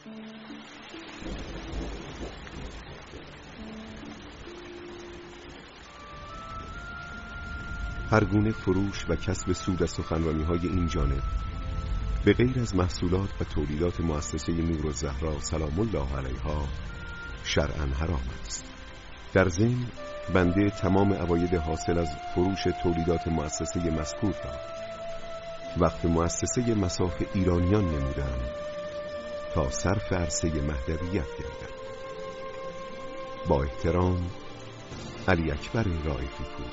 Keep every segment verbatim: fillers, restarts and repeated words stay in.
هر گونه فروش و کسب سود از سخنرانی‌های این جانب به غیر از محصولات و تولیدات مؤسسه نورالزهرا سلام الله علیها شرعاً حرام است. در ضمن بنده تمام عواید حاصل از فروش تولیدات مؤسسه مذکور را وقف مؤسسه مصاف ایرانیان نمودم تا صرف عرصه مهدویت گردد. با احترام، علی اکبر رائفی پور.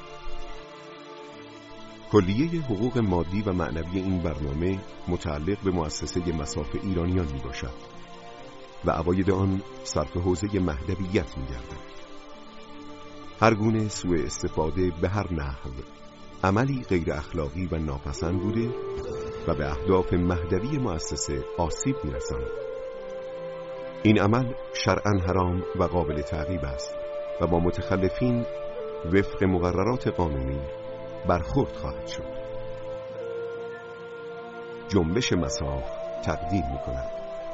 کلیه حقوق مادی و معنوی این برنامه متعلق به مؤسسه مصاف ایرانیان می باشد و عواید آن صرف حوزه مهدویت می گردد. هر گونه سوء استفاده به هر نحو عملی غیر اخلاقی و ناپسند بوده و به اهداف مهدوی مؤسسه آسیب می رساند. این عمل شرعاً حرام و قابل تعقیب است و با متخلفین وفق مقررات قانونی برخورد خواهد شد. جنبش مصاف تقدیم می کند.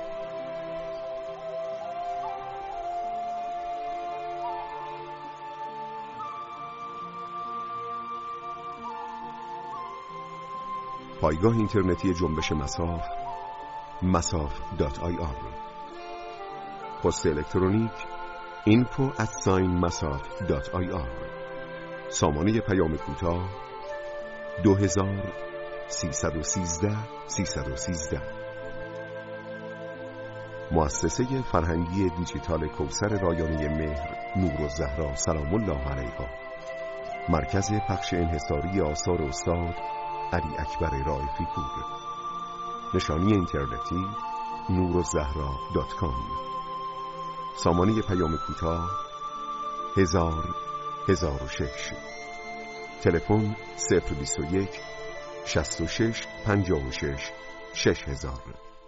پایگاه اینترنتی جنبش مصاف مصاف دات آی آر. پست الکترونیک اینفو ات ساین مصاف دات آی آر. سامانه پیام کوتاه دو هزار سیصد و سیزده سیصد و سیزده. مؤسسه فرهنگی دیجیتال کوثر رایانه مهر نورالزهرا سلام الله علیها. مرکز پخش انحصاری آثار استاد علی اکبر رائفی پور. نشانی اینترنتی نورالزهرا دات کام. سامانه پیام کوتاه هزار هزار و شش. تلفن صفر بیست و یک شصت و شش پنجاه و شش شش هزار.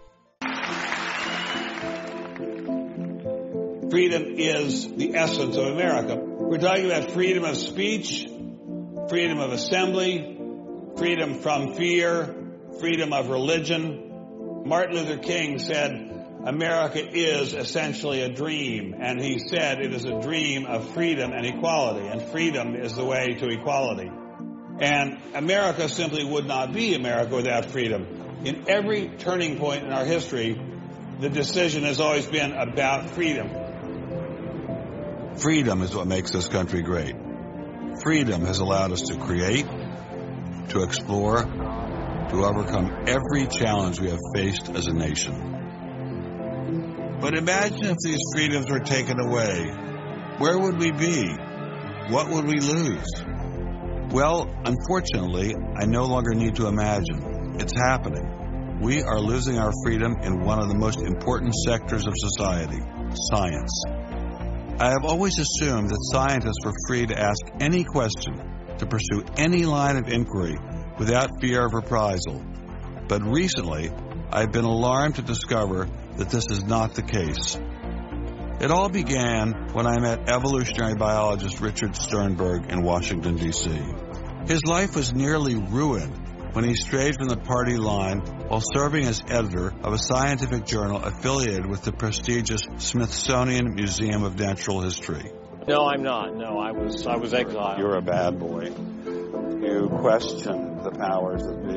Freedom is the essence of America. We're talking about freedom of speech, freedom of assembly, freedom from fear, freedom of religion. Martin Luther King said, America is essentially a dream, and he said it is a dream of freedom and equality, and freedom is the way to equality. And America simply would not be America without freedom. In every turning point in our history, the decision has always been about freedom. Freedom is what makes this country great. Freedom has allowed us to create, to explore, to overcome every challenge we have faced as a nation. But imagine if these freedoms were taken away. Where would we be? What would we lose? Well, unfortunately, I no longer need to imagine. It's happening. We are losing our freedom in one of the most important sectors of society, science. I have always assumed that scientists were free to ask any question, to pursue any line of inquiry without fear of reprisal. But recently, I've been alarmed to discover that this is not the case. It all began when I met evolutionary biologist Richard Sternberg in Washington, D C His life was nearly ruined when he strayed from the party line while serving as editor of a scientific journal affiliated with the prestigious Smithsonian Museum of Natural History. No, I'm not. No, I was I was exiled. You're a bad boy. You questioned the powers that be.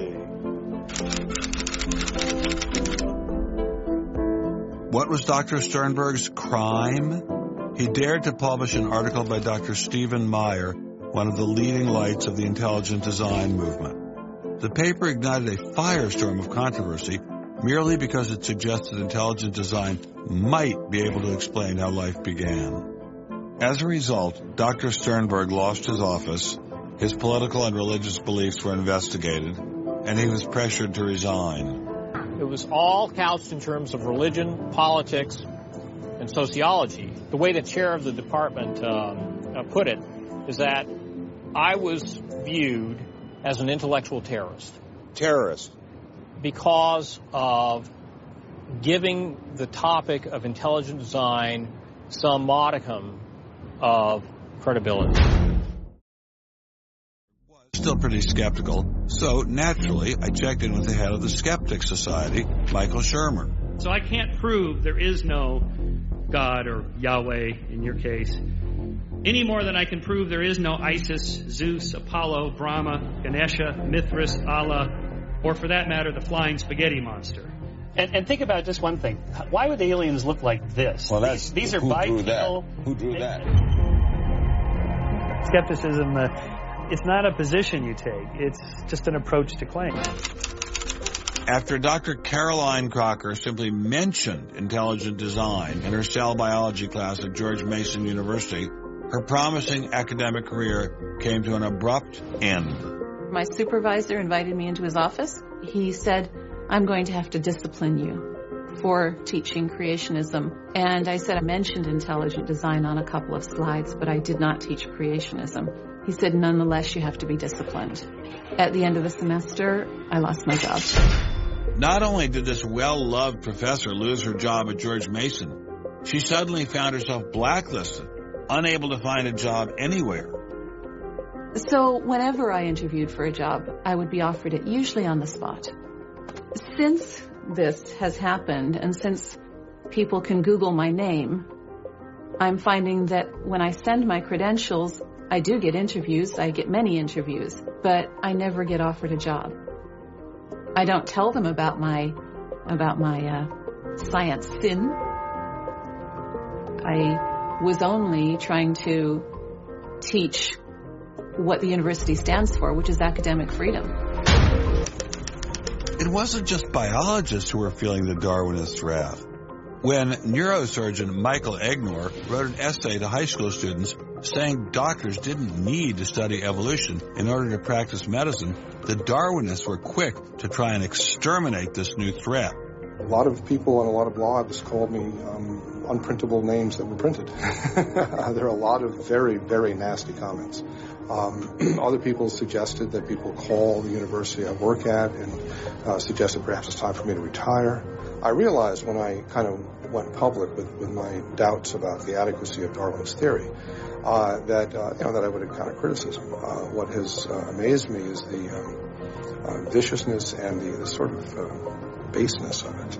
What was Doctor Sternberg's crime? He dared to publish an article by Doctor Stephen Meyer, one of the leading lights of the intelligent design movement. The paper ignited a firestorm of controversy merely because it suggested intelligent design might be able to explain how life began. As a result, Doctor Sternberg lost his office, his political and religious beliefs were investigated, and he was pressured to resign. It was all couched in terms of religion, politics, and sociology. The way the chair of the department um, uh, put it is that I was viewed as an intellectual terrorist. Terrorist? Because of giving the topic of intelligent design some modicum of credibility. Still pretty skeptical, so naturally I checked in with the head of the Skeptics Society, Michael Shermer. So I can't prove there is no God, or Yahweh in your case, any more than I can prove there is no Isis, Zeus, Apollo, Brahma, Ganesha, Mithras, Allah, or for that matter, the flying spaghetti monster. And, and think about just one thing. Why would the aliens look like this? Well, that's, these, these are who drew that? bipedal. Who drew that? Skepticism, uh, it's not a position you take. It's just an approach to claim. After Doctor Caroline Crocker simply mentioned intelligent design in her cell biology class at George Mason University, her promising academic career came to an abrupt end. My supervisor invited me into his office. He said, I'm going to have to discipline you for teaching creationism. And I said, I mentioned intelligent design on a couple of slides, but I did not teach creationism. He said, nonetheless, you have to be disciplined. At the end of the semester, I lost my job. Not only did this well-loved professor lose her job at George Mason, she suddenly found herself blacklisted, unable to find a job anywhere. So whenever I interviewed for a job, I would be offered it, usually on the spot. Since this has happened, and since people can Google my name, I'm finding that when I send my credentials, I do get interviews, I get many interviews, but I never get offered a job. I don't tell them about my, about my uh, science sin. I was only trying to teach what the university stands for, which is academic freedom. It wasn't just biologists who were feeling the Darwinist wrath. When neurosurgeon Michael Egnor wrote an essay to high school students saying doctors didn't need to study evolution in order to practice medicine, the Darwinists were quick to try and exterminate this new threat. A lot of people on a lot of blogs called me um, unprintable names that were printed. There are a lot of very, very nasty comments. Um, other people suggested that people call the university I work at and uh, suggested perhaps it's time for me to retire. I realized when I kind of went public with, with my doubts about the adequacy of Darwin's theory uh, that uh, you know that I would encounter criticism. Uh, what has uh, amazed me is the um, uh, viciousness and the, the sort of uh, baseness of it.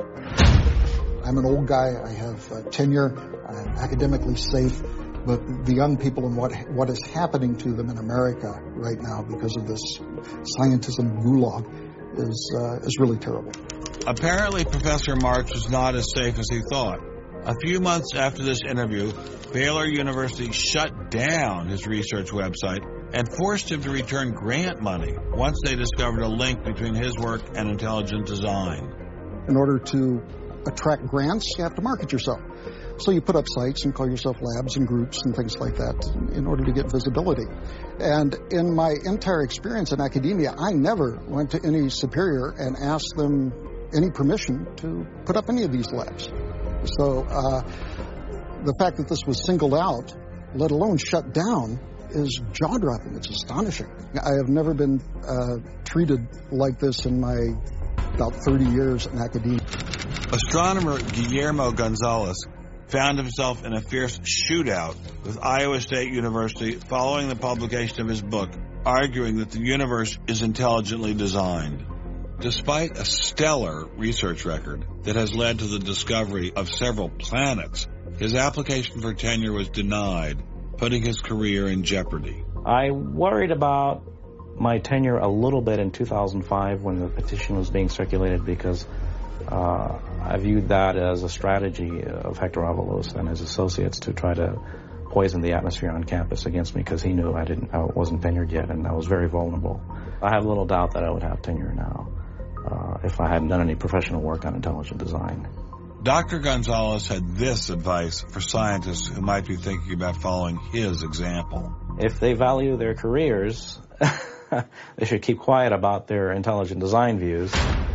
I'm an old guy. I have uh, tenure. I'm academically safe. But the young people and what what is happening to them in America right now because of this scientism gulag is uh, is really terrible. Apparently, Professor Marks was not as safe as he thought. A few months after this interview, Baylor University shut down his research website and forced him to return grant money once they discovered a link between his work and intelligent design. In order to attract grants, you have to market yourself. So you put up sites and call yourself labs and groups and things like that in order to get visibility. And in my entire experience in academia, I never went to any superior and asked them any permission to put up any of these labs. So uh, the fact that this was singled out, let alone shut down, is jaw-dropping. It's astonishing. I have never been uh, treated like this in my about thirty years in academia. Astronomer Guillermo Gonzalez found himself in a fierce shootout with Iowa State University following the publication of his book, arguing that the universe is intelligently designed. Despite a stellar research record that has led to the discovery of several planets, his application for tenure was denied, putting his career in jeopardy. I worried about my tenure a little bit in two thousand five when the petition was being circulated because uh, I viewed that as a strategy of Hector Avalos and his associates to try to poison the atmosphere on campus against me because he knew I didn't, I wasn't tenured yet and I was very vulnerable. I have little doubt that I would have tenure now uh, if I hadn't done any professional work on intelligent design. Doctor Gonzalez had this advice for scientists who might be thinking about following his example. If they value their careers, they should keep quiet about their intelligent design views.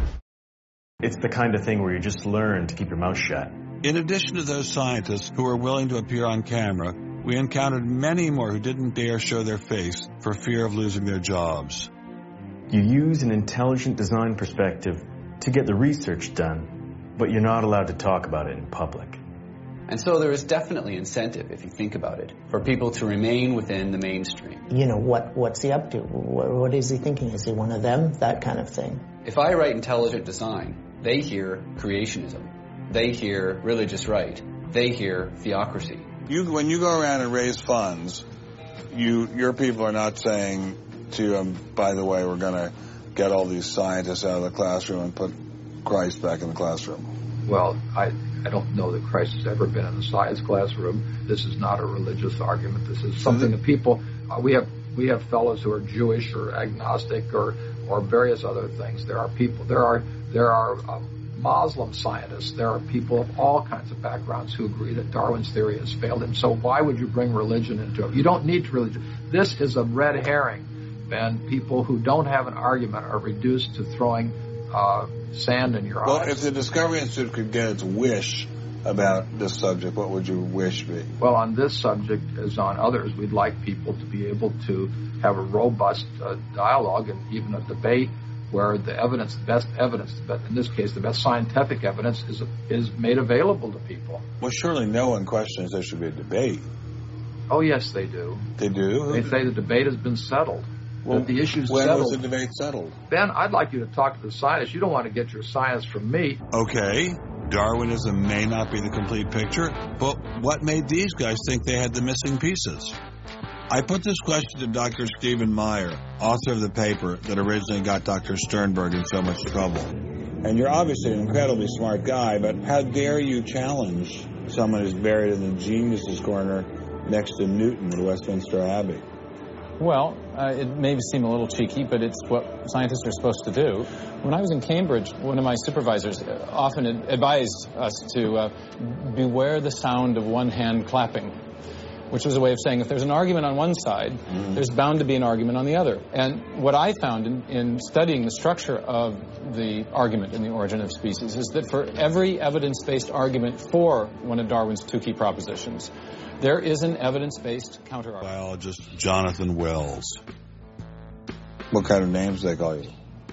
It's the kind of thing where you just learn to keep your mouth shut. In addition to those scientists who were willing to appear on camera, we encountered many more who didn't dare show their face for fear of losing their jobs. You use an intelligent design perspective to get the research done, but you're not allowed to talk about it in public. And so there is definitely incentive, if you think about it, for people to remain within the mainstream. You know, what what's he up to? What, what is he thinking? Is he one of them? That kind of thing. If I write intelligent design, they hear creationism. they hear religious right. They hear theocracy. You, when you go around and raise funds, you, your people are not saying to you, um, by the way, we're going to get all these scientists out of the classroom and put Christ back in the classroom. Well, I, I don't know that Christ has ever been in the science classroom. This is not a religious argument. This is something that people, uh, we have we have fellows who are Jewish or agnostic or, or various other things. There are people, there are, there are um, Muslim scientists. There are people of all kinds of backgrounds who agree that Darwin's theory has failed him. So why would you bring religion into it? You don't need religion. This is a red herring. And people who don't have an argument are reduced to throwing uh, sand in your well, eyes. Well, if the Discovery Institute could get its wish about this subject, what would your wish be? Well, on this subject, as on others, we'd like people to be able to have a robust uh, dialogue and even a debate where the evidence, the best evidence, but in this case, the best scientific evidence is is made available to people. Well, surely no one questions there should be a debate. Oh, yes, they do. They do? They say the debate has been settled. Well, that the issue's when settled. was the debate settled? Ben, I'd like you to talk to the scientists. You don't want to get your science from me. Okay. Darwinism may not be the complete picture, but what made these guys think they had the missing pieces? I put this question to Doctor Stephen Meyer, author of the paper that originally got Doctor Sternberg in so much trouble. And you're obviously an incredibly smart guy, but how dare you challenge someone who's buried in the geniuses corner next to Newton at Westminster Abbey? Well, uh, it may seem a little cheeky, but it's what scientists are supposed to do. When I was in Cambridge, one of my supervisors often ad- advised us to uh, beware the sound of one hand clapping, which was a way of saying if there's an argument on one side, mm. there's bound to be an argument on the other. And what I found in, in studying the structure of the argument in The Origin of Species is that for every evidence-based argument for one of Darwin's two key propositions, there is an evidence-based counter-argument. Biologist Jonathan Wells. What kind of names do they call you?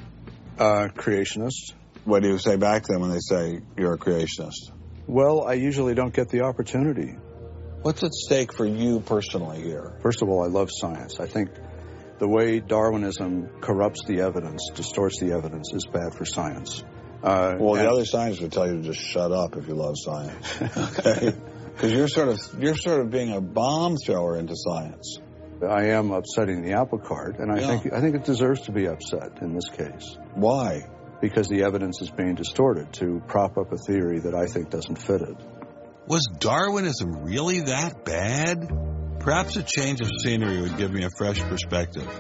Uh, creationist. What do you say back to them when they say you're a creationist? Well, I usually don't get the opportunity. What's at stake for you personally here? First of all, I love science. I think the way Darwinism corrupts the evidence, distorts the evidence, is bad for science. Uh, well, the other scientists would tell you to just shut up if you love science. Okay? Because you're sort of you're sort of being a bomb thrower into science. I am upsetting the apple cart, and I yeah. think I think it deserves to be upset in this case. Why? Because the evidence is being distorted to prop up a theory that I think doesn't fit it. Was Darwinism really that bad? Perhaps a change of scenery would give me a fresh perspective.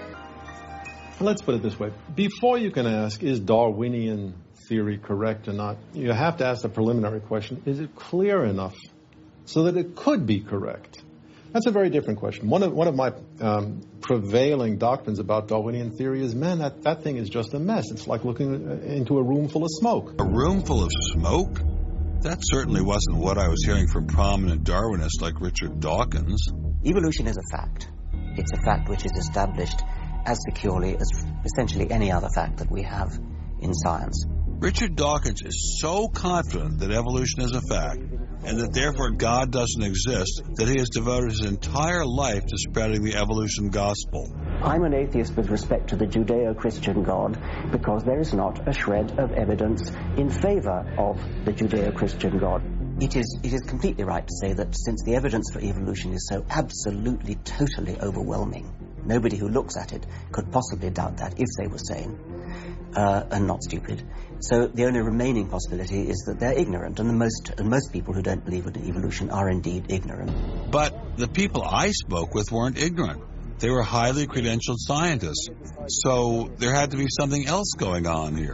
Let's put it this way. Before you can ask, is Darwinian theory correct or not, you have to ask the preliminary question, is it clear enough so that it could be correct? That's a very different question. One of, one of my um, prevailing doctrines about Darwinian theory is, man, that, that thing is just a mess. It's like looking into a room full of smoke. A room full of smoke? That certainly wasn't what I was hearing from prominent Darwinists like Richard Dawkins. Evolution is a fact. It's a fact which is established as securely as essentially any other fact that we have in science. Richard Dawkins is so confident that evolution is a fact, and that therefore God doesn't exist, that he has devoted his entire life to spreading the evolution gospel. I'm an atheist with respect to the Judeo-Christian God because there is not a shred of evidence in favor of the Judeo-Christian God. It is, it is completely right to say that since the evidence for evolution is so absolutely, totally overwhelming, nobody who looks at it could possibly doubt that if they were sane uh, and not stupid. So the only remaining possibility is that they're ignorant, and the most and most people who don't believe in evolution are indeed ignorant. But the people I spoke with weren't ignorant. They were highly credentialed scientists. So there had to be something else going on here.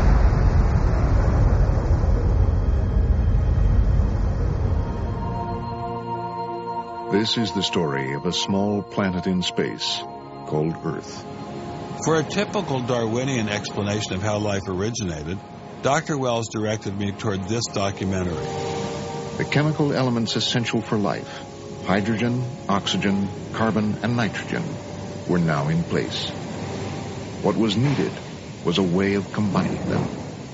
This is the story of a small planet in space called Earth. For a typical Darwinian explanation of how life originated, Doctor Wells directed me toward this documentary. The chemical elements essential for life, hydrogen, oxygen, carbon, and nitrogen, were now in place. What was needed was a way of combining them.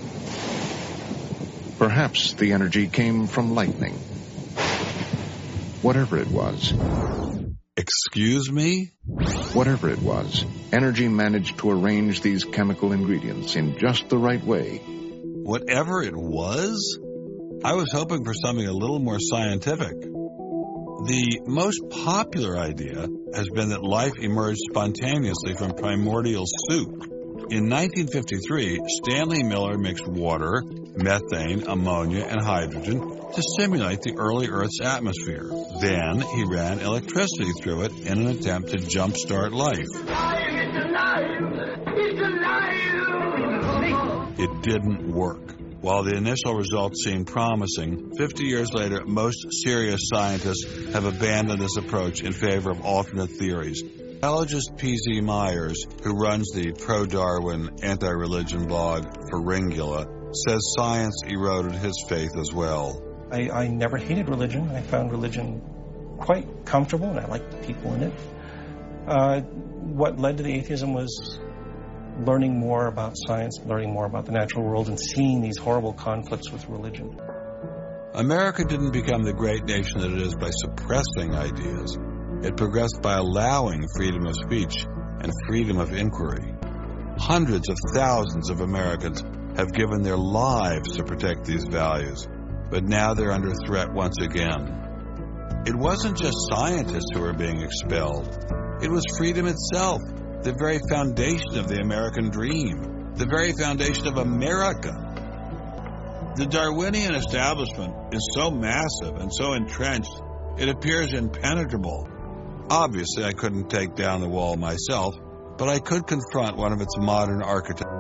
Perhaps the energy came from lightning. Whatever it was. Excuse me? Whatever it was, energy managed to arrange these chemical ingredients in just the right way. Whatever it was? I was hoping for something a little more scientific. The most popular idea has been that life emerged spontaneously from primordial soup. In nineteen fifty-three, Stanley Miller mixed water, methane, ammonia, and hydrogen to simulate the early Earth's atmosphere. Then he ran electricity through it in an attempt to jumpstart life. It's alive! It's alive! It didn't work. While the initial results seemed promising, fifty years later, most serious scientists have abandoned this approach in favor of alternate theories. Biologist P Z Myers, who runs the pro-Darwin anti-religion blog Pharyngula, says science eroded his faith as well. I, I never hated religion. I found religion quite comfortable, and I liked the people in it. Uh, what led to the atheism was learning more about science, learning more about the natural world, and seeing these horrible conflicts with religion. America didn't become the great nation that it is by suppressing ideas. It progressed by allowing freedom of speech and freedom of inquiry. Hundreds of thousands of Americans have given their lives to protect these values, but now they're under threat once again. It wasn't just scientists who were being expelled. It was freedom itself, the very foundation of the American dream, the very foundation of America. The Darwinian establishment is so massive and so entrenched, it appears impenetrable. Obviously, I couldn't take down the wall myself, but I could confront one of its modern architects.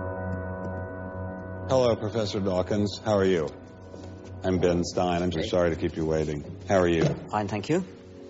Hello, Professor Dawkins. How are you? I'm Ben Stein. I'm so sorry to keep you waiting. How are you? Fine, thank you.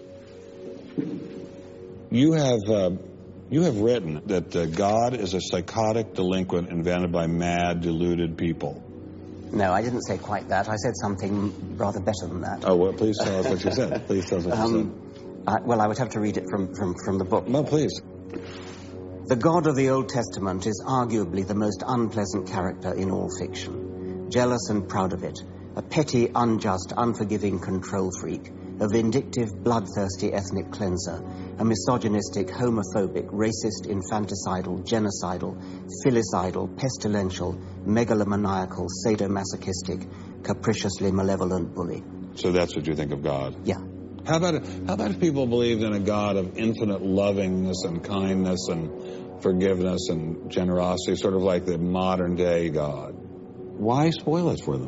You have uh, you have written that uh, God is a psychotic delinquent invented by mad, deluded people. No, I didn't say quite that. I said something rather better than that. Oh, well, please tell us what you said. Please tell us what um, you said. Uh, well, I would have to read it from, from, from the book. No, please. The God of the Old Testament is arguably the most unpleasant character in all fiction. Jealous and proud of it. A petty, unjust, unforgiving control freak. A vindictive, bloodthirsty ethnic cleanser. A misogynistic, homophobic, racist, infanticidal, genocidal, filicidal, pestilential, megalomaniacal, sadomasochistic, capriciously malevolent bully. So that's what you think of God? Yeah. How about, how about if people believed in a God of infinite lovingness and kindness and forgiveness and generosity, sort of like the modern-day God? Why spoil it for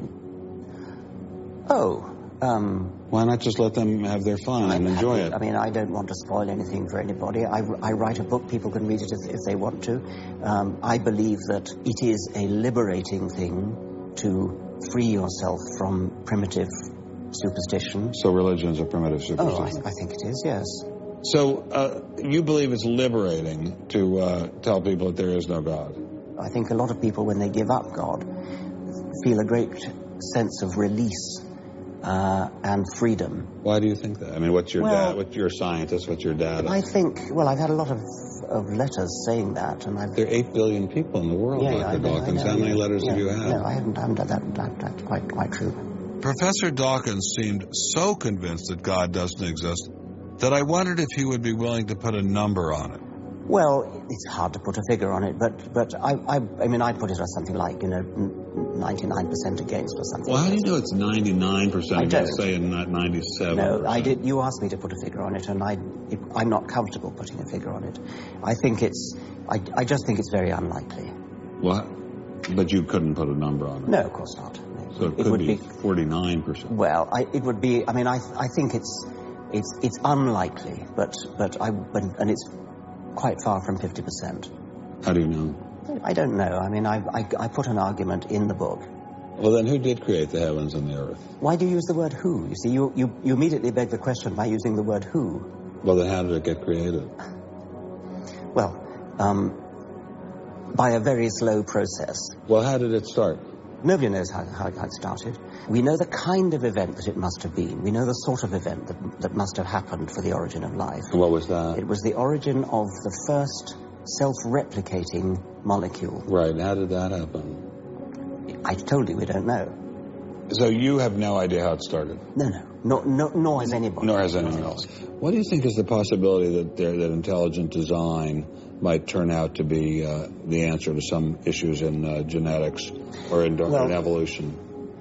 them? Oh, um... Why not just let them have their fun and enjoy it? I mean, I don't want to spoil anything for anybody. I, I write a book. People can read it if, if they want to. Um, I believe that it is a liberating thing to free yourself from primitive superstition. So religion is a primitive superstition? Oh, I, th- I think it is, yes. So uh, you believe it's liberating to uh, tell people that there is no God? I think a lot of people, when they give up God, feel a great sense of release uh, and freedom. Why do you think that? I mean, what's your well, dad? What's your scientist? What's your dad? I think, well, I've had a lot of, of letters saying that, and I've... There are eight billion people in the world, yeah, Doctor I know, Dawkins. I know, How many yeah, letters yeah, have you had? No, I haven't, I haven't done that. that. That's quite, quite true. Professor Dawkins seemed so convinced that God doesn't exist that I wondered if he would be willing to put a number on it. Well, it's hard to put a figure on it, but but I I, I mean, I put it as something like, you know, ninety-nine percent against or something. Well, how do you know it's ninety-nine percent against, say, and not ninety-seven percent? No, I did. You asked me to put a figure on it, and I, it, I'm not comfortable putting a figure on it. I think it's, I, I just think it's very unlikely. What? But you couldn't put a number on it? No, of course not. So it could it would be forty-nine percent. Well, I, it would be. I mean, I I think it's it's it's unlikely, but but I but, and it's quite far from fifty percent. How do you know? I don't know. I mean, I, I I put an argument in the book. Well, then, who did create the heavens and the earth? Why do you use the word "who"? You see, you you you immediately beg the question by using the word "who." Well, then, how did it get created? Well, um, by a very slow process. Well, how did it start? Nobody knows how, how it started. We know the kind of event that it must have been. We know the sort of event that, that must have happened for the origin of life. What was that? It was the origin of the first self-replicating molecule. Right. How did that happen? I told you we don't know. So you have no idea how it started? No, no. No, no nor has anybody. Nor has anyone else. What do you think is the possibility that there, that intelligent design might turn out to be uh, the answer to some issues in uh, genetics or in, well, in evolution?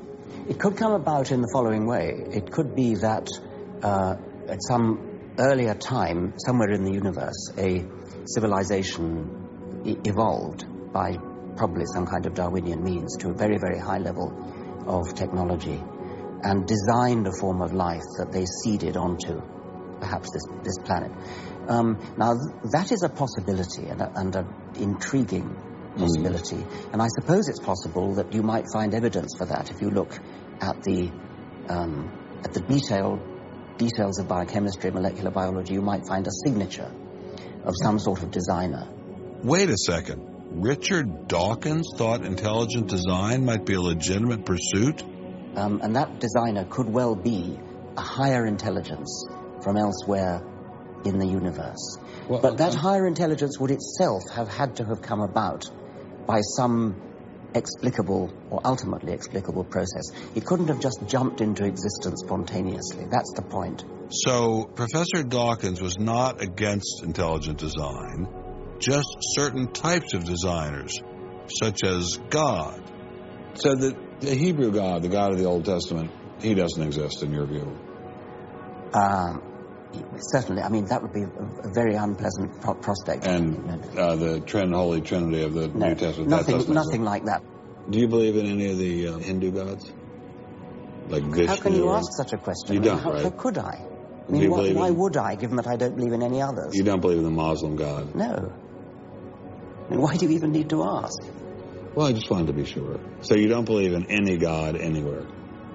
It could come about in the following way. It could be that uh, at some earlier time, somewhere in the universe, a civilization e- evolved by probably some kind of Darwinian means to a very, very high level of technology and designed a form of life that they seeded onto perhaps this, this planet. Um, now, th- that is a possibility and an intriguing possibility. Mm. And I suppose it's possible that you might find evidence for that if you look at the um, at the detail, details of biochemistry, molecular biology. You might find a signature of some sort of designer. Wait a second. Richard Dawkins thought intelligent design might be a legitimate pursuit? Um, and that designer could well be a higher intelligence from elsewhere in the universe. Well, but that uh, higher intelligence would itself have had to have come about by some explicable or ultimately explicable process. It couldn't have just jumped into existence spontaneously. That's the point. So Professor Dawkins was not against intelligent design, just certain types of designers, such as God. So that the Hebrew God, the God of the Old Testament, he doesn't exist in your view? Um, certainly. I mean, that would be a, a very unpleasant pro- prospect. And uh, the Trin, Holy Trinity of the no, New Testament? Nothing, that nothing like that. Do you believe in any of the uh, Hindu gods? Like Vishnu? How can you ask such a question? You I mean, don't, how, right? How could I? I mean, why, why in... would I, given that I don't believe in any others? You don't believe in the Muslim God? No. I mean, why do you even need to ask? Well, I just wanted to be sure. So you don't believe in any God anywhere?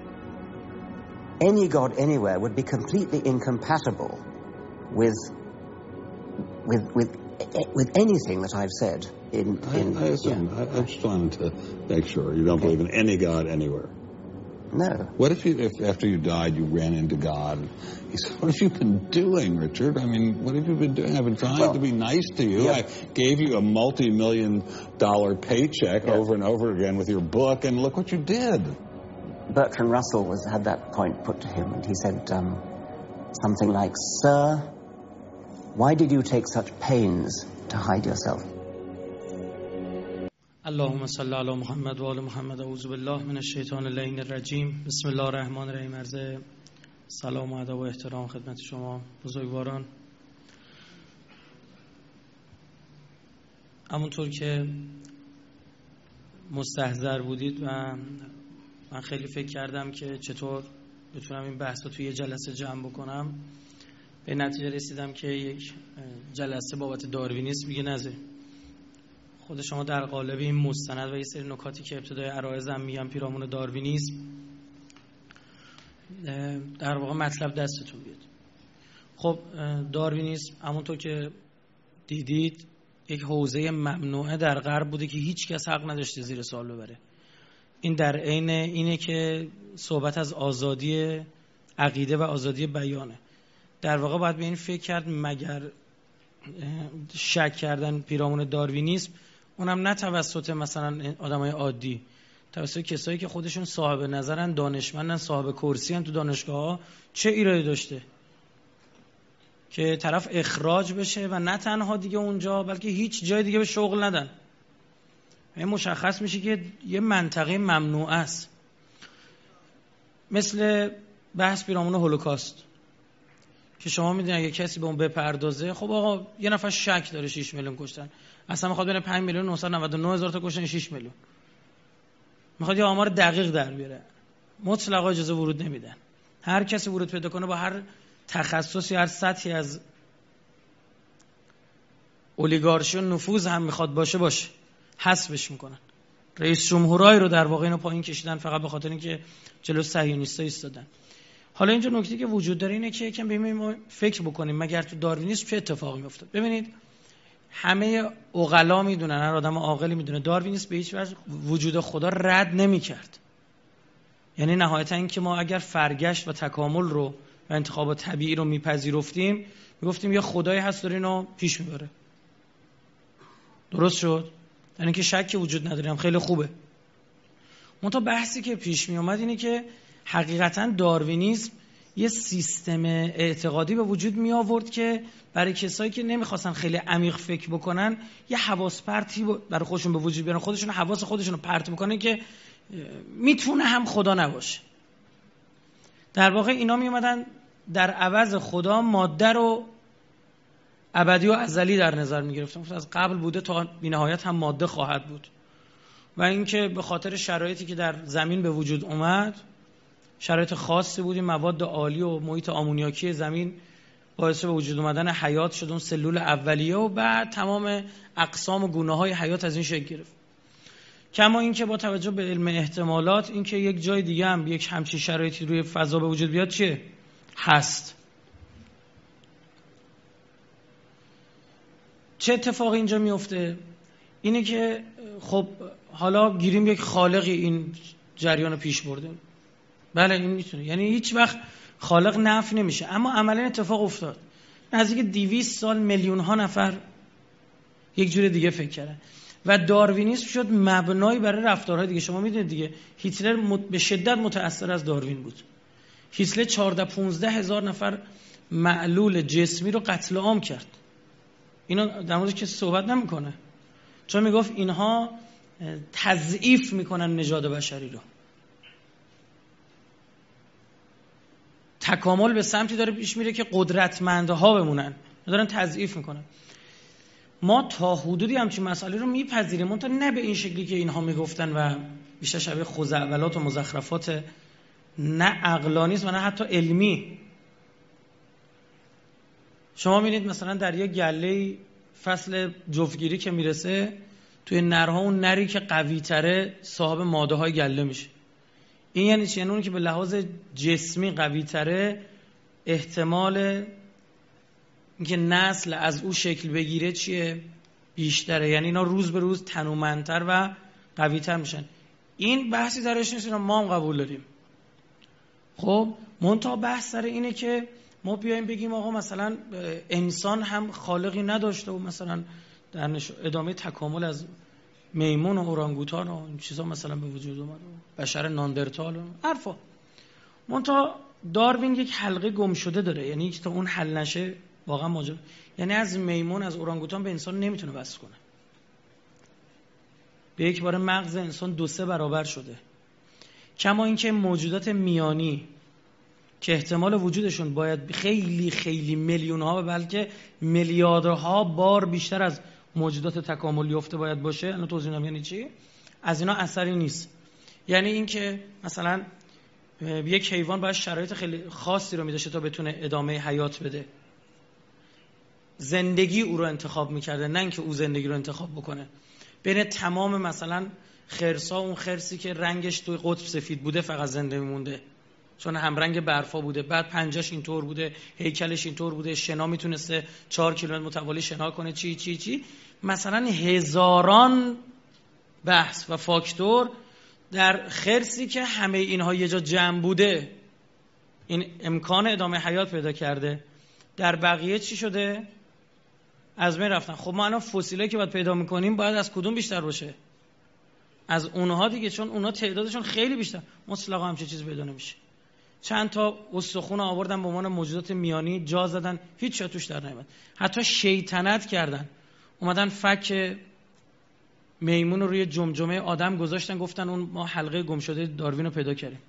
Any God anywhere would be completely incompatible with with with with anything that I've said. In, in I, I assume. Yeah. I, I'm just trying to make sure you don't okay. believe in any God anywhere. No. What if you, if after you died, you ran into God? He said, "What have you been doing, Richard? I mean, what have you been doing? I've been trying well, to be nice to you. Yeah. I gave you a multi-million dollar paycheck yeah. over and over again with your book, and look what you did." Bertrand Russell was had that point put to him, and he said um, something like, "Sir, why did you take such pains to hide yourself?" اللهم صل علی محمد و آل محمد. اعوذ بالله من الشیطان اللعین الرجیم. بسم الله الرحمن الرحیم. عرض سلام و ادب و احترام خدمت شما بزرگواران. همونطور که مستحضر بودید و من خیلی فکر کردم که چطور بتونم این بحث رو توی یه جلسه جمع بکنم، به نتیجه رسیدم که یک جلسه بابت داروینیسم دیگه نذاریم. خود شما در قالب این مستند و یه سری نکاتی که ابتدای عرایزم میگم پیرامون داروینیسم در واقع مطلب دستتون بیاد. خب داروینیسم همونطور که دیدید یک حوزه ممنوعه در غرب بوده که هیچ کس حق نداشته زیر سوال ببره. این در عین اینه که صحبت از آزادی عقیده و آزادی بیانه. در واقع باید به این فکر کرد مگر شک کردن پیرامون داروینیسم، اونم نه توسط مثلا آدمای عادی، توسط کسایی که خودشون صاحب نظرن، دانشمندن، صاحب کرسی ان تو دانشگاه‌ها، چه ایرادی داشته که طرف اخراج بشه و نه تنها دیگه اونجا بلکه هیچ جای دیگه به شغل ندن. این مشخص میشه که یه منطقه ممنوع است. مثل بحث پیرامون هولوکاست که شما میدونید اگه کسی به اون بپردازه، خب آقا یه نفر شک داره شش میلیون کشتن، اصلا میخواد بین پنج میلیون و نهصد و نود و نه هزار تا کشتن شش میلیون، میخواد یه آمار دقیق در بیاره، مطلقا اجازه ورود نمیدن. هر کسی ورود پیدا کنه با هر تخصصی، هر سطحی از اولیگارشی و نفوذ هم میخواد باشه باشه حذفش میکنن. رئیس جمهورای رو در واقع اینو پایین کشیدن فقط به خاطر اینکه جلو صهیونیست‌ها ایستادن. حالا اینجا نکته که وجود داره اینه که یکم ببینیم فکر بکنیم مگر تو داروینیسم چه اتفاقی میافتاد. ببینید همه عقلا میدونن، هر آدم عاقلی میدونه داروینیسم به هیچ وجه وجود خدا رد نمیکرد. یعنی نهایتا این که ما اگر فرگشت و تکامل رو و انتخاب طبیعی رو میپذیرفتیم، میگفتیم یه خدایی هست داره اینو پیش میبره. درست شد؟ یعنی اینکه شکی وجود نداریم، خیلی خوبه. منتها بحثی که پیش می اومد اینه که حقیقتا داروینیسم یه سیستم اعتقادی به وجود می آورد که برای کسایی که نمیخواستن خیلی عمیق فکر بکنن، یه حواس پرتی برای خودشون به وجود بیارن، خودشون حواس خودشون رو پرت بکنن که میتونه هم خدا نباشه. در واقع اینا می اومدن در عوض خدا ماده رو ابدی و ازلی در نظر می گرفتن. از قبل بوده تا بی‌نهایت هم ماده خواهد بود. و اینکه به خاطر شرایطی که در زمین به وجود اومد، شرایط خاصی بود، مواد عالی و محیط آمونیاکی زمین باعث به وجود اومدن حیات شد، اون سلول اولیه، و بعد تمام اقسام و گونه‌های حیات از این شکل گرفت. کما اینکه با توجه به علم احتمالات اینکه یک جای دیگه هم یک همچین شرایطی روی فضا به وجود بیاد چیه؟ هست. چه اتفاقی اینجا میفته؟ اینه که خب حالا گیریم یک خالقی این جریان رو پیش برده. بله این میتونه، یعنی هیچ وقت خالق نفی نمیشه، اما عملا اتفاق افتاد. نزدیک دویست سال میلیون ها نفر یک جور دیگه فکر کردن و داروینیسم شد مبنایی برای رفتارهای دیگه. شما میدونید دیگه هیتلر به شدت متأثر از داروین بود. هیتلر چهارده پانزده هزار نفر معلول جسمی رو قتل عام کرد. اینا در موردش کسی صحبت نمیکنه، چون میگفت اینها تضعیف میکنن نژاد بشری رو. تکامل به سمتی داره پیش میره که قدرتمندها بمونن، دارن تضعیف میکنن. ما تا حدودی همچین مسئله رو میپذیریم، منتها نه به این شکلی که اینها میگفتن و بیشتر شبیه خزعبلات و مزخرفات نه عقلانی است و نه حتی علمی. شما می‌بینید مثلا در یک گله فصل جفتگیری که میرسه، توی نرها اون نری که قوی تره صاحب ماده های گله میشه. این یعنی چی؟ یعنی اون که به لحاظ جسمی قوی تره احتمال اینکه نسل از او شکل بگیره چیه؟ بیشتره. یعنی اینا روز به روز تنومندتر و قوی‌تر میشن. این بحثی درش نیست، ما هم قبول داریم. خب منتها بحث سر اینه که ما بیایم بگیم آقا مثلا انسان هم خالقی نداشته و مثلا در ادامه تکامل از میمون و اورانگوتان و این چیزا مثلا به وجود اومد و بشر ناندرتال و حرفا. منتها داروین یک حلقه گم شده داره، یعنی که تا اون حل نشه واقعا ماجرا، یعنی از میمون از اورانگوتان به انسان نمیتونه وصل کنه. به یک بار مغز انسان دو سه برابر شده. کما اینکه موجودات میانی که احتمال وجودشون باید خیلی خیلی میلیون ها بلکه میلیاردها بار بیشتر از موجودات تکامل یافته باید باشه. الان توضیح میدم یعنی چی. از اینا اثری نیست. یعنی اینکه مثلا یک حیوان باید شرایط خیلی خاصی رو می‌داشته تا بتونه ادامه حیات بده. زندگی او رو انتخاب می‌کرده، نه اینکه او زندگی رو انتخاب بکنه. بین تمام مثلا خرسا اون خرسی که رنگش توی قطب سفید بوده فقط زنده میمونده، چون هم رنگ برفا بوده، بعد پنجهش اینطور بوده، هیکلش اینطور بوده، شنا میتونسته چهار کیلومتر متوالی شنا کنه، چی چی چی مثلا هزاران بحث و فاکتور در خرسی که همه اینها یه جا جمع بوده این امکان ادامه حیات پیدا کرده. در بقیه چی شده؟ از بین رفتن. خب ما الان فسیلایی که باید پیدا میکنیم باید از کدوم بیشتر باشه؟ از اونها دیگه، چون اونها تعدادشون خیلی بیشتر. مطلقا همچین چیز پیدا نمیشه. چند تا استخوان آوردن به عنوان موجودات میانی، جا زدن، هیچ چیز توش در نمیاد. حتی شیطنت کردن، اومدن فک میمون رو روی جمجمه آدم گذاشتن، گفتن اون ما حلقه گم شده داروین رو پیدا کردیم.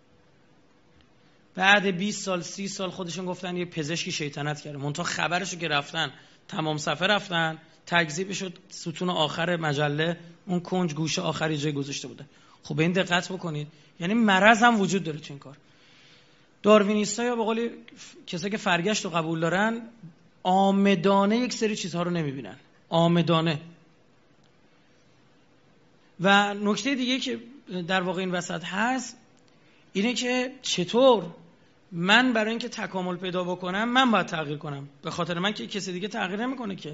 بعد بیست سال سی سال خودشون گفتن یه پزشکی شیطنت کرده. منتها خبرشو که رفتن تمام صفحه رفتن، تکذیب شد، ستون آخر مجله اون کنج گوشه آخری جای گذاشته بوده. خب به این دقت بکنید، یعنی مرض هم وجود داره تو این کار. داروینیستا یا به قول کسایی که فرگشت رو قبول دارن آمدانه یک سری چیزها رو نمیبینن، آمدانه. و نکته دیگه که در واقع این وسط هست اینه که چطور من برای اینکه تکامل پیدا بکنم من باید تغییر کنم، به خاطر من که کسی دیگه تغییر نمیکنه که.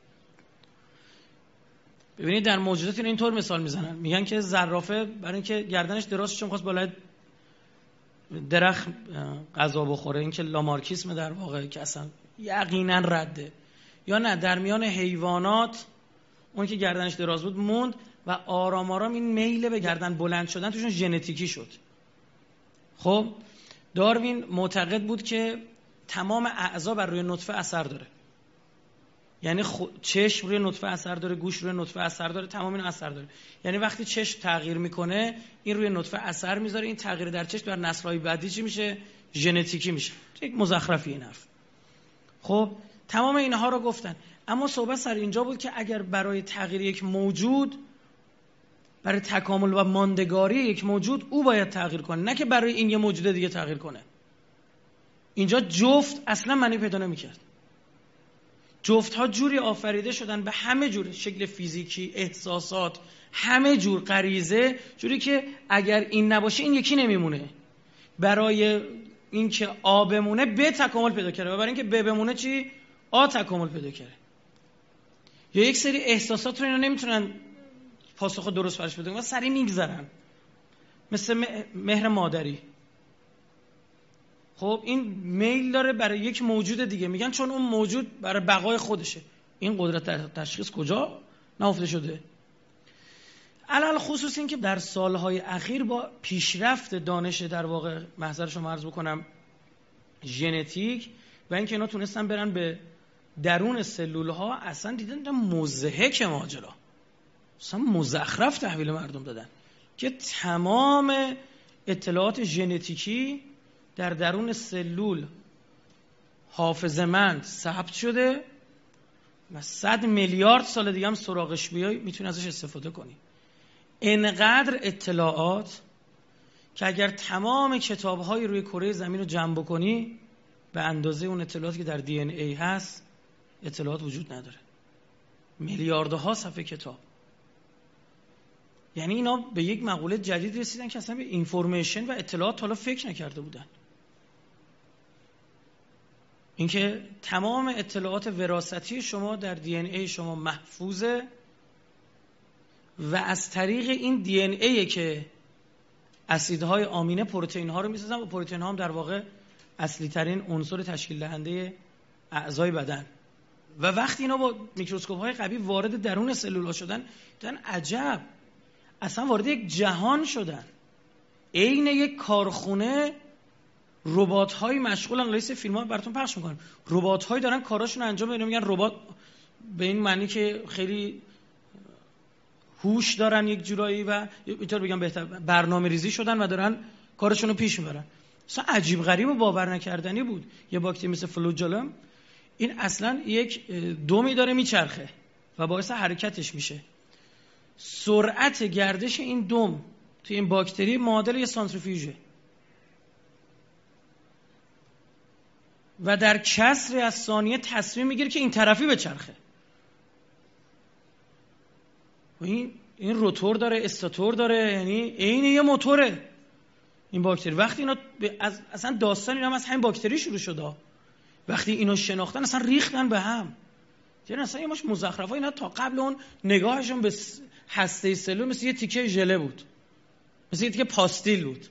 ببینید در موجودات اینطور مثال میزنن، میگن که زرافه برای اینکه گردنش دراز چون خواست بالای درخت غذا بخوره، این که لامارکیسم در واقع که اصلا یقینا رده. یا نه در میان حیوانات اون که گردنش دراز بود موند و آرام آرام این میل به گردن بلند شدن توشون ژنتیکی شد. خب داروین معتقد بود که تمام اعضا بر روی نطفه اثر داره. یعنی خو... چشم روی نطفه اثر داره، گوش روی نطفه اثر داره، تمام این اثر داره. یعنی وقتی چشم تغییر میکنه این روی نطفه اثر میذاره، این تغییر در چشم در نسل‌های بعدی چی میشه؟ ژنتیکی میشه. یک مزخرفی این حرف. خب تمام اینها رو گفتن، اما صحبت سر اینجا بود که اگر برای تغییر یک موجود، برای تکامل و ماندگاری یک موجود او باید تغییر کنه، نه که برای این یه موجود دیگه تغییر کنه. اینجا جفت اصلا معنی پیدا نمی‌کرد. جفت ها جوری آفریده شدن به همه جور، شکل فیزیکی، احساسات، همه جور، غریزه، جوری که اگر این نباشه این یکی نمیمونه. برای اینکه آ بمونه ب تکامل پیدا کرده و برای اینکه ب بمونه چی؟ آ تکامل پیدا کرده. یا یک سری احساسات رو اینا نمیتونن پاسخ درست برش بدن و سریع میگذرن، مثل مهر مادری. خب این میل داره برای یک موجود دیگه، میگن چون اون موجود برای بقای خودشه. این قدرت تشخیص کجا نهفته شده؟ علل خصوص این که در سالهای اخیر با پیشرفت دانش، در واقع محضر شما عرض بکنم، ژنتیک و اینکه اینا تونستن برن به درون سلول ها، اصلا دیدن مضحک ماجرا، اصلا مزخرف تحویل مردم دادن که تمام اطلاعات ژنتیکی در درون سلول حافظه‌مند ثبت شده و صد میلیارد سال دیگه هم سراغش بیای میتونی ازش استفاده کنی. اینقدر اطلاعات که اگر تمام کتاب‌های روی کره زمین رو جمع بکنی به اندازه اون اطلاعاتی که در دی ان ای هست اطلاعات وجود نداره. میلیاردها صفحه کتاب. یعنی اینا به یک مقوله جدید رسیدن که اصلا به اینفورمیشن و اطلاعات حالا فکر نکرده بودن. اینکه تمام اطلاعات وراثتی شما در دی ان ای شما محفوظه و از طریق این دی ان ای که اسیدهای آمینه پروتئین‌ها رو می‌سازن و پروتئین‌ها هم در واقع اصلی ترین عنصر تشکیل دهنده اعضای بدن. و وقتی اینا با میکروسکوپ‌های قوی وارد درون سلول‌ها شدن، دیدن عجب، اصلا وارد یک جهان شدن. عین یک کارخونه، ربات‌های مشغولن، لایس فیلم‌ها براتون پخش می‌کنم. ربات‌هایی دارن کاراشون انجام میدن، میگن ربات به این معنی که خیلی هوش دارن یک جورایی و اینطور بگم بهتر برنامه‌ریزی شدن و دارن کارشون رو پیش میبرن. اصلا عجیب غریب و باور نکردنی بود. یه باکتری مثل فلوجلم این اصلا یک دمی داره میچرخه و باعث حرکتش میشه. سرعت گردش این دم توی این باکتری معادل یه سانتریفیوژه و در کسری از ثانیه تصمیم میگیره که این طرفی بچرخه. و این این روتور داره، استاتور داره، یعنی عین یه موتوره این باکتری. وقتی اینا از اصلا داستان اینا هم از همین باکتری شروع شده. وقتی اینو شناختن اصلا ریختن به هم. یعنی اصلا یه مش مزخرفا اینا تا قبل اون نگاهشون به هسته سلول مثل یه تیکه ژله بود، مثل یه تیکه پاستیل بود.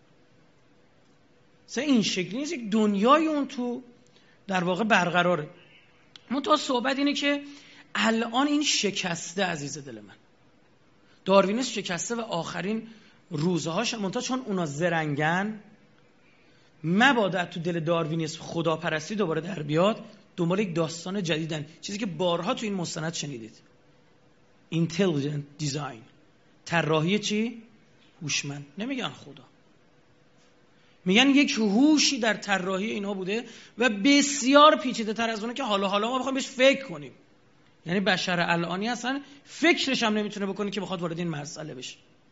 اصلا این شکلی نیست، یک دنیای اون تو در واقع برقراره. منتها صحبت اینه که الان این شکسته، عزیز دل من، داروینیسم شکسته و آخرین روزهاش، منتها چون اونا زرنگن مبادا تو دل داروینیسم خداپرستی دوباره در بیاد، دنبال یک داستان جدیدن، چیزی که بارها تو این مستند شنیدید. intelligent design، طراحی چی؟ هوشمند. نمیگن خدا، میگن یک هوشی در طراحی اینا بوده و بسیار پیچیده تر از اونه که حالا حالا ما بخوایم بهش فکر کنیم. یعنی بشر الانی اصلا فکرش هم نمیتونه بکنه که بخواد وارد این مسئله بشه.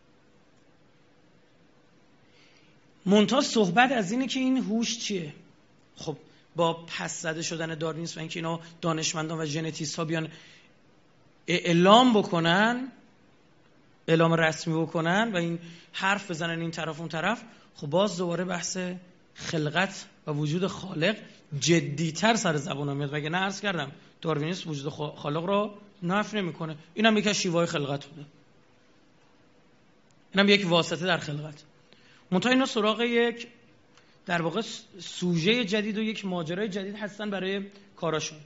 منتها صحبت از اینه که این هوش چیه؟ خب با پس زده شدن داروینیسم و اینکه اینا دانشمندان و ژنتیست ها بیان اعلام بکنن، اعلام رسمی بکنن و این حرف بزنن این طرف اون طرف، خب باز دوباره بحث خلقت و وجود خالق جدی‌تر سر زبان میاد. وگه نه عرض کردم داروینیسم وجود خالق را نفی نمی‌کنه، اینم یک از شیوه‌های خلقت بوده، اینم یک واسطه در خلقت. منتها اینا سراغ یک در واقع سوژه جدید و یک ماجرای جدید هستن برای کاراشون.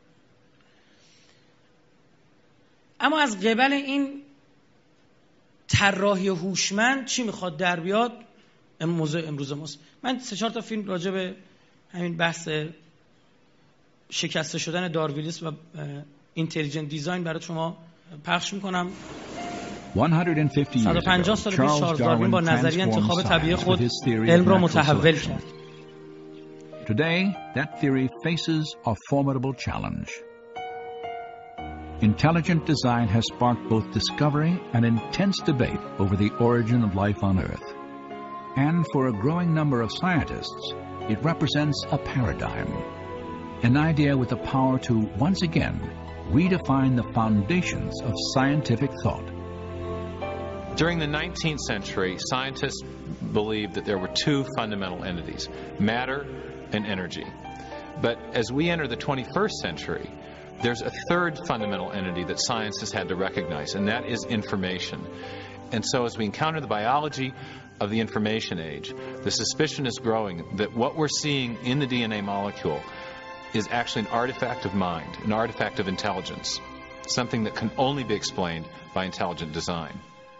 اما از قبل این طراحی هوشمند چی میخواد در بیاد؟ موضوع امروز ماست. من سه چهار تا فیلم راجع به همین بحث شکسته شدن داروینیسم و اینتلیجنت دیزاین برای شما پخش میکنم. صد و پنجاه سال پیش چارلز داروین با نظریه انتخاب طبیعی خود علم را متحول کرد. Today, that theory faces a formidable challenge. Intelligent design has sparked both discovery and intense debate over the origin of life on Earth. And for a growing number of scientists, it represents a paradigm, an idea with the power to, once again, redefine the foundations of scientific thought. During the nineteenth century, scientists believed that there were two fundamental entities, matter and energy. But as we enter the twenty-first century, there's a third fundamental entity that science has had to recognize, and that is information. And so as we encounter the biology of the information age, the suspicion is growing that what we're seeing in the D N A molecule is actually an artifact of mind, an artifact of intelligence, something that can only be explained by intelligent design.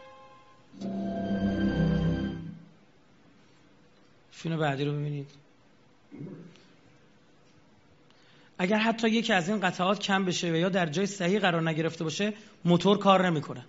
فیلم بعدی رو ببینید. اگر حتی یکی از این قطعات کم بشه و یا در جای صحیح قرار نگرفته باشه، موتور کار نمیکنه.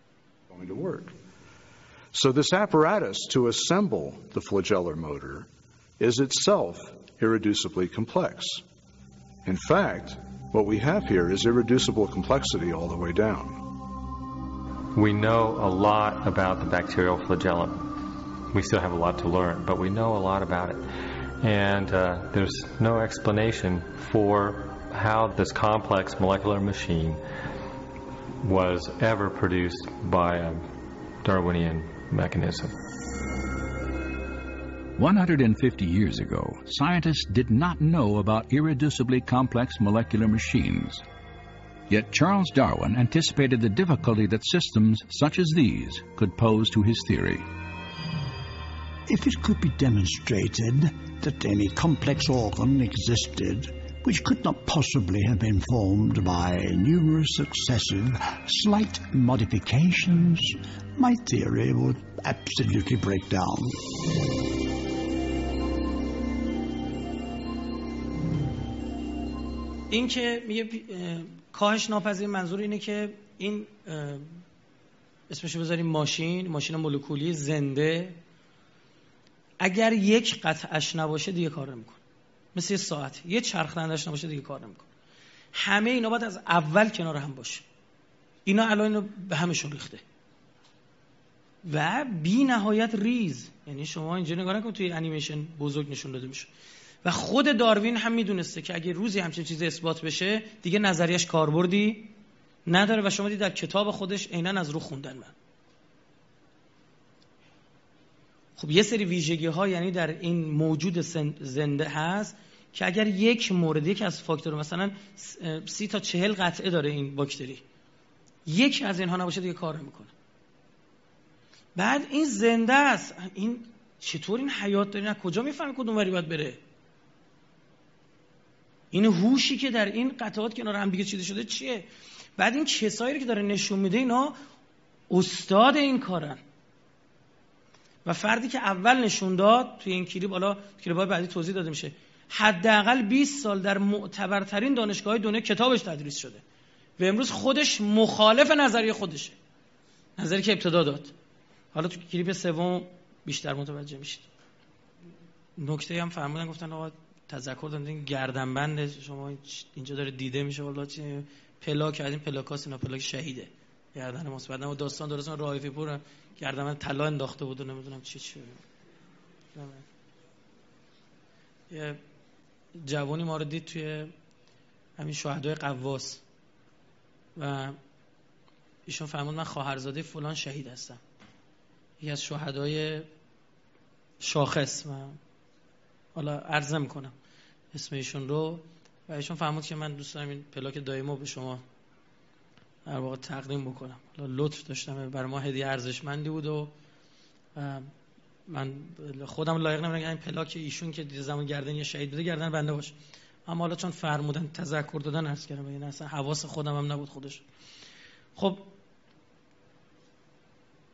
So this apparatus to assemble the flagellar motor is itself irreducibly complex. In fact, what we have here is irreducible complexity all the way down. We know a lot about the bacterial flagellum. We still have a lot to learn, but we know a lot about it. And uh, there's no explanation for how this complex molecular machine was ever produced by a Darwinian mechanism. one hundred fifty years ago, scientists did not know about irreducibly complex molecular machines. Yet Charles Darwin anticipated the difficulty that systems such as these could pose to his theory. If it could be demonstrated that any complex organ existed which could not possibly have been formed by numerous successive slight modifications, my theory would absolutely break down. این که میگه کاهش ناپذیر، منظور اینه که این اسمشو بذاریم ماشین، ماشین مولکولی زنده، اگر یک قطعش نباشه دیگه کار نمیکنه. مثل یه ساعت، یه چرخ دندش نباشه دیگه کار نمیکنه. همه اینا باید از اول کنار هم باشه. اینا الان به همشون ریخته و بی نهایت ریز. یعنی شما اینجا نگاه نکن توی انیمیشن بزرگ نشون داده میشه. و خود داروین هم میدونسته که اگه روزی همچین چیزی اثبات بشه دیگه نظریش کاربردی نداره و شما دید در کتاب خودش عیناً از رو خوندن من. خب یه سری ویژگی ها یعنی در این موجود زنده هست که اگر یک مورد، یک از فاکتور، مثلا سی تا چهل قطعه داره این باکتری، یک از اینها نباشه دیگه کار نمیکنه. بعد این زنده است، این چطور این حیات داره؟ نه کجا میفهمه کدوم وری باید بره؟ این هوشی که در این قطعات کنار هم دیگه چیده شده چیه؟ بعد این کسایی که داره نشون میده اینا استاد این کارن. و فردی که اول نشون داد توی این کلیپ، حالا کلیپ‌های بعدی توضیح داده میشه، حداقل بیست سال در معتبرترین دانشگاه‌های دنیا کتابش تدریس شده و امروز خودش مخالف نظریه خودشه، نظری که ابتدا داد. حالا تو کلیپ سوم بیشتر متوجه میشید. نکته هم فرمودن، گفتن آقا تذکر دادن گردنبند شما اینجا داره دیده میشه، والا چی پلاک کردین، پلاکاس اینا پلاک شهیده گردن مثبت. و داستان درست رایفی پور گردن طلا انداخته بود و نمیدونم چی چی. یه جوانی ما رو دید توی همین شهدای قواس و ایشون فرمود من خواهرزاده فلان شهید هستم، یکی از شهدای شاخص، و حالا عرض میکنم اسم ایشون رو. و ایشون فرمود که من دوست دارم این پلاک دایمو به شما در واقع تقدیم بکنم. لطف داشتم، برای ما هدیه ارزشمندی بود و من خودم لایق نمیدونم این پلاک ایشون که دیگه زمان گردن یه شهید بده گردن بنده باشه، اما حالا چون فرمودن تذکر دادن عرض کردم، یعنی اصلا حواس خودم هم نبود خودش. خب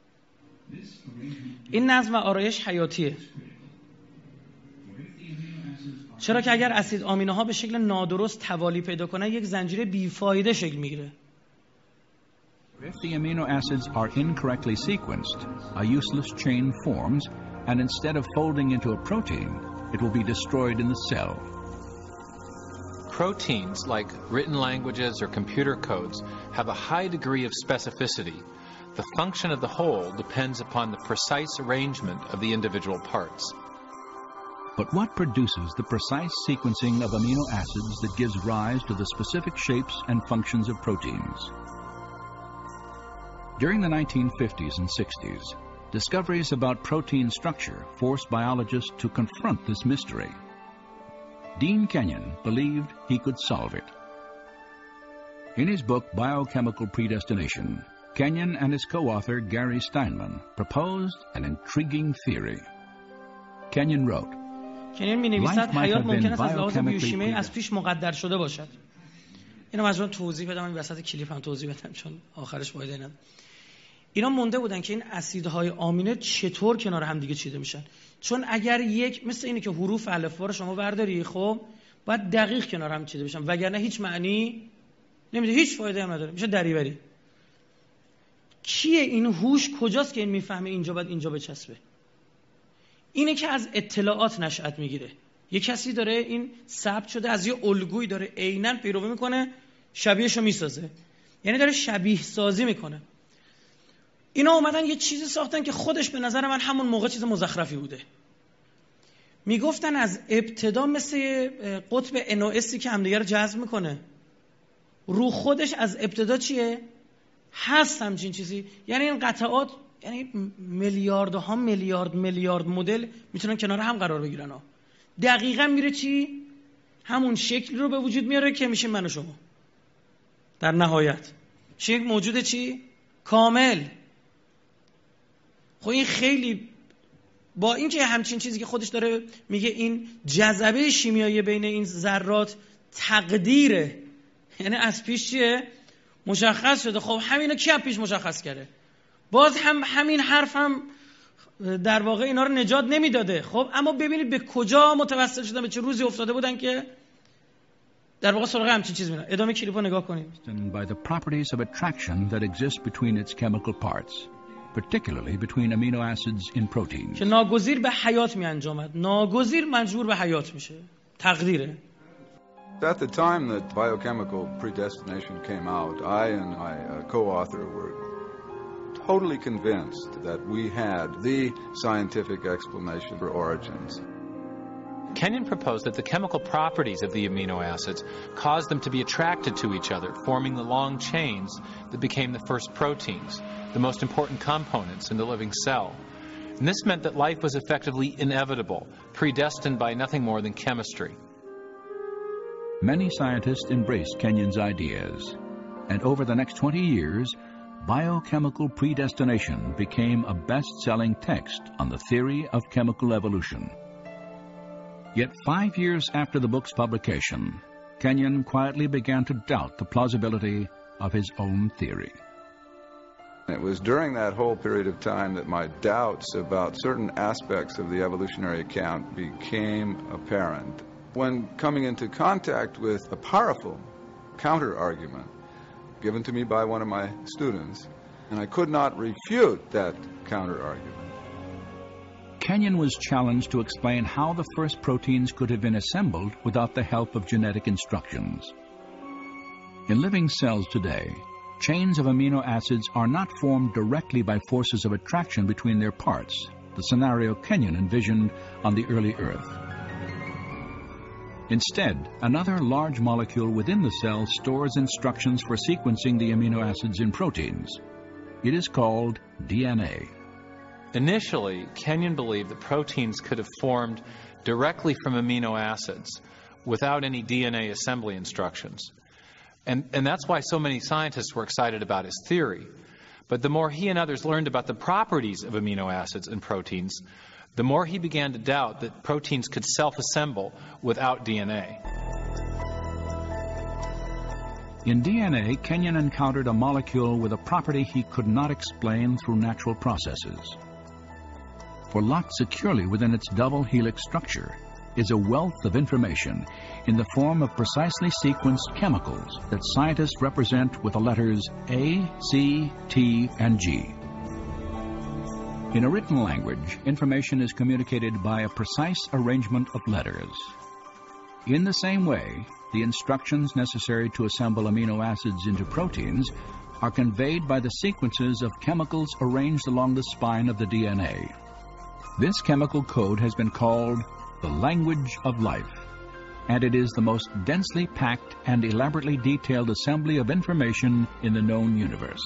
این نظم و آرایش حیاتیه. چرا که اگر اسید آمینه ها به شکل نادرست توالی پیدا کنن یک زنجیره بیفایده شکل میگیره. If the amino acids are incorrectly sequenced, a useless chain forms, and instead of folding into a protein, it will be destroyed in the cell. Proteins, like written languages or computer codes, have a high degree of specificity. The function of the whole depends upon the precise arrangement of the individual parts. But what produces the precise sequencing of amino acids that gives rise to the specific shapes and functions of proteins? During the nineteen fifties and sixties, discoveries about protein structure forced biologists to confront this mystery. Dean Kenyon believed he could solve it. In his book Biochemical Predestination, Kenyon and his co-author Gary Steinman proposed an intriguing theory. Kenyon wrote, کنین می نویسد حیات ممکن است از لحاظ بیوشیمی از پیش مقدر شده باشد. اینو مجبورم توضیح بدم، این وسط کلیپ هم توضیح بدم چون آخرش فایده نداره. اینا مونده بودن که این اسیدهای آمینه چطور کنار هم دیگه چیده میشن. چون اگر یک مثل اینه که حروف الفبا رو شما برداری، خب باید دقیق کنار هم چیده بشن، وگرنه هیچ معنی نمیده، هیچ فایده هم نداره، میشه دریوری. کیه این هوش؟ کجاست که این میفهمه اینجا باید اینجا بچسبه؟ اینه که از اطلاعات نشأت میگیره. یه کسی داره این ثبت شده از یه الگویی داره عیناً پیروی میکنه، شبیهشو میسازه، یعنی داره شبیه سازی میکنه. اینا اومدن یه چیزی ساختن که خودش به نظر من همون موقع چیز مزخرفی بوده. میگفتن از ابتدا مثل قطب ان او اس که همدیگه رو جذب میکنه، رو خودش از ابتدا چیه؟ هست همچین چیزی. یعنی این قطعات، یعنی میلیاردها میلیارد میلیارد مدل میتونن کنار هم قرار بگیرن ها. دقیقاً میره چی؟ همون شکل رو به وجود میاره که میشه من و شما. در نهایت چه یک موجود چی؟ کامل. خب این خیلی با اینکه همچین چیزی که خودش داره میگه این جذبه شیمیایی بین این ذرات تقدیره، یعنی از پیش چیه؟ مشخص شده. خب همینو کی از پیش مشخص کرده؟ باز هم همین حرف هم در واقع اینا رو نجات نمیداده. خب اما ببینید به کجا متوسل شدن، به چه روزی افتاده بودن که در واقع سراغ همچین چیز میرن. ادامه کلیپو نگاه کنید. By the properties of attraction that exist between its chemical parts, particularly between amino acids in proteins. که ناگزیر به حیات می انجامد. ناگزیر مجبور به حیات میشه. تقدیره. At the time that Biochemical Predestination came out, I and my uh, co-author were totally convinced that we had the scientific explanation for origins. Kenyon proposed that the chemical properties of the amino acids caused them to be attracted to each other, forming the long chains that became the first proteins, the most important components in the living cell. And this meant that life was effectively inevitable, predestined by nothing more than chemistry. Many scientists embraced Kenyon's ideas, and over the next twenty years, Biochemical Predestination became a best-selling text on the theory of chemical evolution. Yet five years after the book's publication, Kenyon quietly began to doubt the plausibility of his own theory. It was during that whole period of time that my doubts about certain aspects of the evolutionary account became apparent. When coming into contact with a powerful counter-argument given to me by one of my students, and I could not refute that counter-argument. Kenyon was challenged to explain how the first proteins could have been assembled without the help of genetic instructions. In living cells today, chains of amino acids are not formed directly by forces of attraction between their parts, the scenario Kenyon envisioned on the early Earth. Instead, another large molecule within the cell stores instructions for sequencing the amino acids in proteins. It is called D N A. Initially, Kenyon believed that proteins could have formed directly from amino acids without any D N A assembly instructions. And, and that's why so many scientists were excited about his theory. But the more he and others learned about the properties of amino acids and proteins, the more he began to doubt that proteins could self-assemble without D N A. In D N A, Kenyon encountered a molecule with a property he could not explain through natural processes. For locked securely within its double helix structure, is a wealth of information in the form of precisely sequenced chemicals that scientists represent with the letters A, C, T, and G. In a written language, information is communicated by a precise arrangement of letters. In the same way, the instructions necessary to assemble amino acids into proteins are conveyed by the sequences of chemicals arranged along the spine of the D N A. This chemical code has been called the language of life, and it is the most densely packed and elaborately detailed assembly of information in the known universe.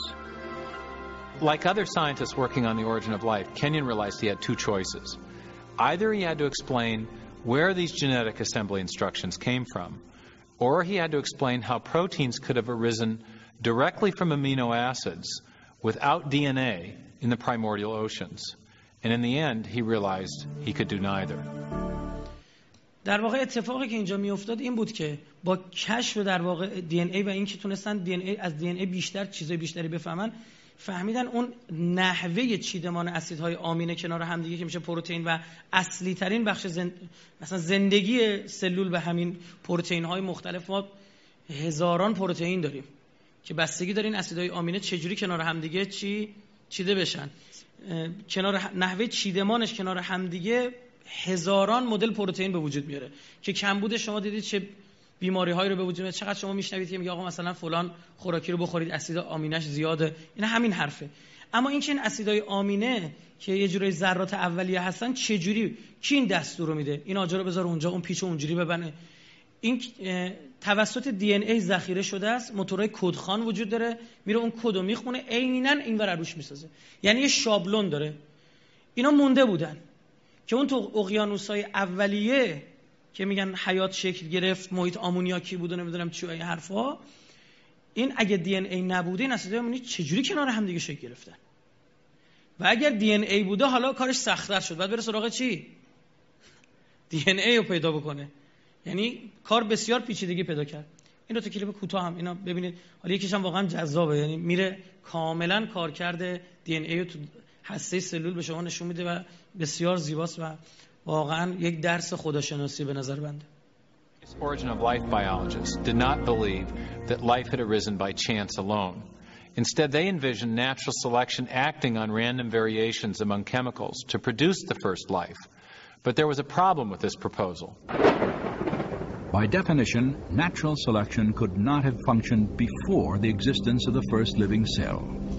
Like other scientists working on the origin of life, Kenyon realized he had two choices. Either he had to explain where these genetic assembly instructions came from, or he had to explain how proteins could have arisen directly from amino acids without D N A in the primordial oceans. And in the end, he realized he could do neither. در واقع اتفاقی که اینجا میافتاد این بود که با کشف در واقع دی ان ای و این که تونستن دی ان ای از دی ان ای بیشتر چیزای بیشتری بفهمن، فهمیدن اون نحوه چیدمان اسیدهای آمینه کنار همدیگه که میشه پروتئین و اصلی ترین بخش زند... مثلا زندگی سلول به همین پروتئین های مختلف. ما هزاران پروتئین داریم که بستگی داره این اسیدهای آمینه چجوری کنار همدیگه چی چیده بشن. کنار نحوه چیدمانش کنار همدیگه هزاران مدل پروتئین به وجود میاره که کمبود شما دیدید چه بیماری هایی رو به وجود میاره. چقدر شما میشنوید که میگه آقا مثلا فلان خوراکی رو بخورید اسید آمینش زیاده، این همین حرفه. اما این که این اسیدهای آمینه که یه جوری ذرات اولیه هستن چجوری کی این دستور رو میده؟ این آجر رو بذار اونجا، اون پیچو اونجوری ببنه. این توسط دی ان ای ذخیره شده است، موتورهای کدخوان وجود داره، میره اون کدو میخونه عیناً اینور روش میسازه. یعنی یه شابلون داره. اینا مونده بودن که اون تو اقیانوس‌های اولیه که میگن حیات شکل گرفت، محیط آمونیاکی بود و نمیدونم چی و این حرفا، این اگه دی ان ای نبوده این اسیدهای آمینی چجوری کنار هم دیگه شکل گرفتن؟ و اگر دی ان ای بوده حالا کارش سخت‌تر شد، بعد بره سراغ چی؟ دی ان ای رو پیدا بکنه. یعنی کار بسیار پیچیدگی پیدا کرد. این دو تا کلیپ کوتاه هم اینا ببینید. حالا یکیش هم واقعا جذابه، یعنی میره کاملا کارکرد دی ان ای رو تو هسته سلول به شما نشون میده و بسیار زیباست و واقعا یک درس خداشناسی به نظر بنده. Origin of life biologists did not believe that life had arisen by chance alone. Instead, they envisioned natural selection acting on random variations among chemicals to produce the first life. But there was a problem with this proposal. By definition, natural selection could not have functioned before the existence of the first living cell.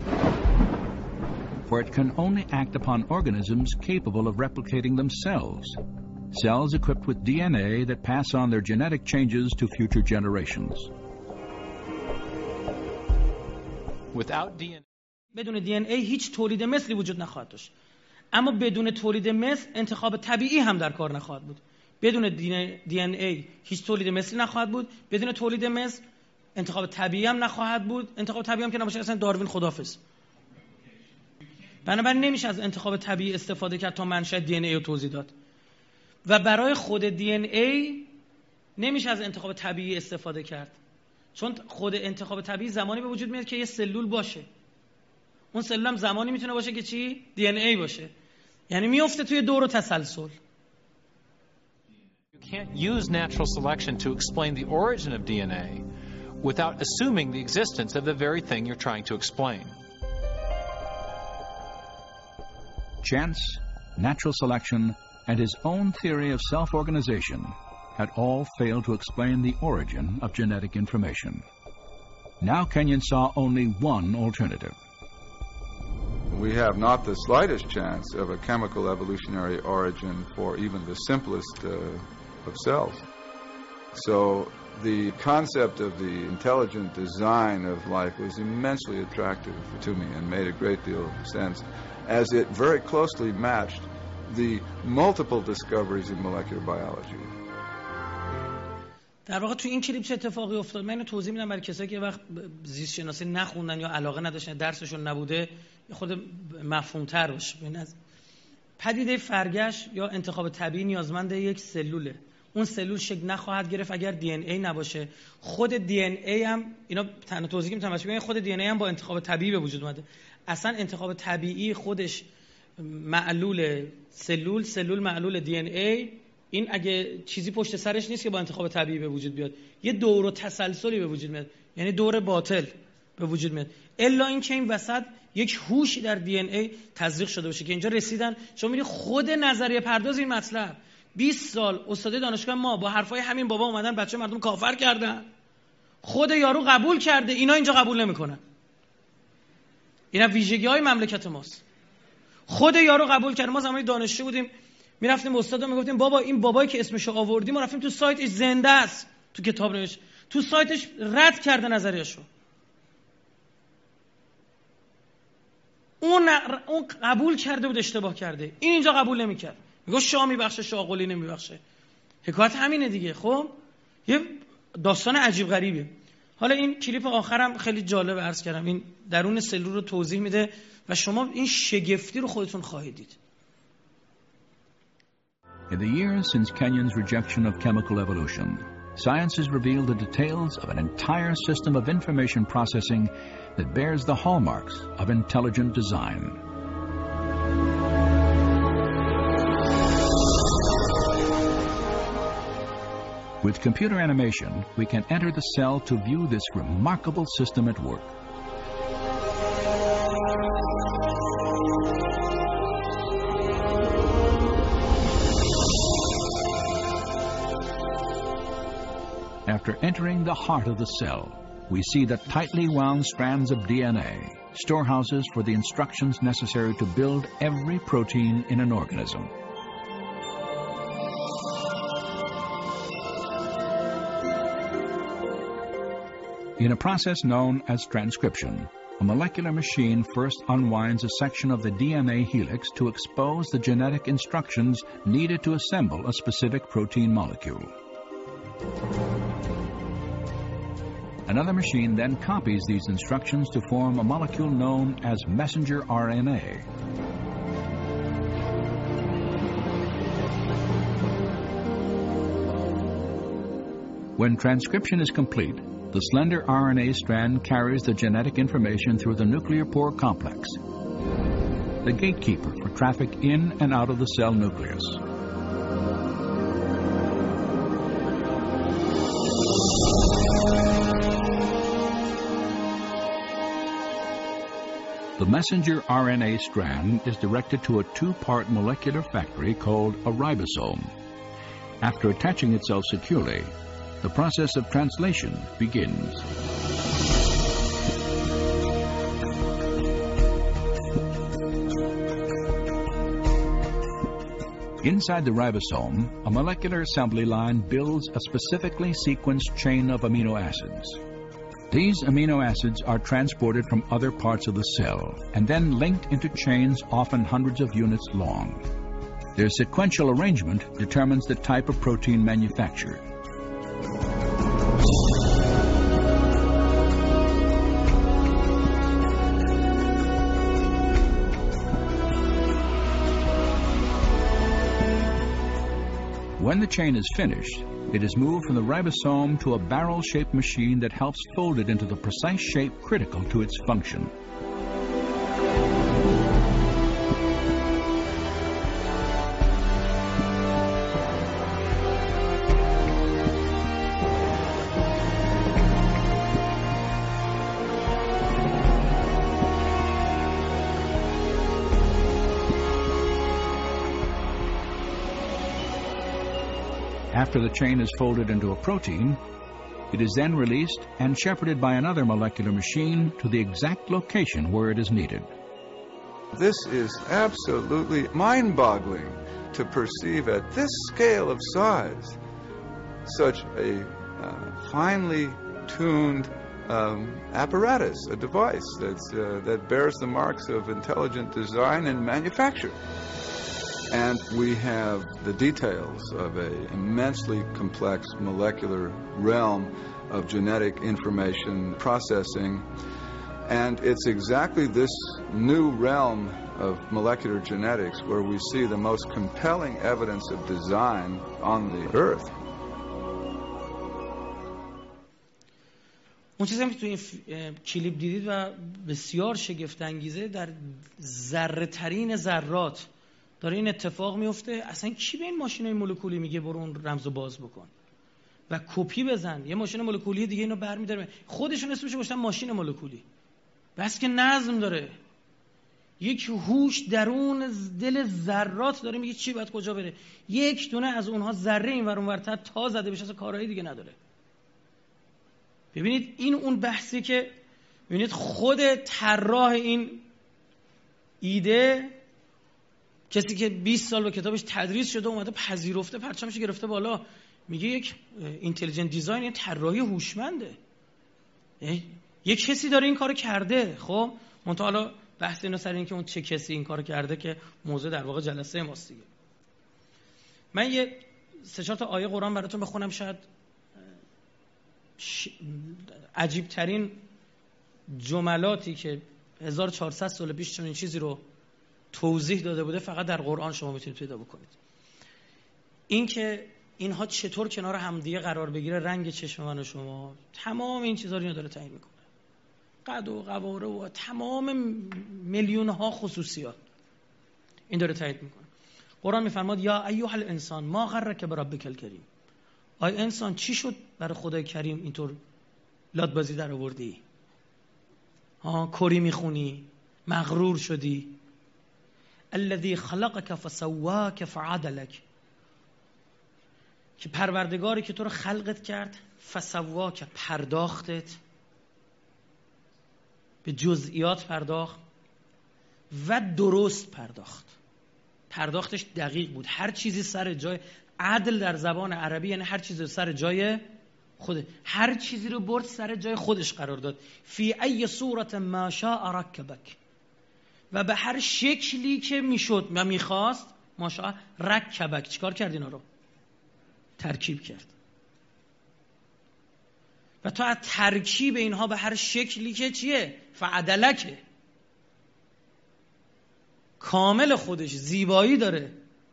For it can only act upon organisms capable of replicating themselves, cells equipped with D N A that pass on their genetic changes to future generations. Without D N A بدون دی ان ای هیچ تولید مثلی وجود نخواهد داشت. اما بدون تولید مثل انتخاب طبیعی هم در کار نخواهد بود. بدون دی ان ای هیچ تولید مثلی نخواهد بود. بدون تولید مثل انتخاب طبیعی هم نخواهد بود. انتخاب طبیعی هم که نباشه اصلا داروین خداحافظ. بنابراین نمیشه از انتخاب طبیعی استفاده کرد تا منشأ دی ان ای رو توضیح داد. و برای خود دی ان ای نمیشه از انتخاب طبیعی استفاده کرد. چون خود انتخاب طبیعی زمانی به وجود میاد که یه سلول باشه. اون سلول هم زمانی میتونه باشه که چی؟ دی ان ای باشه. یعنی میفته توی دور و تسلسل. You can't use natural selection to explain the origin of D N A without assuming the existence of the very thing you're trying to explain. Chance, natural selection, and his own theory of self-organization had all failed to explain the origin of genetic information. Now Kenyon saw only one alternative. We have not the slightest chance of a chemical evolutionary origin for even the simplest uh, of cells. So the concept of the intelligent design of life was immensely attractive to me and made a great deal of sense, as it very closely matched the multiple discoveries in molecular biology. در واقع تو این کلیپ چه اتفاقی افتاد؟ من اینو توضیح میدم برای کسایی که وقت زیست شناسی نخوندن یا علاقه نداشتن، درسشون نبوده، خود مفهوم‌تر باشه. ببین از پدیده فرگشت یا انتخاب طبیعی نیازمند یک سلوله. اون سلول شکل نخواهد گرفت اگر دی ان ای نباشه. خود دی ان ای هم اینا تنها توضیحی میتونم بگم، خود دی ان ای هم با انتخاب طبیعی به وجود اومده. اصلا انتخاب طبیعی خودش معلول سلول، سلول معلول دی ان ای، این اگه چیزی پشت سرش نیست که با انتخاب طبیعی به وجود بیاد، یه دور و تسلسلی به وجود میاد، یعنی دور باطل به وجود میاد. الا این که این وسط یک هوشی در دی ان ای تزریق شده باشه که اینجا رسیدن. شما می‌بینید خود نظریه پرداز این مطلب بیست سال استاد دانشگاه ما با حرفای همین بابا اومدن بچه مردم کافر کردن، خود یارو قبول کرده، اینا اینجا قبول نمیکنن. اینا ویژگی‌های مملکت ماست. خود یارو قبول کرده. ما زمانی دانشجو بودیم میرفتیم استادا میگفتیم بابا این بابایی که اسمشو آوردیم ما رفتیم تو سایتش زنده است، تو کتاب نوشت، تو سایتش رد کرده نظریه‌شو. اون اون قبول کرده بود اشتباه کرده، این اینجا قبول نمی‌کرد. میگه شاه میبخشه، شاه قلی نمیبخشه. حکایت همینه دیگه. خب یه داستان عجیب غریبه. حالا این کلیپ آخرم خیلی جالب عرض کردم، این درون سلول رو توضیح میده و شما این شگفتی رو خودتون خواهید دید. In the years since Kenyon's rejection of chemical evolution, science has revealed the details of an entire system of information processing that bears the hallmarks of intelligent design. With computer animation, we can enter the cell to view this remarkable system at work. After entering the heart of the cell, we see the tightly wound strands of D N A, storehouses for the instructions necessary to build every protein in an organism. In a process known as transcription, a molecular machine first unwinds a section of the D N A helix to expose the genetic instructions needed to assemble a specific protein molecule. Another machine then copies these instructions to form a molecule known as messenger R N A. When transcription is complete, the slender R N A strand carries the genetic information through the nuclear pore complex, the gatekeeper for traffic in and out of the cell nucleus. The messenger R N A strand is directed to a two-part molecular factory called a ribosome. After attaching itself securely, the process of translation begins. Inside the ribosome, a molecular assembly line builds a specifically sequenced chain of amino acids. These amino acids are transported from other parts of the cell and then linked into chains often hundreds of units long. Their sequential arrangement determines the type of protein manufactured. When the chain is finished, it is moved from the ribosome to a barrel-shaped machine that helps fold it into the precise shape critical to its function. After the chain is folded into a protein, it is then released and shepherded by another molecular machine to the exact location where it is needed. This is absolutely mind-boggling to perceive at this scale of size such a uh, finely tuned um, apparatus, a device that's, uh, that bears the marks of intelligent design and manufacture. And we have the details of an immensely complex molecular realm of genetic information processing. And it's exactly this new realm of molecular genetics where we see the most compelling evidence of design on the earth. اون چیزی که تو این کلیپ دیدید و بسیار شگفت انگیزه، در ذره ترین ذرات داره این اتفاق میفته. اصلا کی به این ماشینای مولکولی میگه برو اون رمزو باز بکن و کپی بزن؟ یه ماشین مولکولی دیگه اینو برمی‌داره، خودشون اسمش گذاشتن ماشین مولکولی، بس که نظم داره. یک هوش درون دل ذرات داره میگه چی باید کجا بره. یک دونه از اونها ذره اینور اونورتر تا زده بشه اصلا کارهای دیگه نداره. ببینید این اون بحثی که ببینید خود طراح این ایده، کسی که بیست سال با کتابش تدریس شده اومده پذیرفته، پرچمش گرفته بالا، میگه یک اینتلیجنت دیزاین، یه طراحی هوشمنده. یک کسی داره این کارو کرده. خب منتها حالا بحث اینو سر این که اون چه کسی این کارو کرده که موضوع در واقع جلسه ماست دیگه. من یه سه چهار تا آیه قرآن براتون بخونم، شاید ش... عجیب ترین جملاتی که هزار و چهارصد سال پیش چنین چیزی رو توضیح داده بوده فقط در قرآن شما میتونید پیدا بکنید. این که اینها چطور کنار همدیگه قرار بگیره، رنگ چشم من و شما، تمام این چیزا رو اینو داره تعیین میکنه. قد و قواره و تمام میلیون ها خصوصیات این داره تعیین میکنه. قرآن میفرماد یا ایها الانسان ما غرک بربک الکریم. آی انسان چی شد برای خدای کریم اینطور لاتبازی در آوردی؟ ها کری میخونی، مغرور شدی. الذی خلقک فسواک فعدلک، که پروردگاری که تو رو خلقت کرد، فسواک پرداختت، به جزئیات پرداخت و درست پرداخت. پرداختش دقیق بود، هر چیزی سر جای. عدل در زبان عربی یعنی هر چیزی سر جای خود، هر چیزی رو برد سر جای خودش قرار داد. فی ای صورت ما شاء رکبک، و به هر شکلی که میشد و میخواست ما شاء رکبک. چیکار کرد اینا رو؟ ترکیب کرد. و تو از ترکیب اینها به هر شکلی که چیه؟ فعدلکه، کامل خودش زیبایی داره.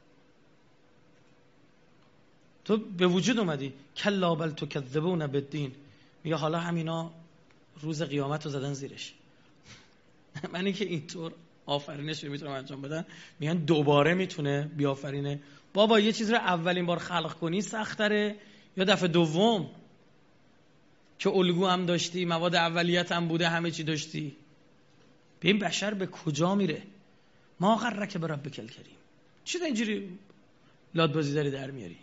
تو به وجود اومدی. کلا بل تکذبون بالدین، میگه حالا همینا روز قیامت رو زدن زیرش. منی که اینطور آفرینش رو میتونم انجام بدن، میگن دوباره میتونه بیافرینه. بابا یه چیز رو اولین بار خلق کنی سخت‌تره یا دفعه دوم که الگو هم داشتی، مواد اولیت هم بوده، همه چی داشتی؟ ببین بشر به کجا میره. ما غرک بربک الکریم. چرا اینجوری لاتبازی داری در میاری؟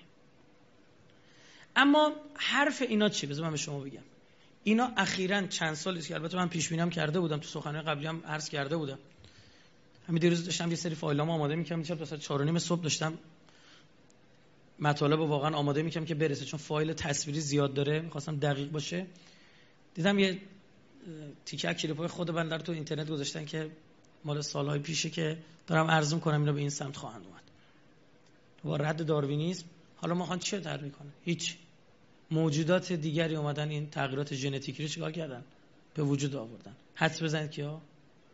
اما حرف اینا چی؟ بذار من به شما بگم. اینا اخیراً چند سالی که البته من پیش بینی‌ام کرده بودم، تو سخنرانی قبلی هم عرض کرده بودم. همین دیروز داشتم یه سری فایلام آماده می‌کردم، می‌شد تا ساعت چهار و نیم صبح داشتم مطالب واقعا آماده می‌کردم که برسه، چون فایل تصویری زیاد داره، می‌خواستم دقیق باشه. دیدم یه تیکه کلیپ‌های خود بنده رو تو اینترنت گذاشتن که مال سال‌های پیشه که دارم عرض می‌کنم اینا به این سمت خواهند اومد. با رد داروینیسم حالا ما خوان چه تغییر کنه؟ هیچ. موجودات دیگری اومدن این تغییرات ژنتیکی رو چیکار کردن؟ به وجود آوردن. حدس بزنید که ها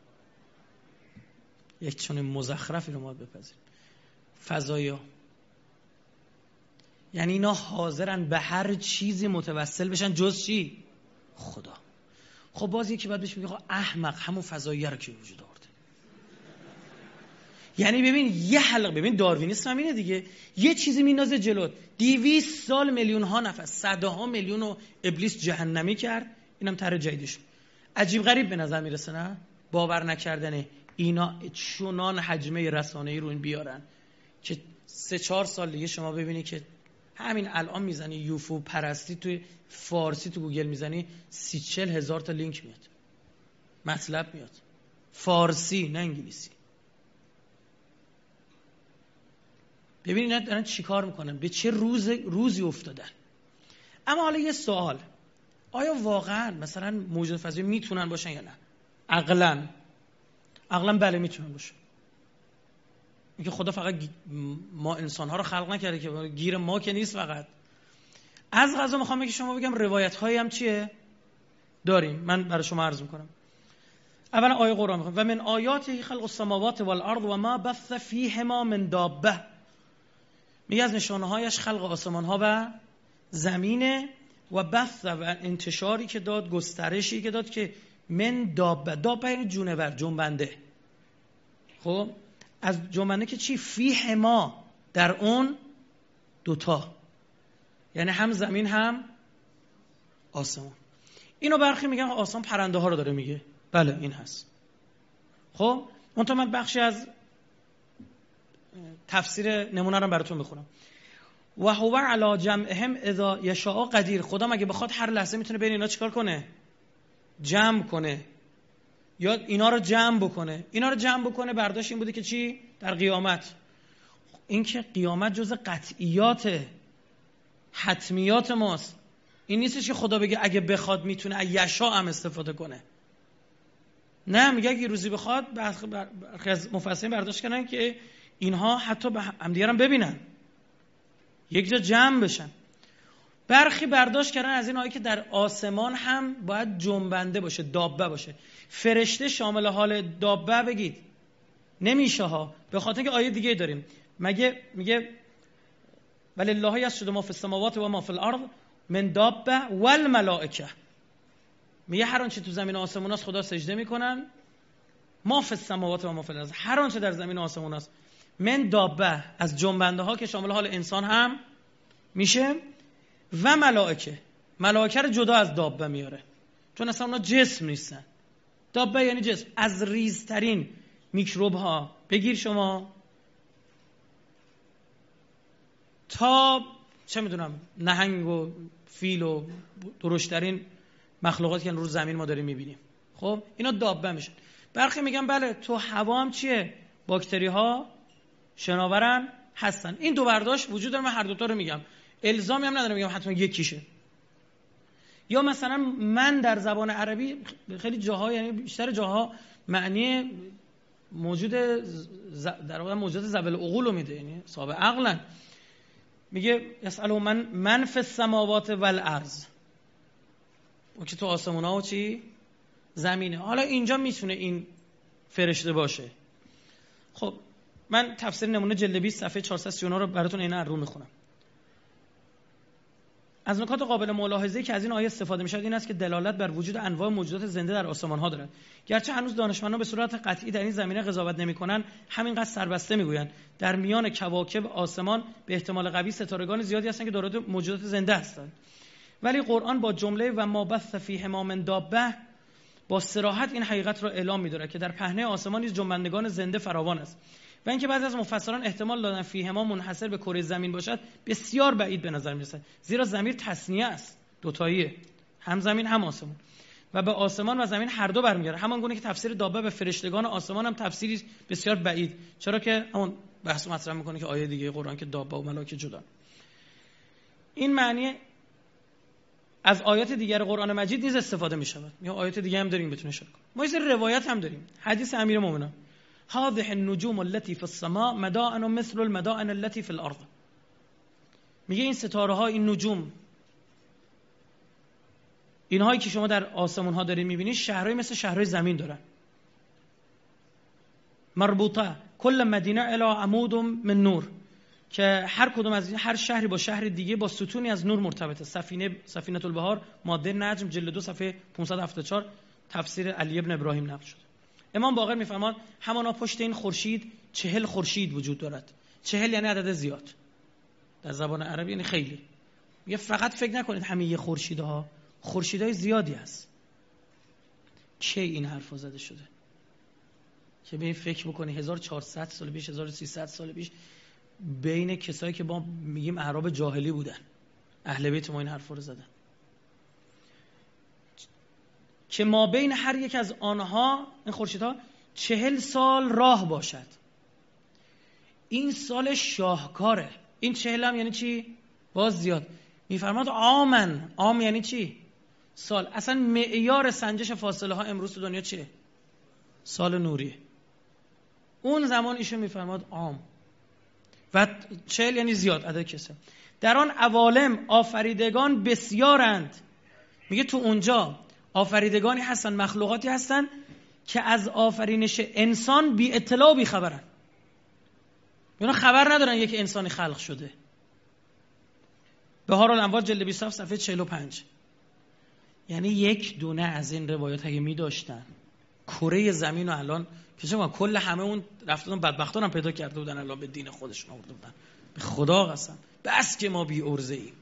یک چون مزخرفی رو ما بپذیریم. فضایا، یعنی اینا حاضرن به هر چیزی متوسل بشن جز چی؟ خدا. خب باز یکی بعد بهش میگه احمق، همون فضایی رو که وجود آورده. یعنی ببین یه حلقه، ببین داروینیسم هم اینه دیگه، یه چیزی میندازه جلوت، دویست سال میلیون ها نفر، صدها میلیون و ابلیس جهنمی کرد، اینم طرح جدیدش. عجیب غریب به نظر میرسه نه؟ باور نکردنه اینا چنان حجمه رسانه‌ای رو این بیارن که سه چهار سال دیگه شما ببینی که همین الان میزنی یوفو پرستی توی فارسی تو گوگل میزنی سی چل هزار تا لینک میاد، مطلب میاد، فارسی نه انگلیسی. ببینید اینا دارن چی کار میکنن، به چه روز روزی افتادن. اما حالا یه سوال، آیا واقعا مثلا موجود فضایی میتونن باشن یا نه؟ عقلاً عقلاً بله میتونن باشن. اینکه خدا فقط ما انسان‌ها رو خلق نکرده که گیر ما که نیست. فقط از قضا میخوام که شما بگم روایت هایی هم چیه داریم، من برای شما عرض میکنم. اولا آیه قرآن میخوام و من آیاته خلق السماوات والارض و ما بث فیهما من دابه. میگه از نشانه‌هایش خلق آسمان ها و زمینه و بث و انتشاری که داد، گسترشی که داد که من دابه، دابه یعنی جونور، جنبنده. خب از جنبنده که چی؟ فیه ما، در اون دوتا، یعنی هم زمین هم آسمان. اینو برخی میگن آسمان پرنده ها رو داره میگه. بله این هست. خب منتها من بخشی از تفسیر نمونه رو براتون بخونم. و هو علی جمعهم اذا یشاء قدیر. خدا مگه بخواد هر لحظه میتونه بین اینا چیکار کنه؟ جمع کنه، یا اینا رو جمع بکنه. اینا رو جمع بکنه برداشت این بوده که چی؟ در قیامت. این که قیامت جز قطعیات حتمیات ماست. این نیستش که خدا بگه اگه بخواد میتونه یشاء هم استفاده کنه. نه، میگه اگه روزی بخواد. برخی از مفسرین برداشت کردن که اینها حتی به همدیگه هم ببینن، یک جا جمع بشن. برخی برداشت کردن از این آیه که در آسمان هم باید جنبنده باشه، دابه باشه. فرشته شامل حال دابه بگید نمیشه ها، به خاطر که آیه دیگه داریم. مگه میگه ولله یسجد ما فی السماوات و ما فی الارض من دابه والملائکه. میگه هر آنچه تو زمین و آسمون است خدا سجده میکنن. ما فی السماوات و ما فی الارض، هر آنچه در زمین و آسمون است. من دابه، از جنبنده ها که شامل حال انسان هم میشه، و ملائکه. ملائکه رو جدا از دابه میاره چون اصلا اونا جسم نیستن. دابه یعنی جسم. از ریزترین میکروب ها بگیر شما تا چه میدونم نهنگ و فیل و درشترین مخلوقاتی که رو زمین ما داریم میبینیم. خب اینا دابه میشن. برخی میگن بله تو هوا هم چیه؟ باکتری ها شناورن هستن. این دو برداشت وجود داره. من هر دوتا رو میگم، الزامی هم ندارم میگم حتما یکیشه. یا مثلا من در زبان عربی خیلی جاها، یعنی بیشتر جاها معنی موجود در واقع موجود ذوی العقول رو میده، یعنی صاحب عقلن. میگه یسألو من من فی السماوات والارض، اون که تو آسمون ها و چی؟ زمینه. حالا اینجا میتونه این فرشته باشه. خب من تفسیر نمونه جلد بیست صفحه چهارصد و سی و نه رو براتون اینا رو میخونم. از نکات قابل ملاحظه‌ای که از این آیه استفاده می‌شد این است که دلالت بر وجود انواع موجودات زنده در آسمان‌ها دارد. گرچه هنوز دانشمندان به صورت قطعی در این زمینه قضاوت نمی‌کنند، همینقدر سربسته می‌گویند در میان کواکب آسمان به احتمال قوی ستارگان زیادی هستند که دارای موجودات زنده هستند. ولی قرآن با جمله و ما بث فیهما من دابه با صراحت این حقیقت را اعلام می‌دارد که در پهنه آسمان نیز جنبندگان زنده فراوان است. و اینکه بعضی از مفسران احتمال دادن فیهما منحصر به کره زمین باشد بسیار بعید به نظر میرسد، زیرا ضمیر تثنیه است، دوتاییه، هم زمین هم آسمان، و به آسمان و زمین هر دو برمیگرده. همان گونه که تفسیر دابه به فرشتگان آسمان هم تفسیری بسیار بعید، چرا که همون بحث مطرح میکنه که آیه دیگه قرآن که دابه و ملائکه جدا. این معنی از آیات دیگر قرآن مجید نیز استفاده میشود. یا آیات دیگه هم داریم بتونه اشاره کنه. ما یه روایت هم داریم، حدیث امیرالمومنین هذه النجوم التي في السماء مدائن مثل المدائن التي في الارض. میگه این ستاره ها، این نجوم، اینهایی که شما در آسمون ها دارید میبینید شهرهای مثل شهرهای زمین دارن. مربوطه کل مدینه الی عمود من نور، که هر کدوم از هر شهری با شهر دیگه با ستونی از نور مرتبطه. سفینه سفینه البحار ماده نجم جلد دو صفحه پانصد و هفتاد و چهار تفسیر علی ابن ابراهیم نقل شده. امام باقر میفرماد همانا پشت این خورشید چهل خورشید وجود دارد. چهل یعنی عدد زیاد در زبان عربی، یعنی خیلی. میگه فقط فکر نکنید همه یه خورشیدها، خورشیدهای زیادی هست. کی این حرفا زده شده که به این فکر بکنی هزار و چهارصد سال پیش، هزار و سیصد سال پیش، بین کسایی که ما میگیم اعراب جاهلی بودن، اهل بیت ما این حرفا رو زدن، که ما بین هر یک از آنها این خورشیدها چهل سال راه باشد. این سال شاهکاره. این چهل هم یعنی چی؟ باز زیاد. میفرماد عامن، عام یعنی چی؟ سال. اصلا معیار سنجش فاصله ها امروز تو دنیا چیه؟ سال نوریه. اون زمان ایشون میفرماد عام، و چهل یعنی زیاد، عدد کسه. در آن عوالم آفریدگان بسیارند. میگه تو اونجا آفریدگانی هستن، مخلوقاتی هستن که از آفرینش انسان بی اطلاع و بی خبرن. اونا خبر ندارن یک انسانی خلق شده. بهار الانوار جلد بیست و هفت صفحه چهل و پنج. یعنی یک دونه از این روایات اگه می داشتن کره زمین رو الان که چه کل همه اون رفتن بدبختان هم پیدا کرده بودن، الان به دین خودشون آورده بودن. به خدا قسم بس که ما بی ارزه ایم.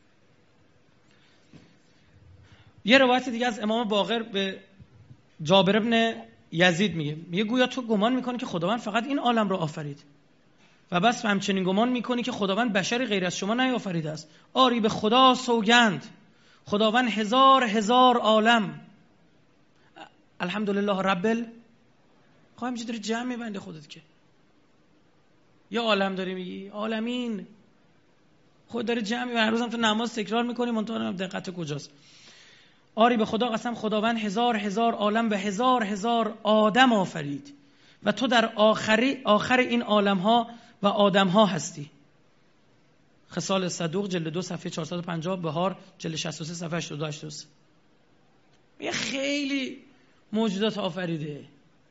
یه روایت دیگه از امام باقر به جابر ابن یزید میگه میگه گویا تو گمان میکنی که خداوند فقط این عالم رو آفرید و بس همچنین گمان میکنی که خداوند بشری غیر از شما نیافریده است. آری به خدا سوگند خداوند هزار هزار عالم. الحمدلله رب ال خواهم اینجا داری جمع میبنده خودت که یه عالم داری میگی عالمین خود داری جمع میبنده. هر روزم تو نماز تکرار میکنی منتها دقت کجاست. آری به خدا قسم خداوند هزار هزار عالم و هزار هزار آدم آفرید و تو در آخری آخر این عالم ها و آدم ها هستی. خصال صدوق جلد دو صفحه چهارصد و پنجاه، بهار جلد شصت و سه صفحه هشتاد و هشتاد و سه. یه خیلی موجودات آفریده.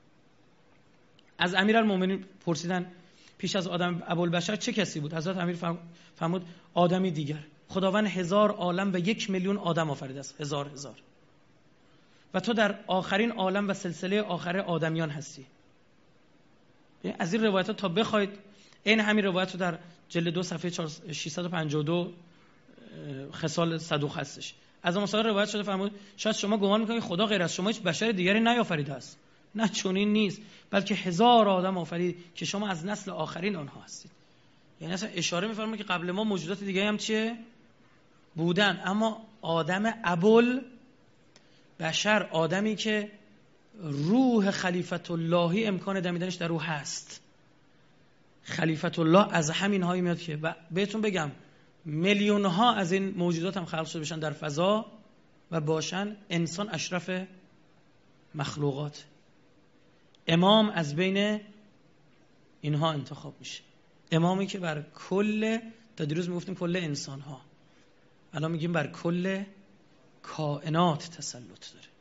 از امیرالمومنین پرسیدن پیش از آدم ابوالبشر چه کسی بود؟ حضرت امیر فرمود آدمی دیگر. خداوند هزار عالم و یک میلیون آدم آفریده است. هزار هزار. و تو در آخرین عالم و سلسله آخر آدمیان هستی. از این روایت ها تا بخواید این همین روایت رو در جلد دو صفحه ششصد و پنجاه و دو خصال صدوق هستش. از اون مسائل روایت شده فرمود شاید شما گمان میکنید خدا غیر از شما هیچ بشر دیگری نیافریده است. نه چنین نیست، بلکه هزار آدم آفرید که شما از نسل آخرین آنها هستید. یعنی اصلا اشاره می‌فرمایه که قبل ما موجودات دیگه هم چیه بودن، اما آدم ابوال بشر، آدمی که روح خلیفت اللهی امکان دمیدنش در روح هست. خلیفت الله از همین هایی میاد که بهتون بگم میلیون ها از این موجودات هم خلق شده بشن در فضا و باشن انسان اشرف مخلوقات. امام از بین اینها انتخاب میشه، امامی که بر کل، تا دیروز میگفتیم کل انسان ها، الان میگیم بر کل کائنات تسلط داره.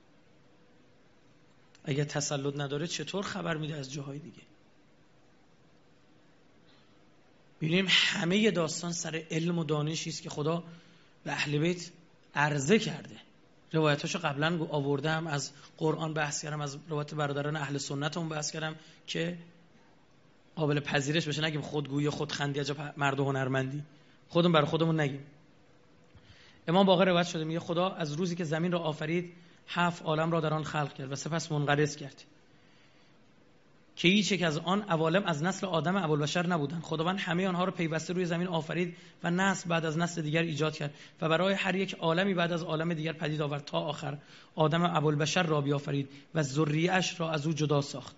اگه تسلط نداره چطور خبر میده از جاهای دیگه؟ ببینیم همه داستان سر علم و دانشی است که خدا به اهل بیت عرضه کرده. روایتاشو قبلا آوردم، از قرآن بحث کردم، از روایت برادران اهل سنت هم بحث کردم که قابل پذیرش بشه. نگیم خودگویی، خودخندی، عجب مرد و هنرمندی، خودمون برای خودمون نگیم. امام باقر روایت شده میگه خدا از روزی که زمین را آفرید هفت عالم را در آن خلق کرد و سپس منقرض کرد که هیچ یک از آن عوالم از نسل آدم ابوالبشر نبودند. خداوند همه آنها را پیوسته روی زمین آفرید و نسل بعد از نسل دیگر ایجاد کرد و برای هر یک عالمی بعد از عالم دیگر پدید آورد تا آخر آدم ابوالبشر را بیافرید و ذریه اش را از او جدا ساخت.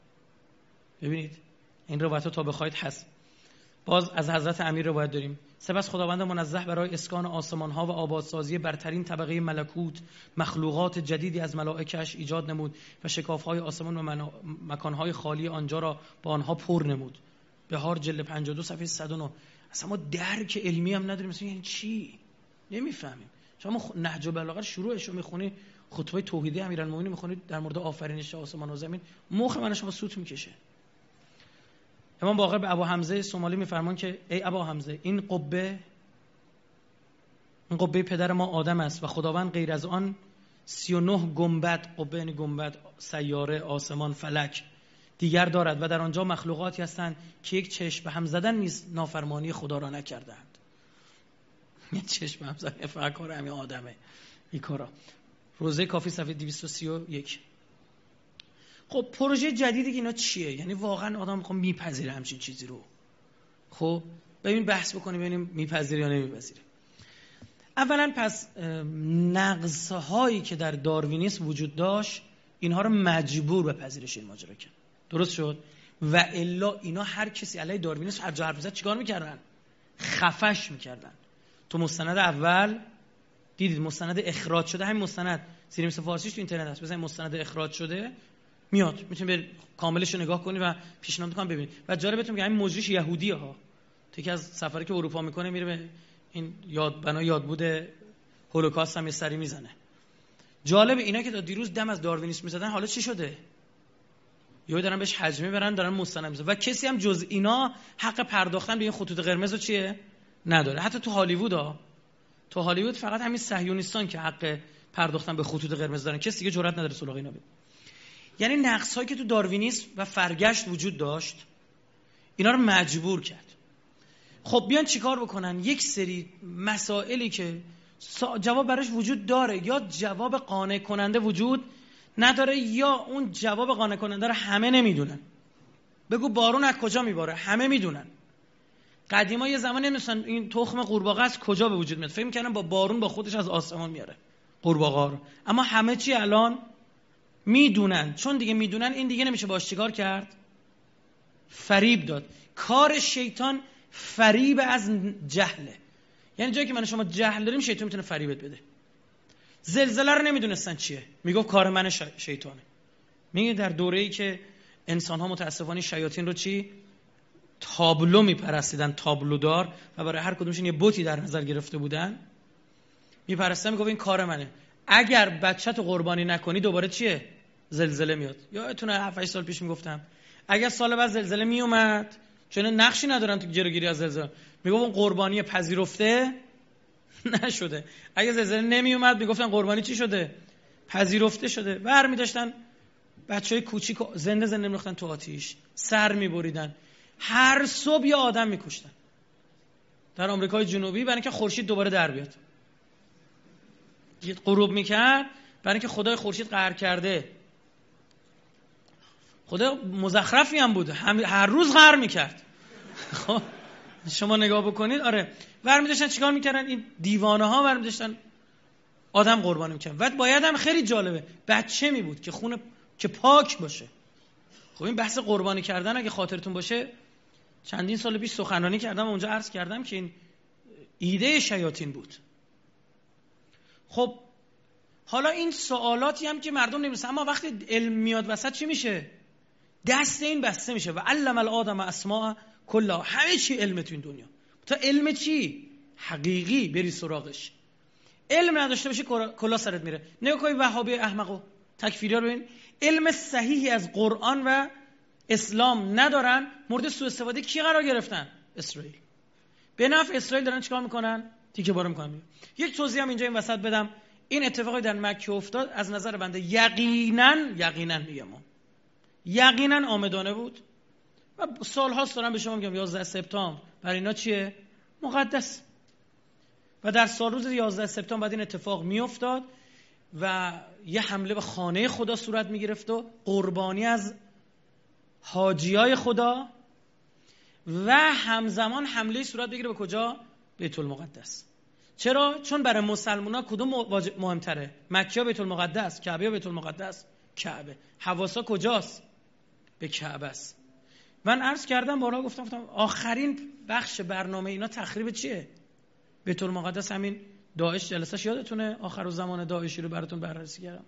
ببینید این روایت تا بخواید هست. باز از حضرت امیر روایت داریم سپس خداوند منزه برای اسکان آسمان ها و آبادسازی برترین طبقه ملکوت مخلوقات جدیدی از ملائکه‌اش ایجاد نمود و شکاف های آسمان و منا... مکان های خالی آنجا را با آنها پر نمود. بهار جلد پنجاه و دو صفحه صد و نه. اصلا ما درک علمی هم نداریم، مثلا یعنی چی نمیفهمیم. شما نهج البلاغه شروعش رو میخونی، خطبه توحیدی امیرالمومنین میخونید در مورد آفرینش آسمان و زمین، مخ من شما سوت میکشه. امام باقر به ابو حمزه سومالی میفرمان که ای ابا حمزه این قبه این قبه پدر ما آدم است و خداوند غیر از آن سی و نه گنبد، قبه یعنی گنبد، سیاره، آسمان، فلک دیگر دارد و در آنجا مخلوقاتی هستند که یک چشم به هم زدن نیست نافرمانی خدا را نکردند. یک چشم به هم زدن فقط کار همین آدمه این کارا. روزه کافی صفحه دویست و سی و یک. خب پروژه جدیدی که اینا چیه؟ یعنی واقعا آدم میخوام میپذیره همچین چیزی رو. خب ببین بحث بکنیم ببینیم میپذیره یا نمیپذیره. اولا پس نقص هایی که در داروینیسم وجود داشت اینها رو مجبور به پذیرش این ماجرا کرد. درست شد؟ و الا اینا هر کسی علیه داروینیسم هر جا حرف میزد چیکار میکردن؟ خفش میکردن. تو مستند اول دیدید مستند اخراج شده، همین مستند زیر مثل فارسیش تو اینترنت هست، بزنید مستند اخراج شده میاد، میتونید به کاملش رو نگاه کنید و پیشنهاد میکنم ببینید. و جالبتون که همین مجریش یهودیه ها. تو یکی از سفری که اروپا میکنه میره به این یاد بنا یادبود هولوکاست هم یه سری میزنه. جالب اینا که تا دیروز دم از داروینیسم میزدن حالا چی شده؟ یهو دارن بهش حجمه برن دارن مستند میزنن و کسی هم جز اینا حق پرداختن به این خطوط قرمز رو چیه؟ نداره. حتی تو هالیوود ها، تو هالیوود فقط همین صهیونیستان که حق پرداختن به خطوط قرمز دارن، کسی دیگه جرئت نداره سراغ اینا بره. یعنی نقص‌هایی که تو داروینیسم و فرگشت وجود داشت اینا رو مجبور کرد. خب بیان چیکار بکنن؟ یک سری مسائلی که جواب براش وجود داره یا جواب قانع کننده وجود نداره یا اون جواب قانع کننده رو همه نمیدونن. بگو بارون از کجا میباره؟ همه میدونن. قدیما یه زمانی نمی‌دونن این تخم قورباغه از کجا به وجود میاد. فکر می‌کردن با بارون با خودش از آسمان میاره قورباغه رو. اما همه چی الان میدونن. چون دیگه میدونن این دیگه نمیشه باش چیکار کرد؟ فریب داد. کار شیطان فریب از جهله. یعنی جایی که من شما جهل داریم شیطان میتونه فریبت بده. زلزله رو نمیدونستن چیه، میگفت کار من شیطانه. میگه در دوره‌ای که انسان ها متاسفانه شیاطین رو چی؟ تابلو میپرستیدن، تابلودار، و برای هر کدومشون یه بتی در نظر گرفته بودن میپرستن. میگفت این کار منه، اگر بچه‌تو قربانی نکنی دوباره چیه؟ زلزله میاد. یادتونه هفت هشت سال پیش میگفتم اگر سال بعد زلزله میومد، چون نقشی ندارن تو جلوگیری از زلزله، میگفت اون قربانی پذیرفته نشده. اگه زلزله نمی اومد میگفتن قربانی چی شده؟ پذیرفته شده. برمی داشتن بچهای کوچیک زنده زنده می‌ریختن تو آتیش، سر می‌بریدن، هر صبح یه آدم می‌کشتن در آمریکای جنوبی برای اینکه خورشید دوباره در بیاد. غروب می‌کرد برای اینکه خدای خورشید قهر کرده. خدا مزخرفی هم بود، هر روز قهر می‌کرد. خب شما نگاه بکنید. آره برمی داشتن چیکار میکردن؟ این دیوانه ها برمی داشتن آدم قربانی میکردن. و باید هم خیلی جالبه بچه می بود که خون که پاک باشه. خب این بحث قربانی کردن اگه خاطرتون باشه چندین سال پیش سخنرانی کردم و اونجا عرض کردم که این ایده شیاطین بود. خب حالا این سوالاتی هم که مردم نمی‌دونن، اما وقتی علم میاد وسط چی میشه؟ دست این بسته میشه. و علم الآدم اسماء کلا، همه چی علم تو این دنیا. تا علم چی؟ حقیقی بری سراغش. علم نداشته باشی کلا سرت میره. نگاه کنید وهابی احمقو تکفیریا رو، این علم صحیحی از قرآن و اسلام ندارن، مورد سوء استفاده کی قرار گرفتن؟ اسرائیل. به نفع اسرائیل دارن چیکار میکنن؟ تیکه باره میکنن. یک توضیح هم اینجا این وسط بدم. این اتفاقی در مکه افتاد از نظر بنده یقینا یقینا میگم یقینا آمدانه بود. و سال‌هاست دارم به شما میگم یازده سپتامبر برای اینا چیه؟ مقدس. و در سال روز یازده سپتامبر بعد این اتفاق میافتاد و یه حمله به خانه خدا صورت میگرفت و قربانی از حاجیای خدا و همزمان حمله صورت بگیره به کجا؟ بیت المقدس. چرا؟ چون برای مسلمان‌ها کدوم مهمتره؟ مکه یا بیت المقدس؟ کعبه یا بیت المقدس؟ کعبه. حواسا کجاست؟ به کعبه است. من عرض کردم بالا، گفتم گفتم آخرین بخش برنامه اینا تخریب چیه؟ بیت المقدس. همین داعش جلسه‌اش یادتونه؟ آخرالزمان داعشی رو براتون بررسی کردم.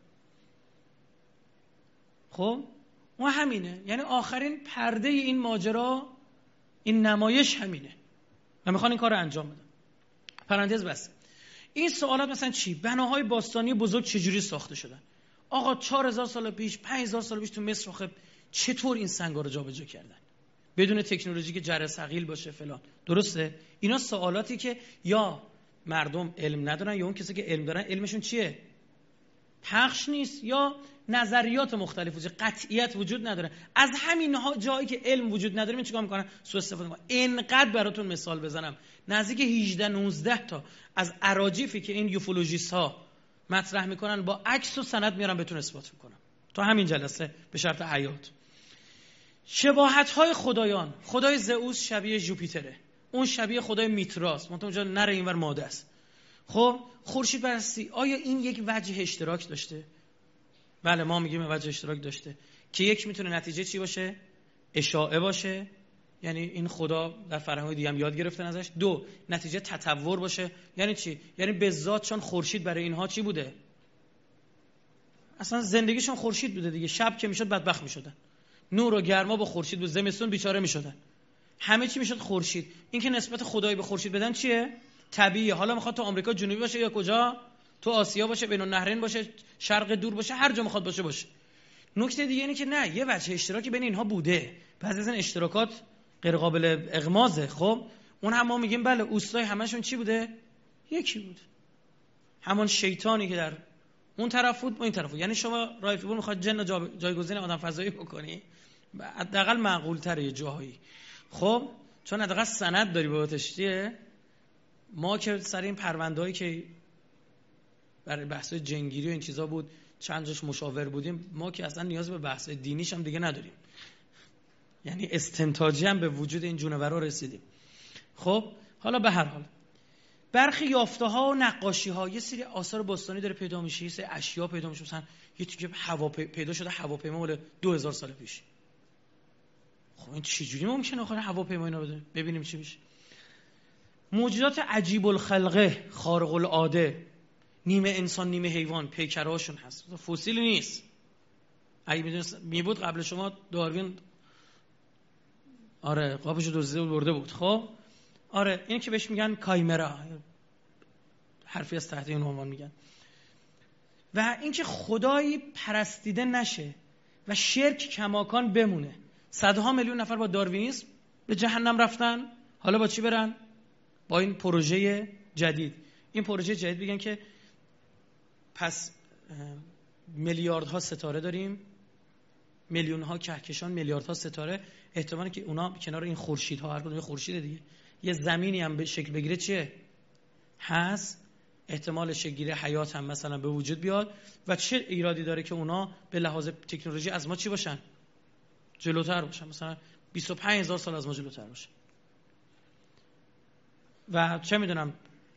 خب اون همینه، یعنی آخرین پرده این ماجرا، این نمایش همینه و میخوان این کار رو انجام بدن. پرانتز بس. این سوالات مثلا چی؟ بناهای باستانی بزرگ چجوری ساخته شدن؟ آقا چهار هزار سال پیش، پنج هزار سال پیش تو مصر خب چطور این سنگا رو جابجا کردن بدون تکنولوژی که جره ثقیل باشه فلان؟ درسته؟ اینا سوالاتی که یا مردم علم ندارن یا اون کسی که علم دارن علمشون چیه؟ پخش نیست، یا نظریات مختلف وجود، قطعیت وجود نداره. از همین جایی که علم وجود نداره من چیکار میکنن؟ سوء استفاده میکنن. اینقدر براتون مثال بزنم، نزدیک هجده نوزده تا از اراجیفی که این یوفولوژیست ها مطرح میکنن با عکس و سند میارن بهتون اثبات میکنم تو همین جلسه به شرط حیات. شباهت های خدایان، خدای زئوس شبیه جوپیتره، اون شبیه خدای میتراس، منتها اونجا نره اینور ماده است. خب خورشید پرستی آیا این یک وجه اشتراک داشته؟ بله ما میگیم وجه اشتراک داشته که یک میتونه نتیجه چی باشه؟ اشاعه باشه، یعنی این خدا در فرهنگ دیگه هم یاد گرفتن ازش. دو، نتیجه تطور باشه، یعنی چی؟ یعنی به ذات چون خورشید برای اینها چی بوده؟ اصلا زندگیشون خورشید بوده دیگه. شب که میشد بدبخت میشدن، نور و گرما با خورشید بود، زمستون بیچاره میشدن، همه چی میشد خورشید. این که نسبت خدایی به خورشید بدن چیه؟ طبیعیه. حالا میخواد تو آمریکا جنوبی باشه یا کجا؟ تو آسیا باشه، بین النهرین باشه، شرق دور باشه، هر جا میخواد باشه باشه. نکته دیگه اینه که نه، یه وجه اشتراکی بین اینها بوده. بعضی از این اشتراکات غیر قابل اغماضه. خب اون هم ما میگیم بله اوستای همشون چی بوده؟ یکی بود. همون شیطانی که در اون طرف بود این طرف بود. یعنی شما رایفیبور میخواد جن جا جایگزین آدم فضایی بکنی، حداقل معقول تره یه جاهایی. خب چون حداقل سند داری بابتش دیگه. ما که سر این پروندهایی که برای بحث جنگیری و این چیزا بود چند جاش مشاور بودیم، ما که اصلا نیاز به بحث دینیش هم دیگه نداریم، یعنی استنتاجی هم به وجود این جونورا رسیدیم. خب حالا به هر حال برخی یافته ها و نقاشی ها، یه سری آثار باستانی داره پیدا میشه، یه سری اشیا پیدا میشه، مثلا یه تیکه هوا پیدا شده، هواپیما مال دو هزار سال پیش. خب این چجوری ممکنه آخر هواپیما اینا بده؟ ببینیم چی میشه. موجودات عجیب الخلقه، خارق العاده، نیمه انسان نیمه حیوان، پیکرهاشون هست، فسیل نیست. اگه میدونست میبود قبل شما داروین آره قابشو دزدیده بود برده بود. خب آره این که بهش میگن کایمرا، حرفی از تحت این عنوان میگن. و اینکه خدایی پرستیده نشه و شرک کماکان بمونه. صدها میلیون نفر با داروینیسم به جهنم رفتن، حالا با چی برن؟ با این پروژه جدید. این پروژه جدید بگن که پس میلیاردها ستاره داریم، میلیون ها کهکشان، میلیاردها ستاره، احتمالی که اونا کنار این خورشیدها، هر کدوم یه خورشید دیگه، یه زمینی هم به شکل بگیره چیه؟ هست. احتمال شکل گیری حیات هم مثلا به وجود بیاد. و چه ایرادی داره که اونا به لحاظ تکنولوژی از ما چی باشن؟ جلوتر باشن، مثلا بیست و پنج هزار سال از ما جلوتر باشن. و چه میدونم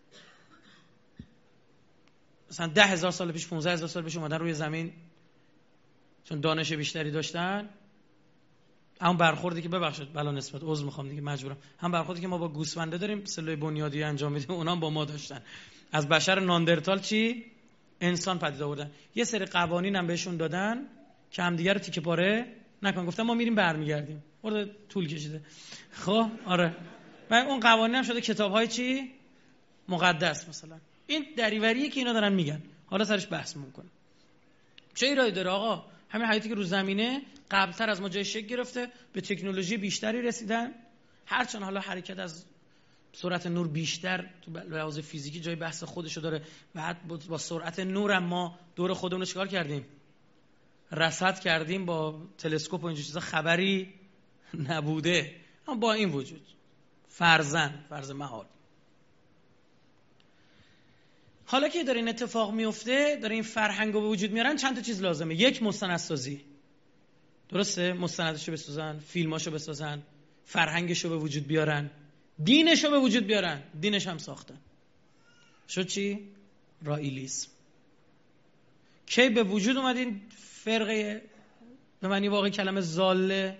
مثلا ده هزار سال پیش، پونزده هزار سال پیش اومدن روی زمین، چون دانش بیشتری داشتن. هم برخوردی که ببخشید بلا نسبت عذر میخوام دیگه مجبورم، هم برخوردی که ما با گوسفنده داریم سلول بنیادی انجام میدیم، اونا هم با ما داشتن. از بشر ناندرتال چی؟ انسان پدید آوردن. یه سری قوانین هم بهشون دادن که همدیگه رو تیکه پاره نکن. گفتم ما میریم برمیگردیم، برده طول کشیده. خب آره، و اون قوانین هم شده کتاب‌های چی؟ مقدس مثلا. این دریوریه که اینا دارن میگن، حالا سرش بحث میکنم. چه ایرادی داره آقا؟ همین حیاتی که رو زمینه قبلتر از ما جای شکل گرفته، به تکنولوژی بیشتری رسیدن، هرچند حالا حرکت از سرعت نور بیشتر تو لحاظ فیزیکی جای بحث خودشو داره. بعد با سرعت نور هم ما دور خودمون رو چیکار کردیم؟ رصد کردیم با تلسکوپ و اینجور چیزا، خبری نبوده. اما با این وجود فرضاً فرض محال، حالا که داره این اتفاق میفته، داره این فرهنگو به وجود میارن، چند تا چیز لازمه. یک، مستندسازی. درسته؟ مستندشو بسازن، فیلماشو بسازن، فرهنگشو به وجود بیارن، دینشو به وجود بیارن. دینش هم ساختن. شد چی؟ رائیلیسم. کی به وجود اومد این فرقه به معنی واقعی کلمه ضاله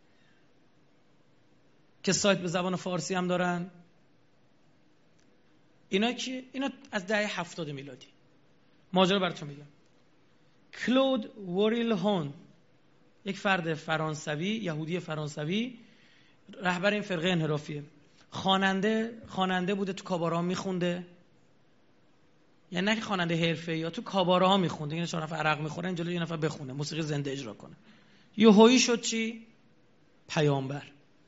که سایت به زبان فارسی هم دارن؟ اینا که اینا از دهه هفتاد میلادی. ماجرا براتون میگم. کلود وریلهون، یک فرد فرانسوی، یهودی فرانسوی، رهبر این فرقه انحرافیه. خواننده خواننده بوده، تو کاباره ها میخونده. یعنی نه خواننده حرفه‌ای، یا تو کاباره ها میخونده. یعنی چهار نفر عرق میخورن، جلوی یه نفر بخونه، موسیقی زنده اجرا کنه. یهویی شد چی؟ پیامبر.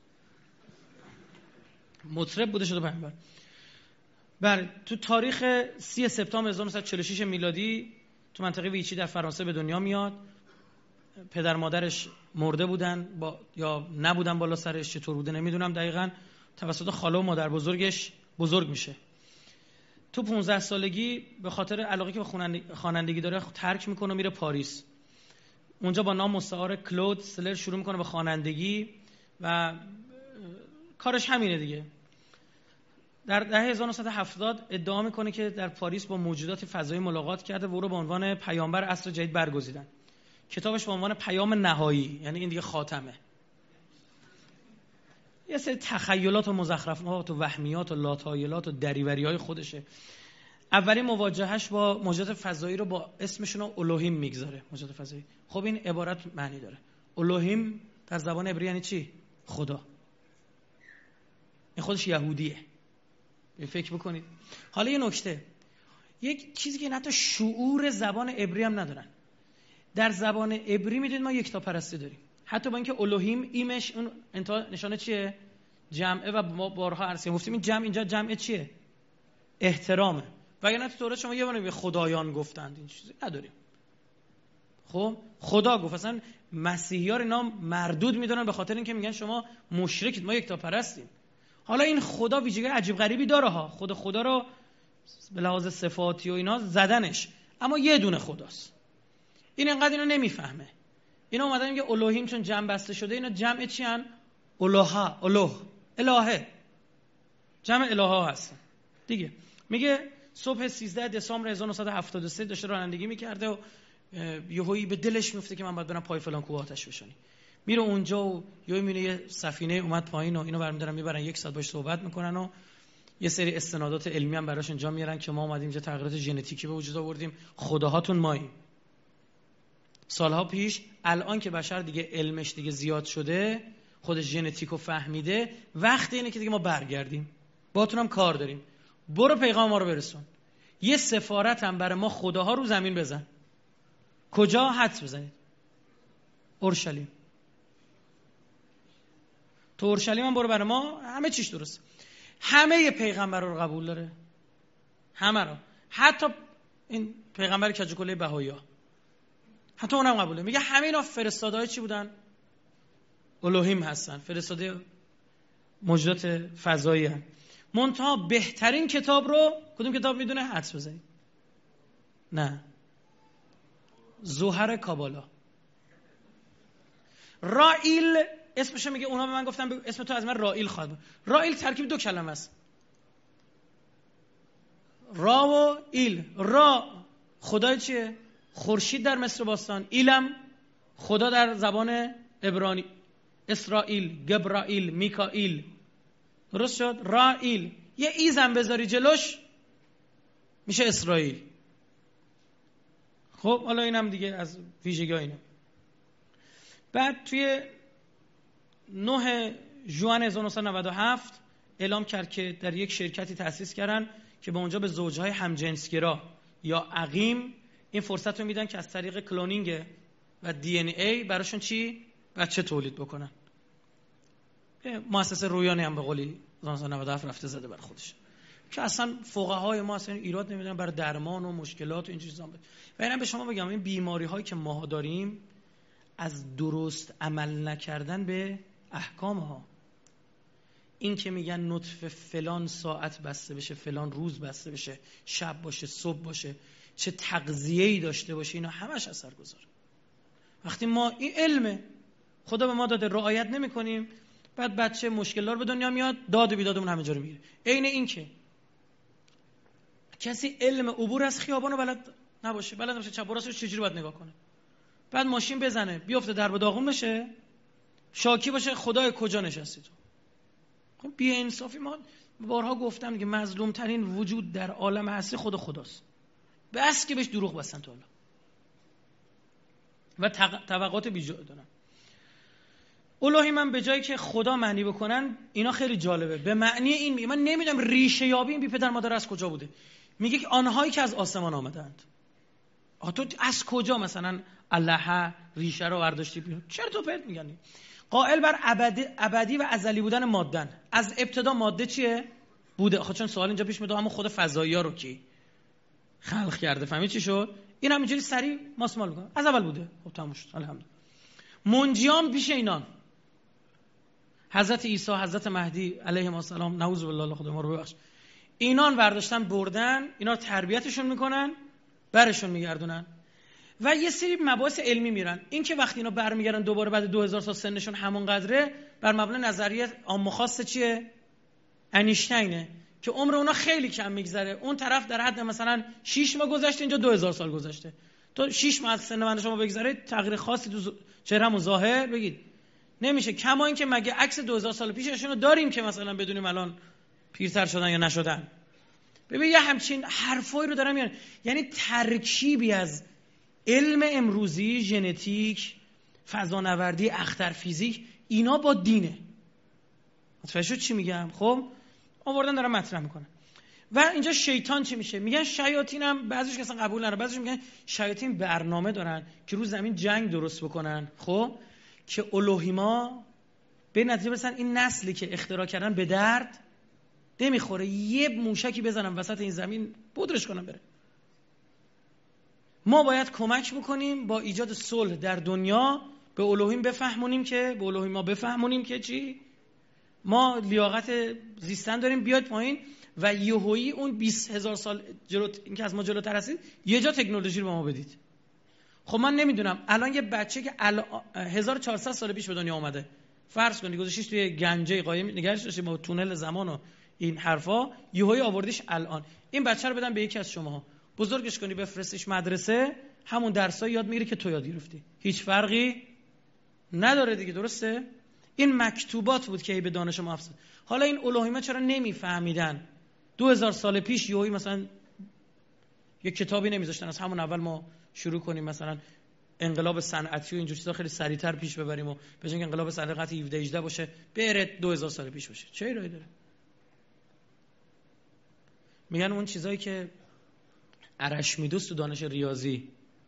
مطرب بوده شده پیامبر. بله، تو تاریخ سی سپتامبر هزار و نهصد و چهل و شش میلادی تو منطقه ویچی در فرانسه به دنیا میاد. پدر مادرش مرده بودن با... یا نبودن بالا سرش، چطور بوده نمیدونم دقیقاً. توسط خاله و مادر بزرگش بزرگ میشه. تو پانزده سالگی به خاطر علاقه که به خوانندگی داره ترک میکنه و میره پاریس. اونجا با نام مستعار کلود سلر شروع میکنه به خوانندگی و کارش همینه دیگه. در دهه هزار و نهصد و هفتاد ادعا میکنه که در پاریس با موجودات فضایی ملاقات کرده و او رو به عنوان پیامبر عصر جدید برگزیدن. کتابش به عنوان پیام نهایی، یعنی این دیگه خاتمه. یه سری تخیلات و مزخرفات و وهمیات و لاتایلات و دریوری‌های خودشه. اولین مواجهش با موجودات فضایی رو با اسمشون رو الوهیم میگذاره. موجودات فضایی. خب این عبارت معنی داره. الوهیم در زبان عبری یعنی چی؟ خدا. این خودش یهودیه. فکر بکنید. حالا یه نکته، یک چیزی که حتی شعور زبان عبری هم ندارن. در زبان عبری میدونید ما یکتا پرستی داریم. حتی با اینکه الوهیم ایمش اون انتها نشانه چیه؟ جمعه. و ما بارها عرض گفتیم این جمع اینجا جمع چیه؟ احترامه. وگرنه تو تورات شما یه بار به خدایان گفتند، این چیزی نداریم. خب خدا گفت. اصلا مسیحی‌ها اینا مردود میدونن به خاطر اینکه میگن شما مشرکید، ما یکتا پرستیم. حالا این خدا ویژگی عجیب غریبی داره ها، خود خدا رو به لحاظ صفاتی و اینا زدنش، اما یه دونه خداست. این انقدر اینو نمیفهمه. اینا اومدن میگه الوهیم چون جمع بسته شده، اینا جمع چی ان؟ الوها، الوه، الهه، جمع الها هستن دیگه. میگه صبح سیزده دسامبر هزار و نهصد و هفتاد و سه داشته رانندگی میکرده و یهویی به دلش میفته که من باید برم پای فلان کوه آتش بشانی. میره اونجا و یهو میبینه یه سفینه اومد پایین و اینو برمی‌دارن میبرن یک ساعت باهاش صحبت میکنن و یه سری استنادات علمی هم براش اینجا میارن که ما اومدیم اینجا تغییرات ژنتیکی به وجود آوردیم، خداهاتون ماییم. سالها پیش، الان که بشر دیگه علمش دیگه زیاد شده، خودش ژنتیکو فهمیده، وقت اینه که دیگه ما برگردیم، باهاتون هم کار داریم، برو پیغام ما رو برسون. یه سفارت هم برای ما خداها رو زمین بزن. کجا؟ حدس بزنید. اورشلیم. تو اورشلیم هم برو برای ما، همه چیش درست. همه پیغمبر رو قبول داره، همه رو، حتی این پیغمبر کجکله بهایا، حتی اونم قبوله. میگه همه اینا فرستاده‌های چی بودن؟ الوهیم هستن، فرستاده موجودات فضایی هستن. منتها بهترین کتاب رو کدوم کتاب میدونه؟ حدس بزنید. نه، زهر کابالا. رائیل اسمشو میگه، اونا به من گفتن اسم تو از من رائیل خواهد بود. رائیل ترکیب دو کلمه است، را و ایل. را خدای چیه؟ خورشید در مصر باستان. ایلم خدا در زبان عبرانی، اسرائیل، گبرائیل، میکائیل. درست شد؟ رائیل. یه ایزم بذاری جلوش میشه اسرائیل. خب حالا اینم دیگه از ویژگی ها اینه. بعد توی نه ژوئن هزار و نهصد و نود و هفت اعلام کرد که در یک شرکتی تأسیس کردن که به اونجا به زوجهای همجنسگرا یا عقیم این فرصت رو میدن که از طریق کلونینگ و دی ان ای براشون چی؟ بچه تولید بکنن. مؤسسه رویانی هم به قولی هزار و نهصد و نود و هفت رفته زده بر خودش که اصلا فقهای ما اصلا ایراد نمیدن برای درمان و مشکلات و این چیزا. و اینم به شما بگم این بیماری هایی که ما داریم از درست عمل نکردن به احکام ها. این که میگن نطفه فلان ساعت بسته بشه، فلان روز بسته بشه، شب باشه، صبح باشه، چه تغذیه‌ای داشته باشه، اینا همش اثر گذاره. وقتی ما این علمه خدا به ما داده رعایت نمی کنیم، بعد بچه مشکل‌دار به دنیا میاد، داد و بیدادمون همه جا رو میگیره. عین این که کسی علم عبور از خیابانو بلد نباشه، بلد نباشه چپ و راستش چجوری باید نگاه کنه، بعد ماشین بزنه بیفته در به داغون بشه، شاکی باشه خدای کجا نشستی تو. خب بی انصافی. ما بارها گفتم دیگه مظلوم ترین وجود در عالم هستی خود خداست، بس که بهش دروغ بستن تو الله و توقعات بیجا دارن. الهی من به جایی که خدا معنی بکنن، اینا خیلی جالبه. به معنی این میگه، من نمیدونم ریشه یابی این بی پدر مادر از کجا بوده. میگه که آنهایی که از آسمان آمدند. آ تو از کجا مثلا الله ریشه رو برداشتی بیرون؟ چرا تو پرت میگنی؟ قائل بر ابدی ابدی و ازلی بودن مادن. از ابتدا ماده چیه؟ بوده. آخه چون سوال اینجا پیش میاد همون خود فضایی‌ها رو کی خلق کرده؟ فهمید چی شد؟ این همینجوری سریع ماسمال میکنه. از اول بوده. خب تموم شد. الحمدلله. منجیان پیش اینان. حضرت عیسی، حضرت مهدی علیهم السلام، نعوذ بالله خدا ما رو ببخش. اینان برداشتن بردن، اینا رو تربیتشون میکنن، برشون میگردونن و یه سری مباحث علمی میرن. این که وقتی اینا برمیگردن دوباره بعد دو هزار سال سنشون همون قدره، بر مبنای نظریه عام خاص چیه؟ انیشتینه که عمر اونا خیلی کم میگذره. اون طرف در حد مثلا شش ماه گذشته، اینجا دو هزار سال گذشته. تو شش ماه از سن من شما بگذره، تغییر خاصی تو چهرهمون ظاهر بگید نمیشه. کما اینکه مگه عکس دو هزار سال پیششون رو داریم که مثلا بدونیم الان پیرتر شدن یا نشدن؟ ببین یه همچین حرفایی رو دارم میارن. یعنی ترکیبی از علم امروزی، ژنتیک، فضانوردی، اختر فیزیک، اینا با دینه. متوجه شد چی میگم؟ خب آوردن دارم مطرح میکنن. و اینجا شیطان چی میشه؟ میگن شیاطین هم بعضیش که اصلا قبول ندارن، بعضیش میگن شیاطین برنامه دارن که رو زمین جنگ درست بکنن. خب که الوهیما به نتیجه برسن این نسلی که اختراع کردن به درد نمیخوره، یه موشکی بزنن وسط این زمین پودرش کنم بره. ما باید کمک بکنیم با ایجاد صلح در دنیا به الوهیم بفهمونیم که به الوهیم ما بفهمونیم که چی؟ ما لیاقت زیستن داریم، بیاد پایین و یهویی اون بیست هزار سال جلو این که از ما جلوتر هستید یه جا تکنولوژی رو به ما بدید. خب من نمیدونم الان یه بچه که هزار و چهارصد سال پیش به دنیا اومده، فرض کنید گذاشتیش توی گنجه قایم نگارش داشتیم با تونل زمان و این حرفا، یهویی آوردیش الان، این بچه رو بدم به یکی از شماها بزرگش کنی بفرستیش مدرسه، همون درس‌ها یاد میگیره که تو یاد گرفتی، هیچ فرقی نداره دیگه. درسته؟ این مکتوبات بود که به دانش ما افزود. حالا این الوهیمه چرا نمیفهمیدن؟ دو هزار سال پیش یهویی مثلا یک کتابی نمیذاشتن از همون اول ما شروع کنیم مثلا انقلاب صنعتی و اینجور چیزا خیلی سریعتر پیش ببریم و به جای اینکه انقلاب صنعتی هفده هجده باشه بره دو هزار سال پیش باشه. چه ایرادی داره؟ میگن اون چیزایی که ارشمیدس تو دانش ریاضی،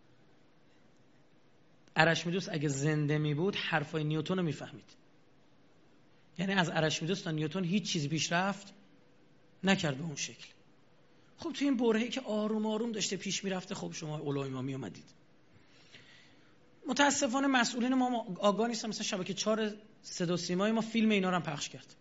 ارشمیدس اگه زنده می بود حرفای نیوتن رو میفهمید. یعنی از ارشمیدس تا نیوتن هیچ چیزی پیشرفت نکرد به اون شکل. خب تو این برهه‌ای که آروم آروم داشته پیش میرفته، خب شما الوهیما می اومدید. متاسفانه مسئولین ما آگاه نیستن. مثلا شبکه چهار صدا و سیمای ما فیلم اینا رو هم پخش کرد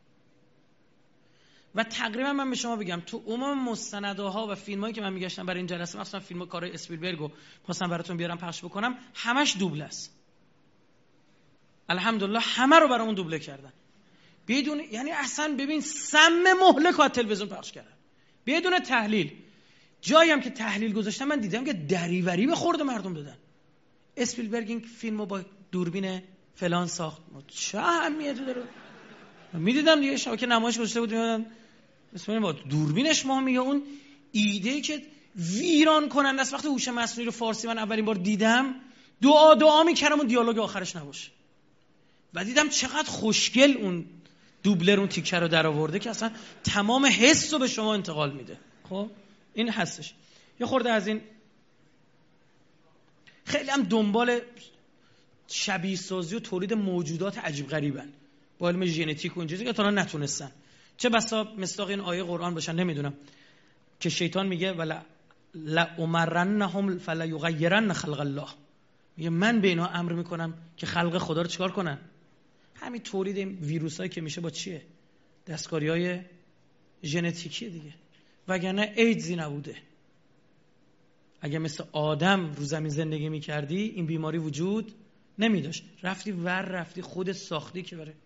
و تقریبا من به شما بگم تو عموم مستندها و فیلمایی که من میگشتم برای این جلسه، مثلا فیلم کارهای اسپیلبرگو خواستم براتون بیارم پخش بکنم، همش دوبله است. الحمدلله همه رو برامون دوبله کردن بدون، یعنی اصلا ببین سم مهلک تلویزیون پخش کردن بدون تحلیل. جایی هم که تحلیل گذاشتم من دیدم که دریوری به خورد مردم دادن. اسپیلبرگ این فیلمو با دوربین فلان ساخت، چه اهمیتی داره؟ میدیدم دیگه شبکه نمایش گذاشته بود میادن اسم با دوربینش ما میگه اون ایده که ویران کننده است. وقتی هوش مصنوعی رو فارسی من اولین بار دیدم دعا دعا میکردم اون دیالوگ آخرش نباشه و دیدم چقدر خوشگل اون دوبلر اون تیکه رو در آورده که اصلا تمام حس رو به شما انتقال میده. خب این هستش. یه خورده از این خیلی هم دنبال شبیه سازی و تولید موجودات عجیب غریبن با علم ژنتیک و این چیزا که تا الان نتونستن. چه بسا مصداق این آیه قرآن باشن نمیدونم که شیطان میگه ولا لأمرنهم فلا یغیرن خلق الله، میگه من به اینا امر میکنم که خلق خدا رو چیکار کنن. همین تولید این ویروسایی که میشه با چیه؟ دستکاریای ژنتیکی دیگه، وگرنه ایدزی نبوده. اگه مثل آدم رو زمین زندگی میکردی این بیماری وجود نمیداشت. رفتی ور رفتی خودت ساختی که بره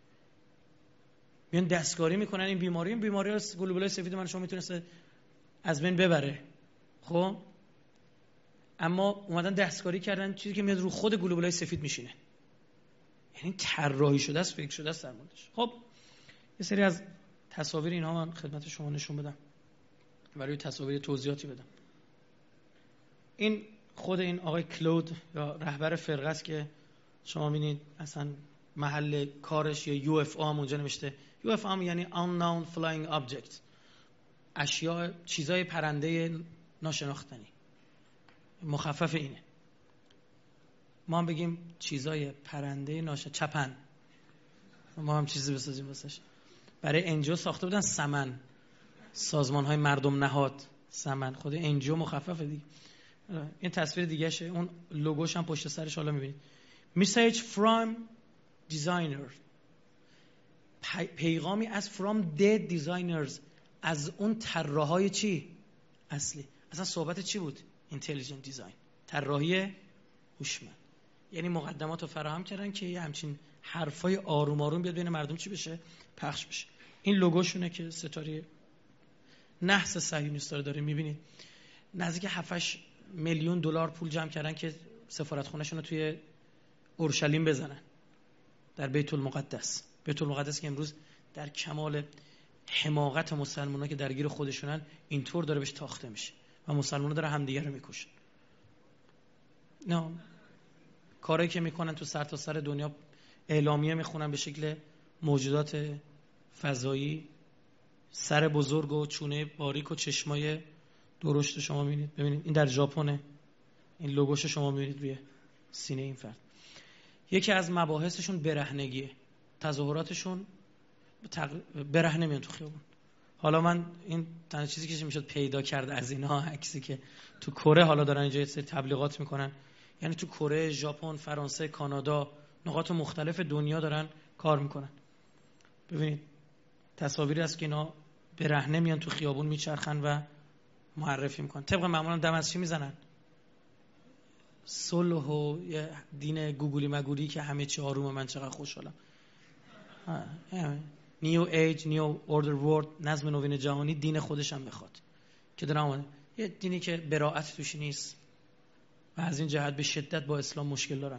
بیان دستکاری میکنن این بیماری. این بیماری ها گلوبولای سفید من شما میتونسته از بین ببره. خب اما اومدن دستکاری کردن چیزی که میاد رو خود گلوبولای سفید میشینه. یعنی طراحی شده است، فکر شده است در موردش. خب یه سری از تصاویر اینها من خدمت شما نشون بدم برای تصاویر توضیحاتی بدم. این خود این آقای کلود یا رهبر فرقه است که شما می‌بینید اصلا محل کارش یا یو اف او هم اونجا نوشته. یو اف او هم یعنی unknown flying object، اشیاء چیزای پرنده ناشناختنی، مخفف اینه. ما هم بگیم چیزای پرنده ناش چپن، ما هم چیزی بسازیم واسش. برای انجیو ساخته بودن سمن، سازمان‌های مردم نهاد سمن، خود انجیو مخففه دیگه. این تصویر دیگه شه، اون لوگوش هم پشت سرش حالا میبینید message from designer، پیغامی از from dead designers، از اون طراحای چی اصلی. اصلا صحبت چی بود؟ intelligent design، طراحی هوشمند. یعنی مقدمات رو فراهم کردن که یه همچین حرفای آروم آروم بیاد بین مردم چی بشه؟ پخش بشه. این لوگوشونه که ستاره نحس صهیونیست‌ها داره میبینید. نزدیک هفت میلیون دلار پول جمع کردن که سفارتخونه‌شون رو توی اورشلیم بزنن، در بیت المقدس. بیت المقدس که امروز در کمال حماقت مسلمان‌ها که درگیر خودشونن اینطور داره بهش تاخته میشه و مسلمان‌ها داره همدیگه رو میکشن. نه کاری که میکنن تو سرتاسر سر دنیا اعلامیه میخونن به شکل موجودات فضایی، سر بزرگ و چونه باریک و چشمای درشت شما میبینید. ببینید این در ژاپنه، این لوگوش شما میبینید روی سینه این فرد. یکی از مباحثشون برهنگیه. تظاهراتشون تقر... برهنه میان تو خیابون. حالا من این تنها چیزی که میشد پیدا کرد از اینها عکسی که تو کره حالا دارن اینجا یه سری تبلیغات میکنن، یعنی تو کره، ژاپن، فرانسه، کانادا، نقاط مختلف دنیا دارن کار میکنن. ببینید تصاویری است که اینا برهنه میان تو خیابون میچرخن و معرفی میکنن. طبق معمولا دم از چی میزنن؟ صلح و یه دین گوگولی مگولی که همه چی آرومه، من چقدر خوشحالم. نیو ایج، نیو اوردر ورد، نظم نوین جهانی دین خودش هم بخواد که دارن آمده. یه دینی که براءت توش نیست و از این جهت به شدت با اسلام مشکل دارن.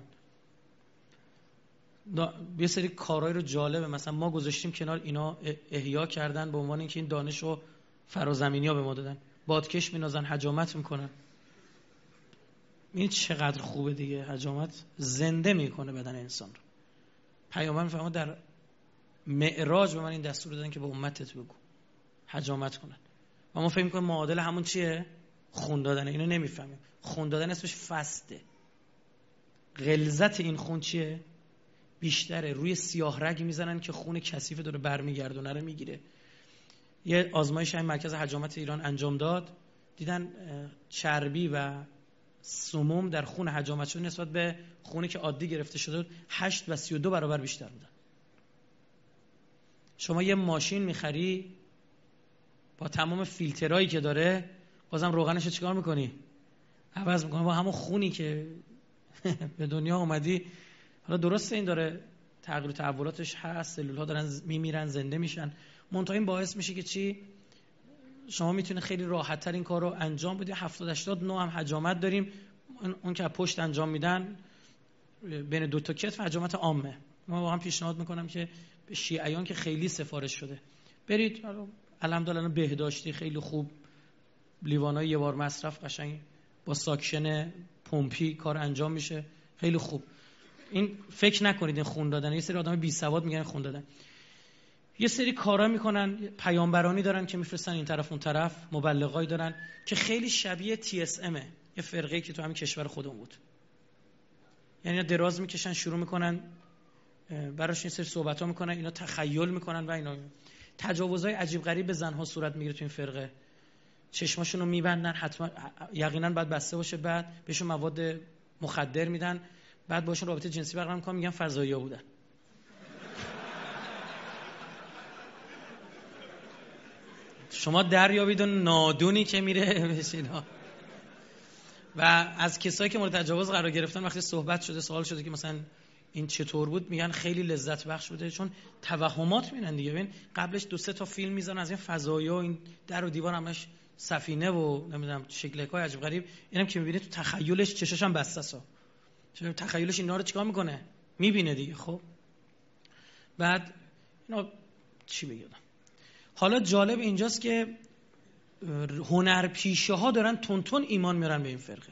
یه سری کارهای رو جالبه مثلا ما گذاشتیم کنار، اینا احیا کردن به عنوان اینکه این دانش رو فرازمینی ها به ما دادن. بادکش مینازن، حجامت میکنن. این چقدر خوبه دیگه، حجامت زنده میکنه بدن انسان رو. پیامبر میفرماد در معراج به من این دستور دادن که به امتت بگو حجامت کنن. و ما فکر میکنیم معادل همون چیه؟ خون دادن. اینو نمیفهمیم. خون دادن اسمش فسته. غلظت این خون چیه؟ بیشتره. روی سیاه رگ میزنن که خون کثیف داره برمیگردونه رو میگیره. یه آزمایش این مرکز حجامت ایران انجام داد، دیدن چربی و سموم در خون حجامت شده نسبت به خونی که عادی گرفته شده بود هشت و سی و دو برابر بیشتر بودن. شما یه ماشین میخری با تمام فیلترایی که داره، بازم روغنش رو چیکار میکنی؟ عوض میکنی با همون خونی که به دنیا اومدی. حالا درسته این داره تغییر و تحولاتش هست، سلول‌ها دارن میمیرن، زنده میشن، منتها این باعث میشه که چی؟ شما میتونه خیلی راحت‌تر این کار رو انجام بدی. هفتاد هشتاد نوع هم حجامت داریم، اون که پشت انجام میدن بین دو تا کتف حجامت عامه. ما واقعا پیشنهاد میکنم که به شیعیان که خیلی سفارش شده برید، الحمدلله بهداشتی خیلی خوب، لیوانای یه بار مصرف قشنگ با ساکشن پمپی کار انجام میشه، خیلی خوب. این فکر نکنید این خون دادن، یه سری آدم بی سواد میگن خون دادن. یه سری کارا میکنن، پیامبرانی دارن که میفرستن این طرف اون طرف، مبلغایی دارن که خیلی شبیه تی اس امه، یه فرقه‌ای که تو همین کشور خودمون بود. یعنی دراز میکشن، شروع میکنن براش این سری صحبت‌ها میکنن، اینا تخیل میکنن و اینا تجاوزهای عجیب غریب به زنها صورت میگیره تو این فرقه. چشماشون رو میبندن، حتما یقینا باید بسته باشه، بعد بهشون مواد مخدر میدن، بعد باشون رابطه جنسی برقرار میکنن، میگن فضایی‌ها بودن. شما دریابید و نادونی که میره بشینا. و از کسایی که مورد تجاوز قرار گرفتن وقتی صحبت شده، سوال شده که مثلا این چطور بود، میگن خیلی لذت بخش بوده، چون توهمات میرن دیگه. ببین قبلش دو سه تا فیلم میزنن از این فضایا، این در و دیوار همش سفینه و نمیدونم شکل‌های عجیب غریب، اینم که میبینی تو تخیلش چشاش هم بسته است. چون تخیلش اینا رو چیکار میکنه؟ میبینه دیگه. خب بعد اینا چی بگم؟ حالا جالب اینجاست که هنرپیشه ها دارن تون تون ایمان میارن به این فرقه.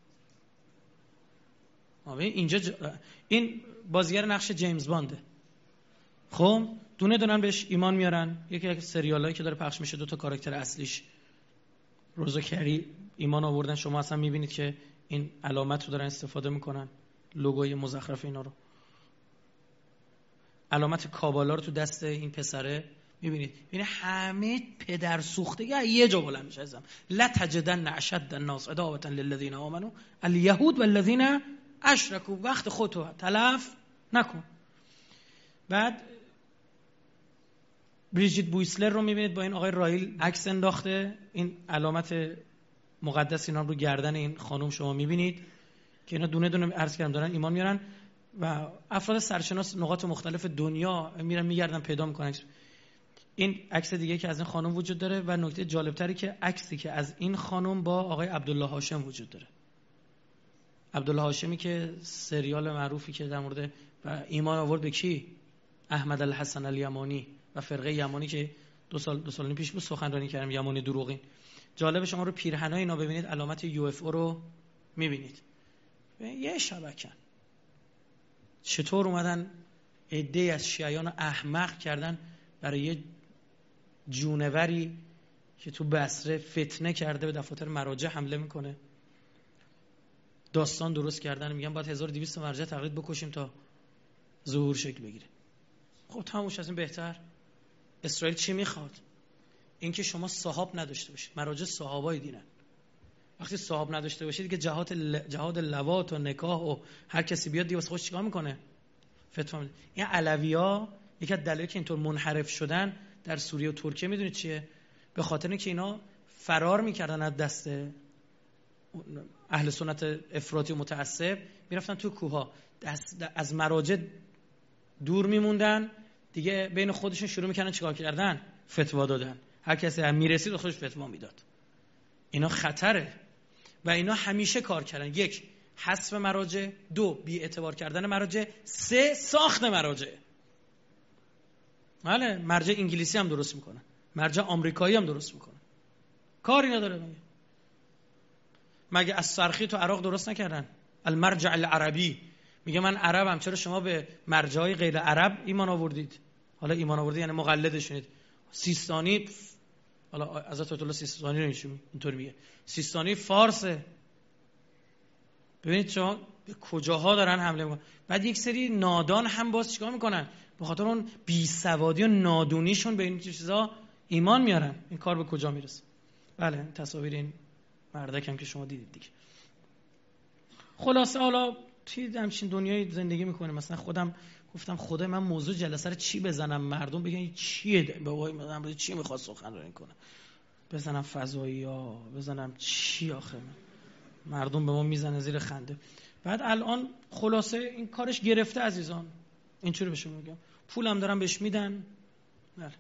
اینجا ج... این بازیگر نقش جیمز بانده. خب دونه دونن بهش ایمان میارن. یکی از سریالایی که داره پخش میشه دو تا کاراکتر اصلیش روزا کری ایمان آوردن. شما اصلا میبینید که این علامت رو دارن استفاده میکنن، لوگوی مزخرف اینا رو. علامت کابالا رو تو دست این پسره میبینید. یعنی همه پدر سوختگی یه جا بلند میشه. ازم لا تجدن اشد الناس عداوة للذین آمنوا الیهود والذین اشرکوا. وقت خودتو تلف نکن. بعد بریجیت بویسلر رو میبینید با این آقای رایل عکس انداخته. این علامت مقدس اینا رو گردن این خانم شما میبینید که اینا دونه دونه عرض کردم دارن ایمان میارن و افراد سرشناس نقاط مختلف دنیا میرن میگردن پیدا میکنن. این عکس دیگه که از این خانم وجود داره و نکته جالبتری که عکسی که از این خانم با آقای عبدالله هاشم وجود داره. عبدالله هاشمی که سریال معروفی که در مورد و ایمان آورد به کی؟ احمد الحسن الیمانی و فرقه یمانی که دو سال دو سال پیش بود سخنرانی کردم، یمانی دروغین. جالب شما رو پیرهنای اینا ببینید، علامت یو اف او رو میبینید. یه شبکن چطور اومدن عده‌ای از شیعیان رو احمق کردن برای یه جونوری که تو بصره فتنه کرده به دفاتر مراجع حمله میکنه. داستان درست کردن، میگن باید هزار و دویست مرجع تقلید بکشیم تا ظهور شکل بگیره. خب تموش از این بهتر. اسرائیل چی میخواد؟ اینکه شما صحاب نداشته باشید. مراجع صحابای دینن. وقتی صحاب نداشته باشید که جهاد ل... جهاد لواط و نکاح و هر کسی بیاد دیگه واسه خودش چیکار میکنه؟ فتوا میده. این علوی‌ها یکی از دلایلی که اینطور منحرف شدن در سوریه و ترکیه میدونید چیه؟ به خاطر اینکه اینا فرار میکردن از دست اهل سنت افراطی و متعصب، میرفتن تو کوها، دست از مراجع دور میموندن دیگه، بین خودشون شروع میکردن چیکار کردن؟ فتوا دادن. هر کسی هم میرسید خودش فتوا میداد. اینا خطره و اینا همیشه کار کردن. یک، حذف مراجع. دو، بی اعتبار کردن مراجع. سه، ساخت مراجع. بله، مرجع انگلیسی هم درست میکنن، مرجع آمریکایی هم درست میکنن، کاری نداره. مگه مگه از سرخی تو عراق درست نکردن؟ المرجع العربی میگه من عربم، چرا شما به مرجعای غیر عرب ایمان آوردید؟ حالا ایمان آوردید یعنی مقلدشونید. سیستانی، حالا حضرت آیت الله سیستانی رو اینطور میگه، سیستانی فارسه. ببینید شما به کجاها دارن حمله میکنن. بعد یک سری نادان هم باز چیکار میکنن؟ به خاطر اون بیسوادی و نادونیشون به این چیزا ایمان میارن. این کار به کجا میرسه؟ بله، تصاویر این مردک هم که شما دیدید دیگه. خلاصه حالا توی همچین دنیای زندگی میکنیم. مثلا خودم گفتم خدا من موضوع جلسه رو چی بزنم مردم بگن این چیه؟ بابا من چی میخواد سخنرانی کنه؟ بزنم فضایی ها، بزنم چی آخه؟ مردم به ما میزنه زیر خنده. بعد الان خلاصه این کارش گرفته عزیزان. اینجوری به شما میگم. پولم دارن بهش میدن. بله.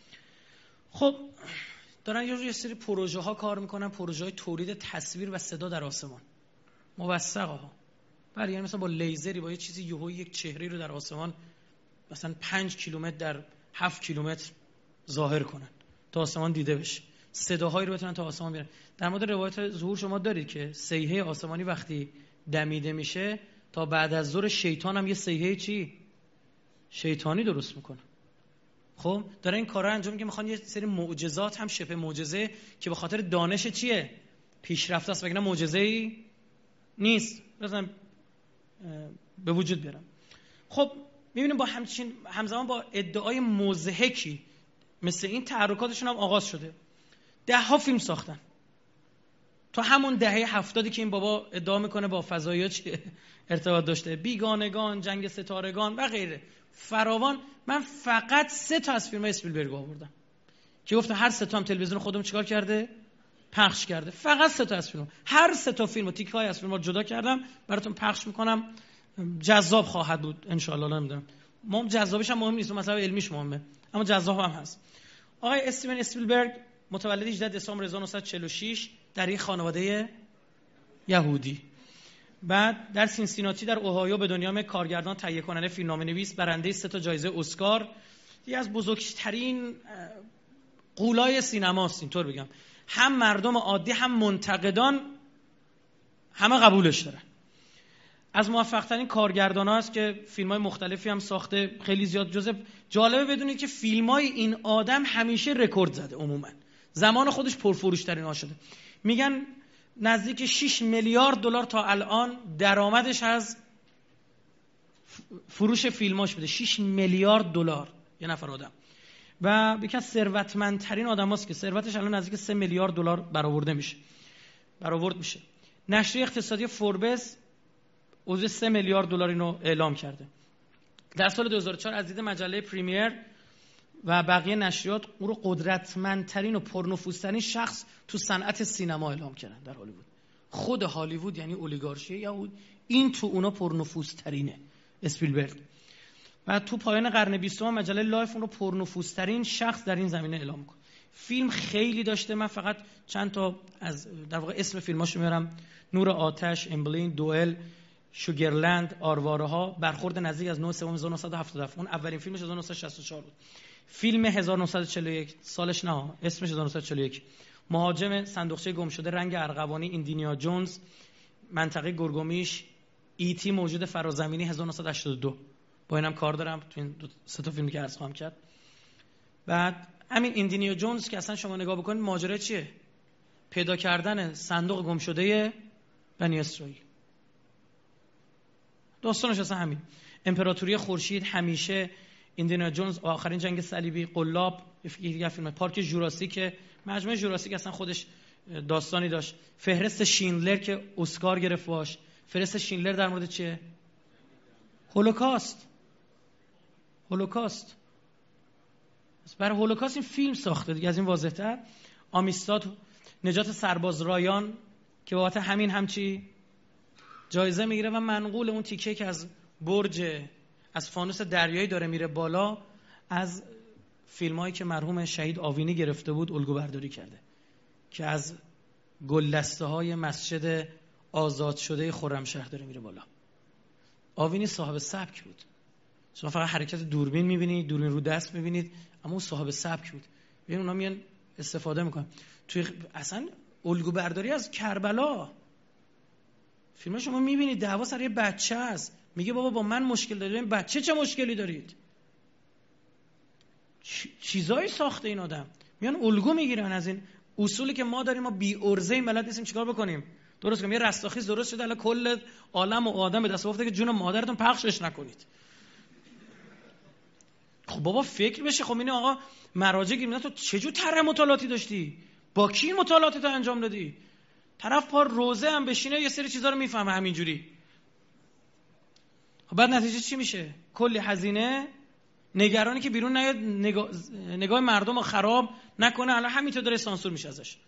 خب دارن یه سری پروژه ها کار میکنن، پروژه های تولید تصویر و صدا در آسمان. موثقه ها. بله، یعنی مثلا با لیزری با یه چیزی یهو یک چهره رو در آسمان مثلا پنج کیلومتر در هفت کیلومتر ظاهر کنن تا آسمان دیده بشه. صداهایی رو بتونن تا آسمان بیارن. در مورد روایت ظهور شما دارید که صیحه آسمانی وقتی دمیده میشه تا بعد از ظهر شیطان هم یه صیحه چی؟ شیطانی درست میکنه. خب داره این کارا انجام میگه، میخوان یه سری معجزات هم شبه معجزه که به خاطر دانش چیه؟ پیشرفته است، وگرنه معجزه‌ای نیست. مثلا به وجود بیارم. خب میبینیم با همچین همزمان با ادعای مضحکی مثل این تحرکاتشون هم آغاز شده. ده ها فیلم ساختن تو همون دهه هفتادی که این بابا ادعا میکنه با فضایی چی ارتباط داشته، بیگانگان، جنگ ستارگان و غیره، فراوان. من فقط سه تا از فیلم اسپیلبرگ آوردم که گفتم هر سه تا هم تلویزیون خودم چیکار کرده؟ پخش کرده. فقط سه تا از فیلم، هر سه تا فیلمو تیک‌های از فیلم‌ها جدا کردم براتون پخش میکنم. جذاب خواهد بود ان شاء الله. نمیدونم ما جذابش هم مهم نیست، مثلا علمیش مهمه، اما جذاب هم هست. آقای استیون اسپیلبرگ متولد هجدهم دسامبر هزار و نهصد و چهل و شش در یک خانواده یهودی. بعد در سینسیناتی در اوهایو به دنیا کارگردان، تهیه کننده، فیلمنامه‌نویس، برنده سه تا جایزه اسکار، یکی از بزرگترین غولای سینماست اینطور بگم. هم مردم عادی هم منتقدان همه قبولش دارن. از موفق ترین کارگردان هاست که فیلم های مختلفی هم ساخته، خیلی زیاد. جزء جالبه بدونید که فیلم های این آدم همیشه رکورد زده، عموما زمان خودش پرفروش ترین ها شده. میگن نزدیک شش میلیارد دلار تا الان درآمدش از فروش فیلماش بوده. شش میلیارد دلار یه نفر آدم. و یکی از ثروتمندترین آدماست که ثروتش الان نزدیک سه میلیارد دلار برآورده میشه. برآورد میشه. نشریه اقتصادی فوربس عضو سه میلیارد دلار اینو اعلام کرده. در سال دو هزار و چهار از دید مجله پریمیر و بقیه نشریات او رو قدرتمندترین و پرنفوذترین شخص تو صنعت سینما اعلام کردن در هالیوود. خود هالیوود یعنی اولیگارشی یهود، این تو اونا پرنفوذترینه اسپیلبرگ. و تو پایان قرن بیستم مجله لایف اون رو پرنفوذترین شخص در این زمینه اعلام می‌کنه. فیلم خیلی داشته، من فقط چند تا از در واقع اسم فیلماشو میارم: نور آتش، امبلین، دوئل، شوگرلند، آرواره‌ها، برخورد نزدیک از نه سوم هزار و نهصد و هفتاد و هفت. اون اولین فیلمش هزار و نهصد و شصت و چهار بود. فیلم هزار و نهصد و چهل و یک سالش نه، اسمش هزار و نهصد و چهل و یک. مهاجم، صندوقچه گم شده، رنگ ارغوانی، ایندیانا جونز، منطقه گرگومیش، ایتی، موجود فرازمینی، هزار و نهصد و هشتاد و دو. با اینم کار دارم تو این دو سه تا فیلمی که عرض خواهم کرد. بعد همین ایندیانا جونز که اصلا شما نگاه بکنید ماجرا چیه؟ پیدا کردن صندوق گم شده بنی اسرائیل. داستانش اصلا همین. امپراتوری خورشید، همیشه، ایندیانا جونز، آخرین جنگ صلیبی، قلاب، یه فیلم پارک ژوراسیک، مجموعه ژوراسیک اصلا خودش داستانی داشت. فهرست شیندلر که اسکار گرفت باش. فهرست شیندلر در مورد چیه؟ هولوکاست. هولوکاست. برای هولوکاست این فیلم ساخته دیگه، از این واضح‌تر. آمیستاد، نجات سرباز رایان که بابت همین همچی جایزه میگیره و منقول اون تیکه که از برج از فانوس دریایی داره میره بالا، از فیلمایی که مرحوم شهید آوینی گرفته بود الگو برداری کرده که از گلدسته های مسجد آزاد شده خرمشهر داره میره بالا. آوینی صاحب سبک بود. شما فقط حرکت دوربین میبینید، دوربین رو دست میبینید، اما اون صاحب سبک بود. ببین اونا میان استفاده میکنن توی اصلا الگو برداری از کربلا. فیلم شما میبینید دعوا سر یه بچه است، میگه بابا با من مشکل دارید، این بچه چه مشکلی دارید؟ چیزایی ساخته این آدم، میان الگو میگیرن از این اصولی که ما داریم. ما بی ارزه این بلد نیستیم چیکار بکنیم درست کنیم. یه رستاخیز درست شده الان کل عالم و آدم به دست آورده که جون مادرتون پخشش نکنید. خب بابا فکر بشه. خب این آقا مراجع گیرم، تو چجور طرح مطالعاتی داشتی؟ با کی مطالعاتت انجام دادی؟ طرف پا روزه هم بشینه یه سری چیزا رو میفهمه همینجوری. خب بعد نتیجه چی میشه؟ کلی هزینه، نگرانی که بیرون نیاد نگاه, نگاه مردم رو خراب نکنه، الان همینطور داره سانسور میشه ازش.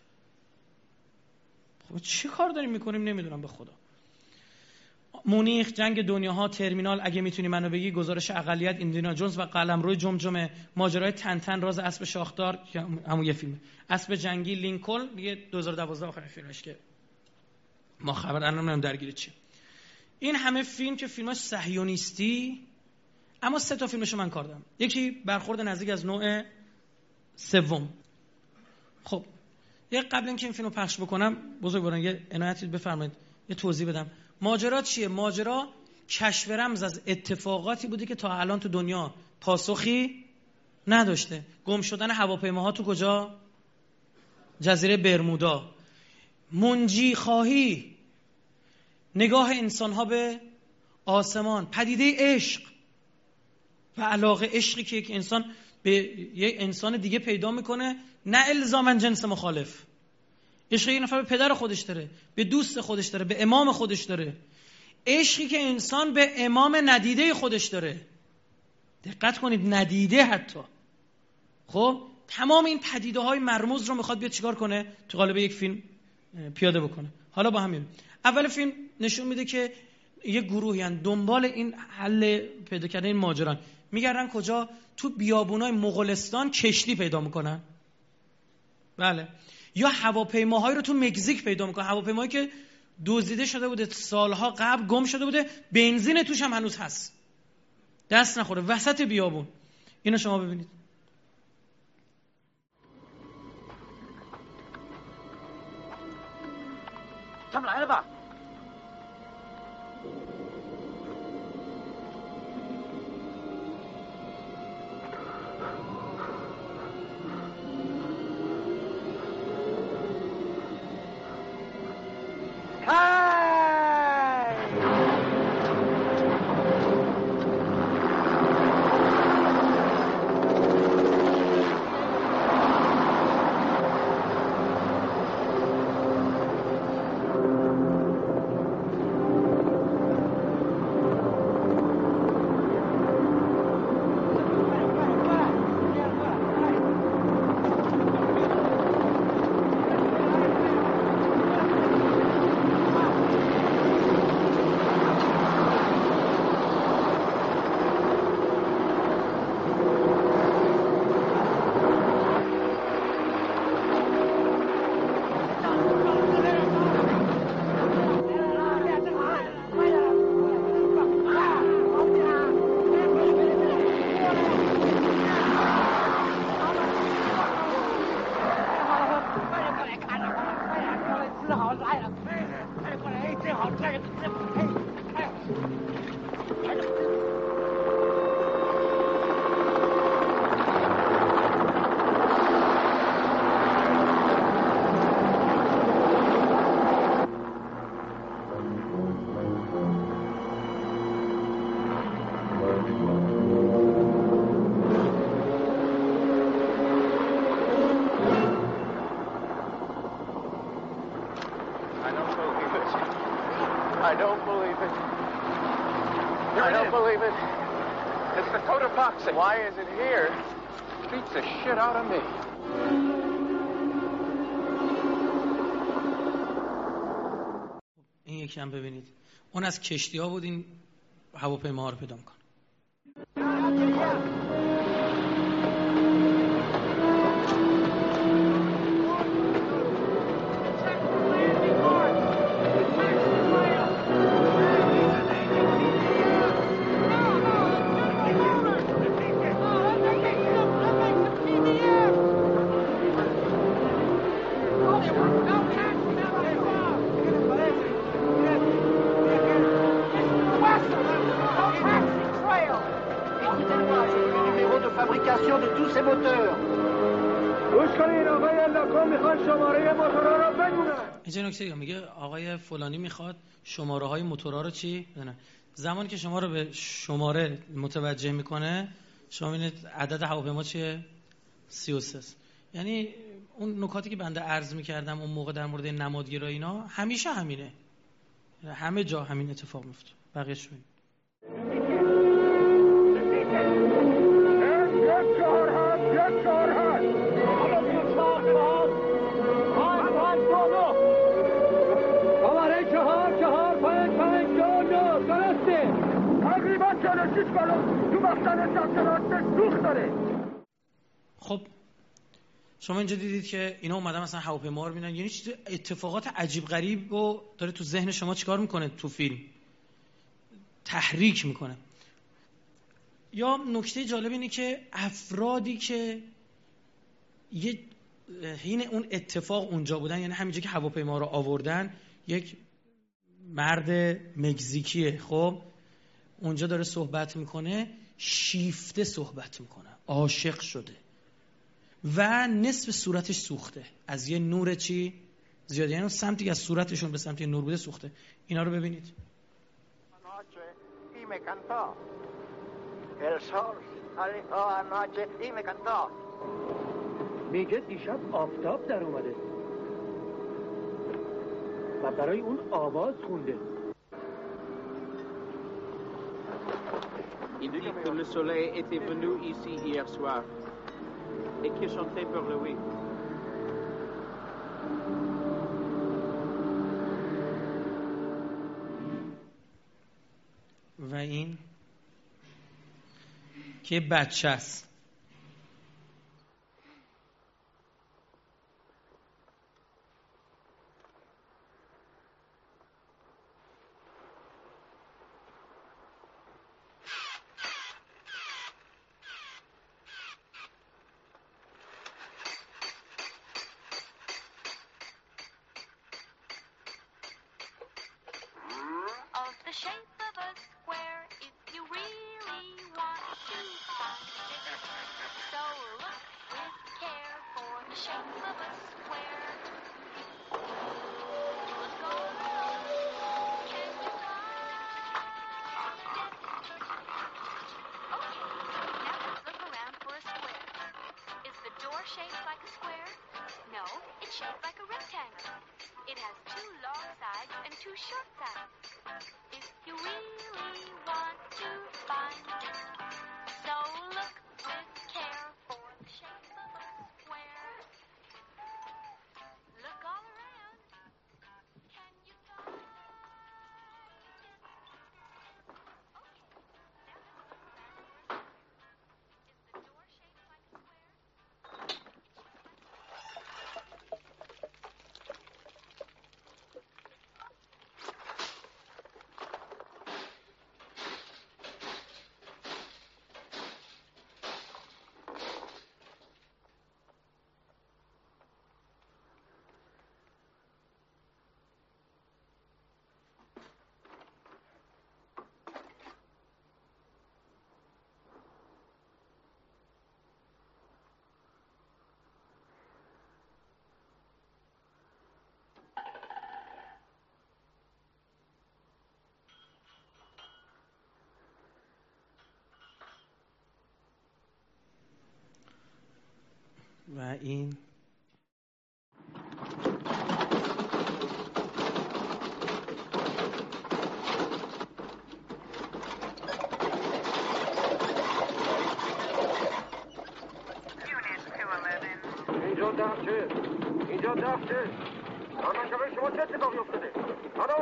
خب چه کار داریم میکنیم نمیدونم به خدا. مونیخ، جنگ دنیاها، ترمینال، اگه میتونی منو بگی، گزارش اقلیت، ایندیانا جونز و قلمرو جمجمه، ماجرای تنتن، راز اسب شاخدار که همون یه فیلمه، اسب جنگی، لینکلن دیگه دو هزار و دوازده آخرین فیلمش که ما خبر الان نمیدونم درگیر چیه. این همه فیلم که فیلماش صهیونیستی، اما سه تا فیلمشو من کار دارم. یکی برخورد نزدیک از نوع سوم. خب یه قبل اینکه این فیلمو پخش بکنم بزرگواران یه عنایتی بفرمایید یه توضیح بدم. ماجرا چیه؟ ماجرا کشف رمز از اتفاقاتی بوده که تا الان تو دنیا پاسخی نداشته. گم شدن هواپیماها تو کجا؟ جزیره برمودا. منجی خواهی، نگاه انسان‌ها به آسمان، پدیده عشق و علاقه، عشقی که یک انسان به یک انسان دیگه پیدا میکنه، نه الزاماً جنس مخالف. عشقی یک نفر به پدر خودش داره، به دوست خودش داره، به امام خودش داره. عشقی که انسان به امام ندیده خودش داره. دقت کنید، ندیده حتی. خب تمام این پدیده های مرموز رو میخواد بیاد چیکار کنه؟ تو قالب یک فیلم پیاده بکنه. حالا با همین اول فیلم نشون میده که یه گروهی هستن دنبال این حل پیدا کردن این ماجران، میگردن کجا؟ تو بیابونای مغولستان کشتی پیدا میکنن. بله. یا هواپیماهایی رو تو مکزیک پیدا میکنن، هواپیمایی که دزدیده شده بوده سالها قبل، گم شده بوده، بنزین توش هم هنوز هست، دست نخوره، وسط بیابون. اینو شما ببینید. 他们来了吧？开！ don't believe it. I don't believe it. Here I don't believe it. It's the coat of boxing. Why is it here? Beats the shit out of me. این یکی هم ببینید. اون از کشتی ها بود، این هواپیما رو پیدا می‌کنه. اینجا نکته میگه آقای فلانی میخواد شماره های موتورها رو چی بدونه. زمانی که شما رو به شماره متوجه میکنه، شما میبینید عدد هواپیما چیه؟ سی و سه. یعنی اون نکاتی که بنده عرض میکردم اون موقع در مورد نمادگرایی اینا همیشه همینه، همه جا همین اتفاق میفته. بقیه‌اش ببین. خب شما اینجا دیدید که اینا اومدن مثلا هواپیما رو میبینن، یعنی چیز اتفاقات عجیب غریب رو داره تو ذهن شما چیکار میکنه؟ تو فیلم تحریک میکنه. یا نکته جالب اینه که افرادی که یه حین اون اتفاق اونجا بودن، یعنی همینجا که هواپیما رو آوردن، یک مرد مکزیکیه، خب اونجا داره صحبت میکنه، شیفته صحبت میکنه، عاشق شده و نصف صورتش سوخته از یه نور چی زیاده، یعنی سمتی که از صورتشون به سمت نور بوده سوخته. اینا رو ببینید. میگه دیشب آفتاب در اومده و برای اون آواز خونده. Il dit que le soleil était venu ici hier soir et qu'il chantait pour lui. و این که بچه است. و این درچه اینجا درچه فرمانگوی شما چه اتفاقی افتاده؟ الو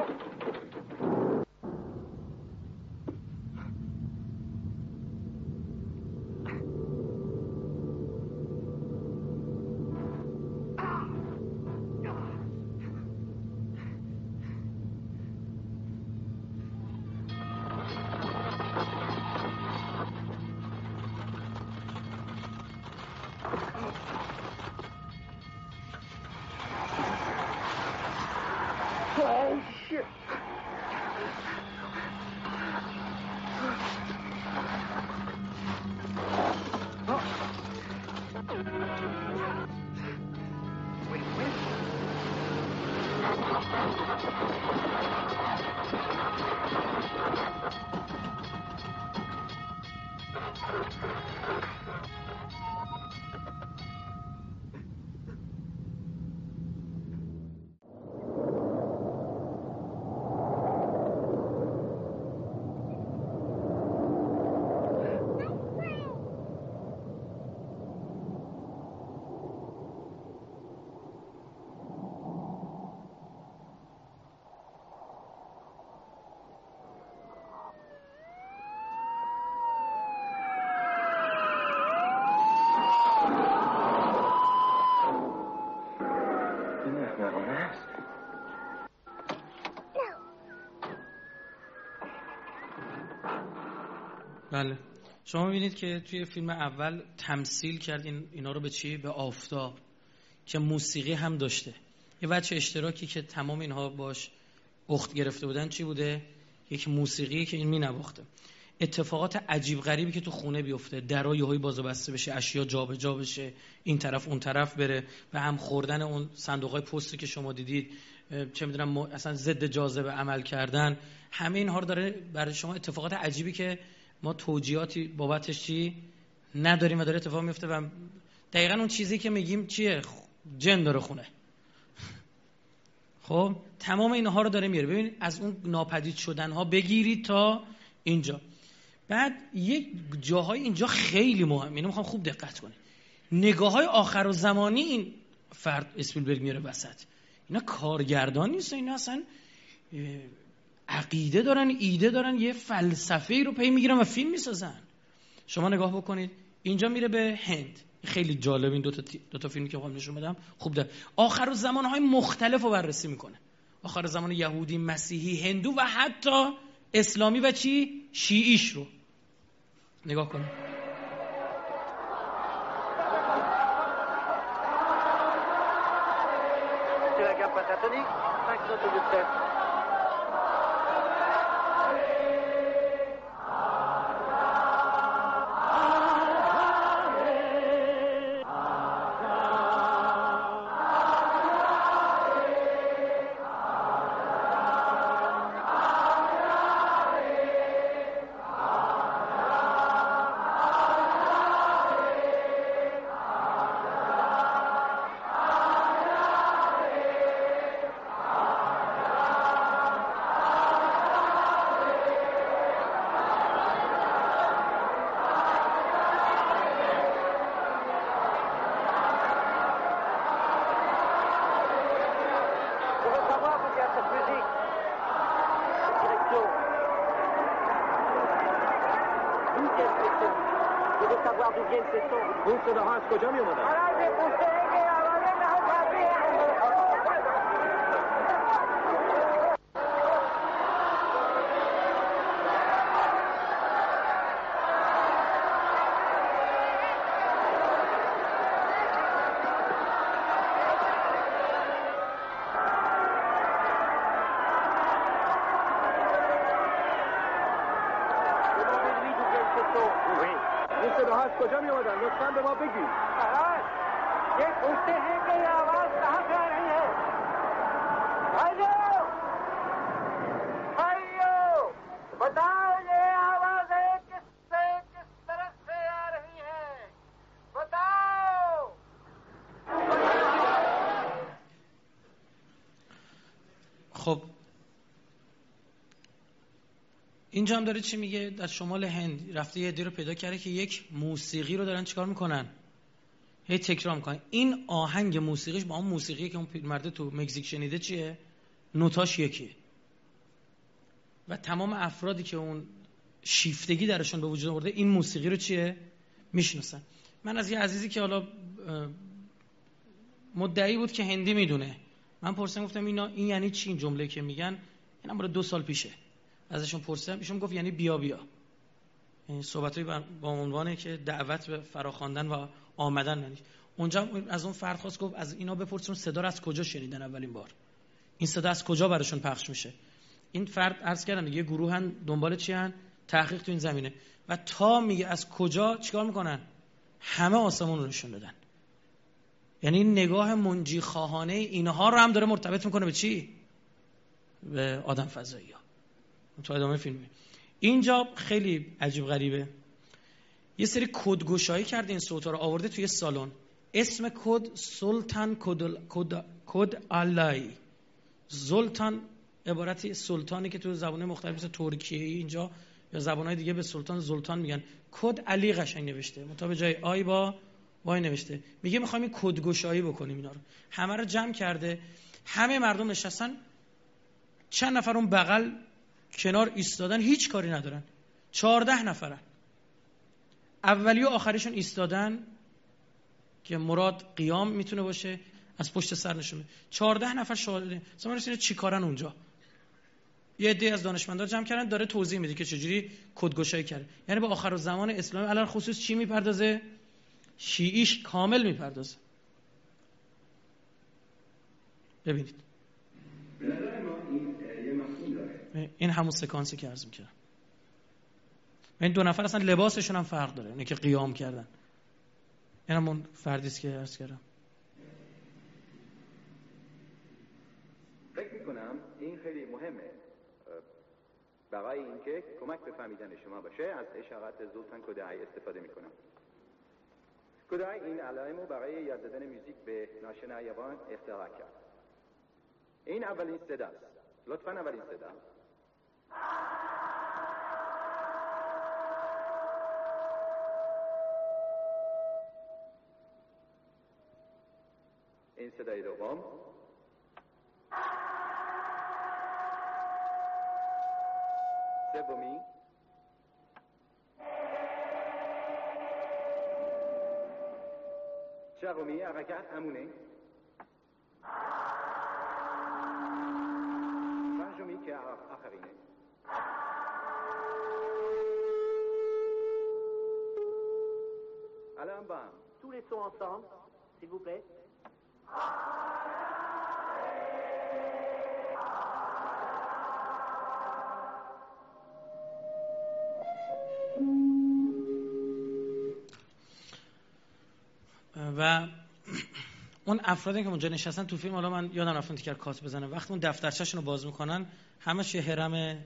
بله شما می‌بینید که توی فیلم اول تمثیل کرد این اینا رو به چی؟ به آفتاب که موسیقی هم داشته. یه بچه اشتراکی که تمام اینها باش اخت گرفته بودن چی بوده؟ یک موسیقی که این می‌نواخته. اتفاقات عجیب غریبی که تو خونه بیفته، درا یهویی باز و بسته بشه، اشیا جابجا بشه، این طرف اون طرف بره، به هم خوردن اون صندوق‌های پستی که شما دیدید، چه می‌دونم اصلا ضد جاذبه عمل کردن، همه اینها رو داره برای شما اتفاقات عجیبی که ما توجیهاتی بابتش چی نداریم و داره اتفاق میفته و دقیقاً اون چیزی که میگیم چیه؟ جن داره خونه. خب تمام اینها رو داره میاره. ببینید از اون ناپدید شدن ها بگیرید تا اینجا. بعد یک جاهای اینجا خیلی مهم، اینو میخوام خوب دقت کنید. نگاه های آخر و زمانی این فرد اسپیلبرگ میاره وسط. اینا کارگردان نیست، اینا اصلا عقیده دارن، ایده دارن، یه فلسفه‌ای رو پی میگیرن و فیلم میسازن. شما نگاه بکنید اینجا میره به هند. خیلی جالب این دو تا دو تا فیلمی که خودم نشون بدم خوب ده. آخر زمان‌های مختلف رو بررسی میکنه. آخر زمان یهودی، مسیحی، هندو و حتی اسلامی و چی شیعیش رو نگاه کنید. اون صداها از کجا می اومدن؟ کجا می آمدن؟ لطفاً به ما بگید. یہ پوچھتے ہیں کہ یہ آواز کہاں سے آ رہی ہے؟ بھائیو بھائیو بتاؤ یہ آوازیں کس سے کس طرف سے آ رہی ہیں؟ بتاؤ. خب اینجا هم داره چی میگه؟ در شمال هند رفته یه عده رو پیدا کرده که یک موسیقی رو دارن چیکار میکنن؟ هی تکرار میکنه. این آهنگ موسیقیش با اون موسیقی که اون پیرمرد تو مکزیک شنیده چیه؟ نوتاش یکیه. و تمام افرادی که اون شیفتگی درشون به وجود آورده این موسیقی رو چیه؟ میشناسن. من از یه عزیزی که حالا مدعی بود که هندی میدونه، من پرسیدم گفتم اینا این یعنی چی این جمله که میگن؟ اینا مال دو سال پیشه. ازشون پرسیدم، ایشون گفت یعنی بیا بیا. این صحبتایی با عنوانه که دعوت به فراخواندن و آمدن نمیشه. اونجا از اون فرد خواست گفت از اینا بپرسون صدا رو از کجا شنیدن اولین بار، این صدا از کجا براشون پخش میشه. این فرد عرض کردم دیگه گروهن دنبال چی هن؟ تحقیق تو این زمینه. و تا میگه از کجا چیکار میکنن؟ همه آسمون رو نشون دادن. یعنی نگاه منجی خواهانه اینها رو هم داره مرتبط میکنه به چی؟ به آدم فضایی ها. تو ادامه فیلم اینجا خیلی عجیب غریبه، یه سری کدگشایی کرده این صوتا رو آورده توی سالن. اسم کد سلطان کد کد کد آلای. سلطان عبارتی سلطانی که تو زبان‌های مختلف مثل ترکیه‌ای اینجا یا زبان‌های دیگه به سلطان سلطان میگن. کد علی قشنگ نوشته، مطابق جای آی با وای نوشته. میگه می‌خوایم این کدگشایی بکنیم اینا رو. همه رو جمع کرده، همه مردم نشستن، چند نفر اون بغل کنار ایستادن، هیچ کاری ندارن. چهارده نفرن. اولی و آخریشون ایستادن که مراد قیام میتونه باشه، از پشت سر نشونه. چهارده نفر شاهده. مثلا رسیده چی کارن اونجا؟ یه عده از دانشمندان جمع کردن، داره توضیح میده که چجوری کدگشایی کرده. یعنی به آخر الزمان اسلامی علل خصوص چی میپردازه؟ شیعیش کامل میپردازه. ببینید این همون سکانسی که عرض میکردم. این دو نفر اصلا لباسشون هم فرق داره، اینه که قیام کردن. این همون فردی است که عرض کردم. فکر میکنم این خیلی مهمه برای اینکه کمک به فهمیدن شما باشه. از اشارات سلطان کدای استفاده میکنم. کدای این علائم رو برای یاد دادن موزیک به ناشنایان اختراع کرد. این اولین صدا، لطفاً اولین صدا. این صدای دوم. سومی. چهارمی حرکت همونه. پنجمی که آخرینه. الان با هم. Tous les sons ensemble, s'il vous plaît. و اون افرادی که اونجا نشستن تو فیلم، حالا من یادم رفت تیکر کات بزنم، وقتی اون دفترچه‌شون رو باز میکنن همش یه هرم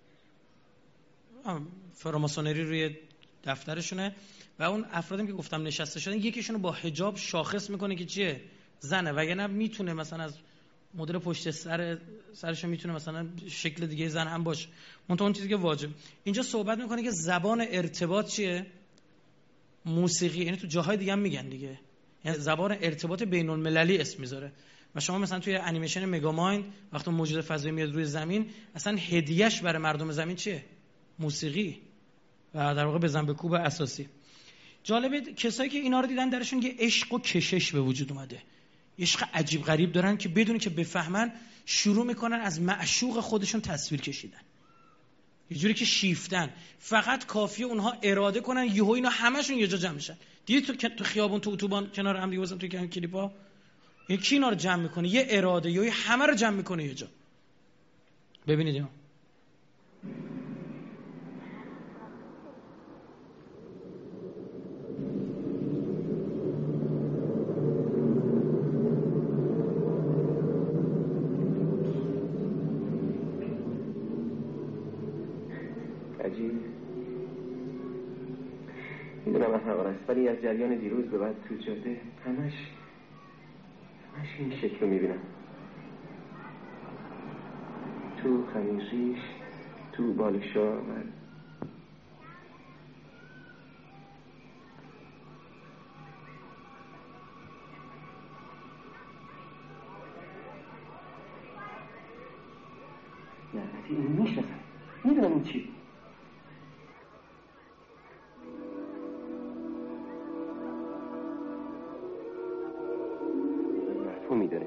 فراماسونری روی دفترشونه و اون افرادی که گفتم نشسته شدن یکیشون رو با حجاب شاخص میکنه که چیه؟ زنه. وگرنه میتونه مثلا از مدل پشت سر سرش میتونه مثلا شکل دیگه زن هم باشه. منتها اون چیزی که واجب اینجا صحبت میکنه که زبان ارتباط چیه؟ موسیقی. یعنی تو جاهای دیگه هم میگن دیگه، یعنی زبان ارتباط بین المللی اسم میذاره. و شما مثلا توی انیمیشن مگامایند وقتی موجود فضایی میاد روی زمین، اصلا هدیهش برای مردم زمین چیه؟ موسیقی. و در واقع بزن به کوب اساسی. جالبه کسایی که اینا رو دیدن درشون یه عشق و کشش به وجود اومده. عشق عجیب غریب دارن که بدون که بفهمن شروع میکنن از معشوق خودشون تصویر کشیدن. یه جوری که شیفتن، فقط کافیه اونها اراده کنن یهو اینا همشون یه جا جمع میشن. دیدی تو تو خیابون تو اتوبان کنار هم دیگه واسه توی این کلیپا یکی اینا رو جمع میکنه، یه اراده یا همه رو جمع میکنه یه جا. ببینید اینا. میدونم احمق است، ولی از جریان دیروز به بعد تو جاده همش همش این شکل رو میبینم. تو خمیریش، تو بالشا و نه قطعی این میشناسم، میدونم این چی. مفهومی داره.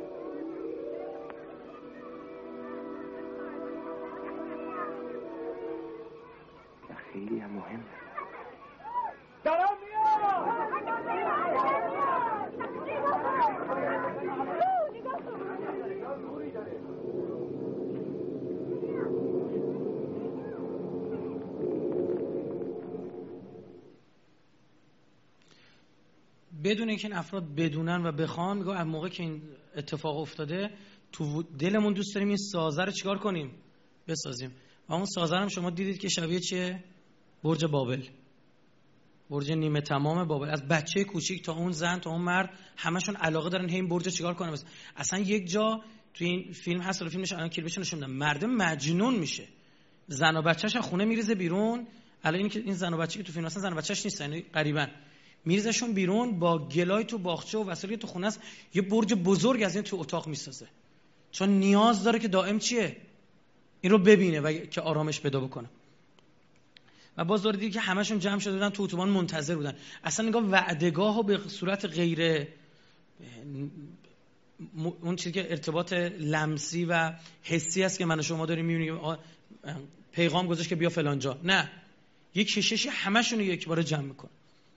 و خیلی هم مهمه. دارم بدون اینکه این افراد بدونن و بخوان، میگه از موقع که این اتفاق افتاده تو دلمون دوست داریم این سازه رو چیکار کنیم؟ بسازیم. و اون سازه هم شما دیدید که شبیه چیه؟ برج بابل، برج نیمه تمام بابل. از بچه کوچیک تا اون زن تا اون مرد همشون علاقه دارن این برج چیکار کنن. بس اصلا یک جا تو این فیلم هست، رو فیلمش الان کلیپش نشون میدم، مرد مجنون میشه، زن و بچه‌ش از خونه میریزه بیرون. الان این که این زن و بچه‌ای که تو فیلم هستن زن و بچه‌ش نیستن، قریبا میریزشون بیرون با گلای تو باغچه و وسایلی تو خونه است، یه برج بزرگ از این تو اتاق میسازه، چون نیاز داره که دائم چیه این رو ببینه و که آرامش پیدا بکنه. و باز داره دیگه که همشون جمع شده بودن تو اتوبان منتظر بودن. اصلا نگاه وعدهگاهو به صورت غیر اون چیزی که ارتباط لمسی و حسی است که من و شما داریم میبینیم پیغام گذاشت که بیا فلان جا، نه، یک کششی همشون رو یک بار جمع میکنه.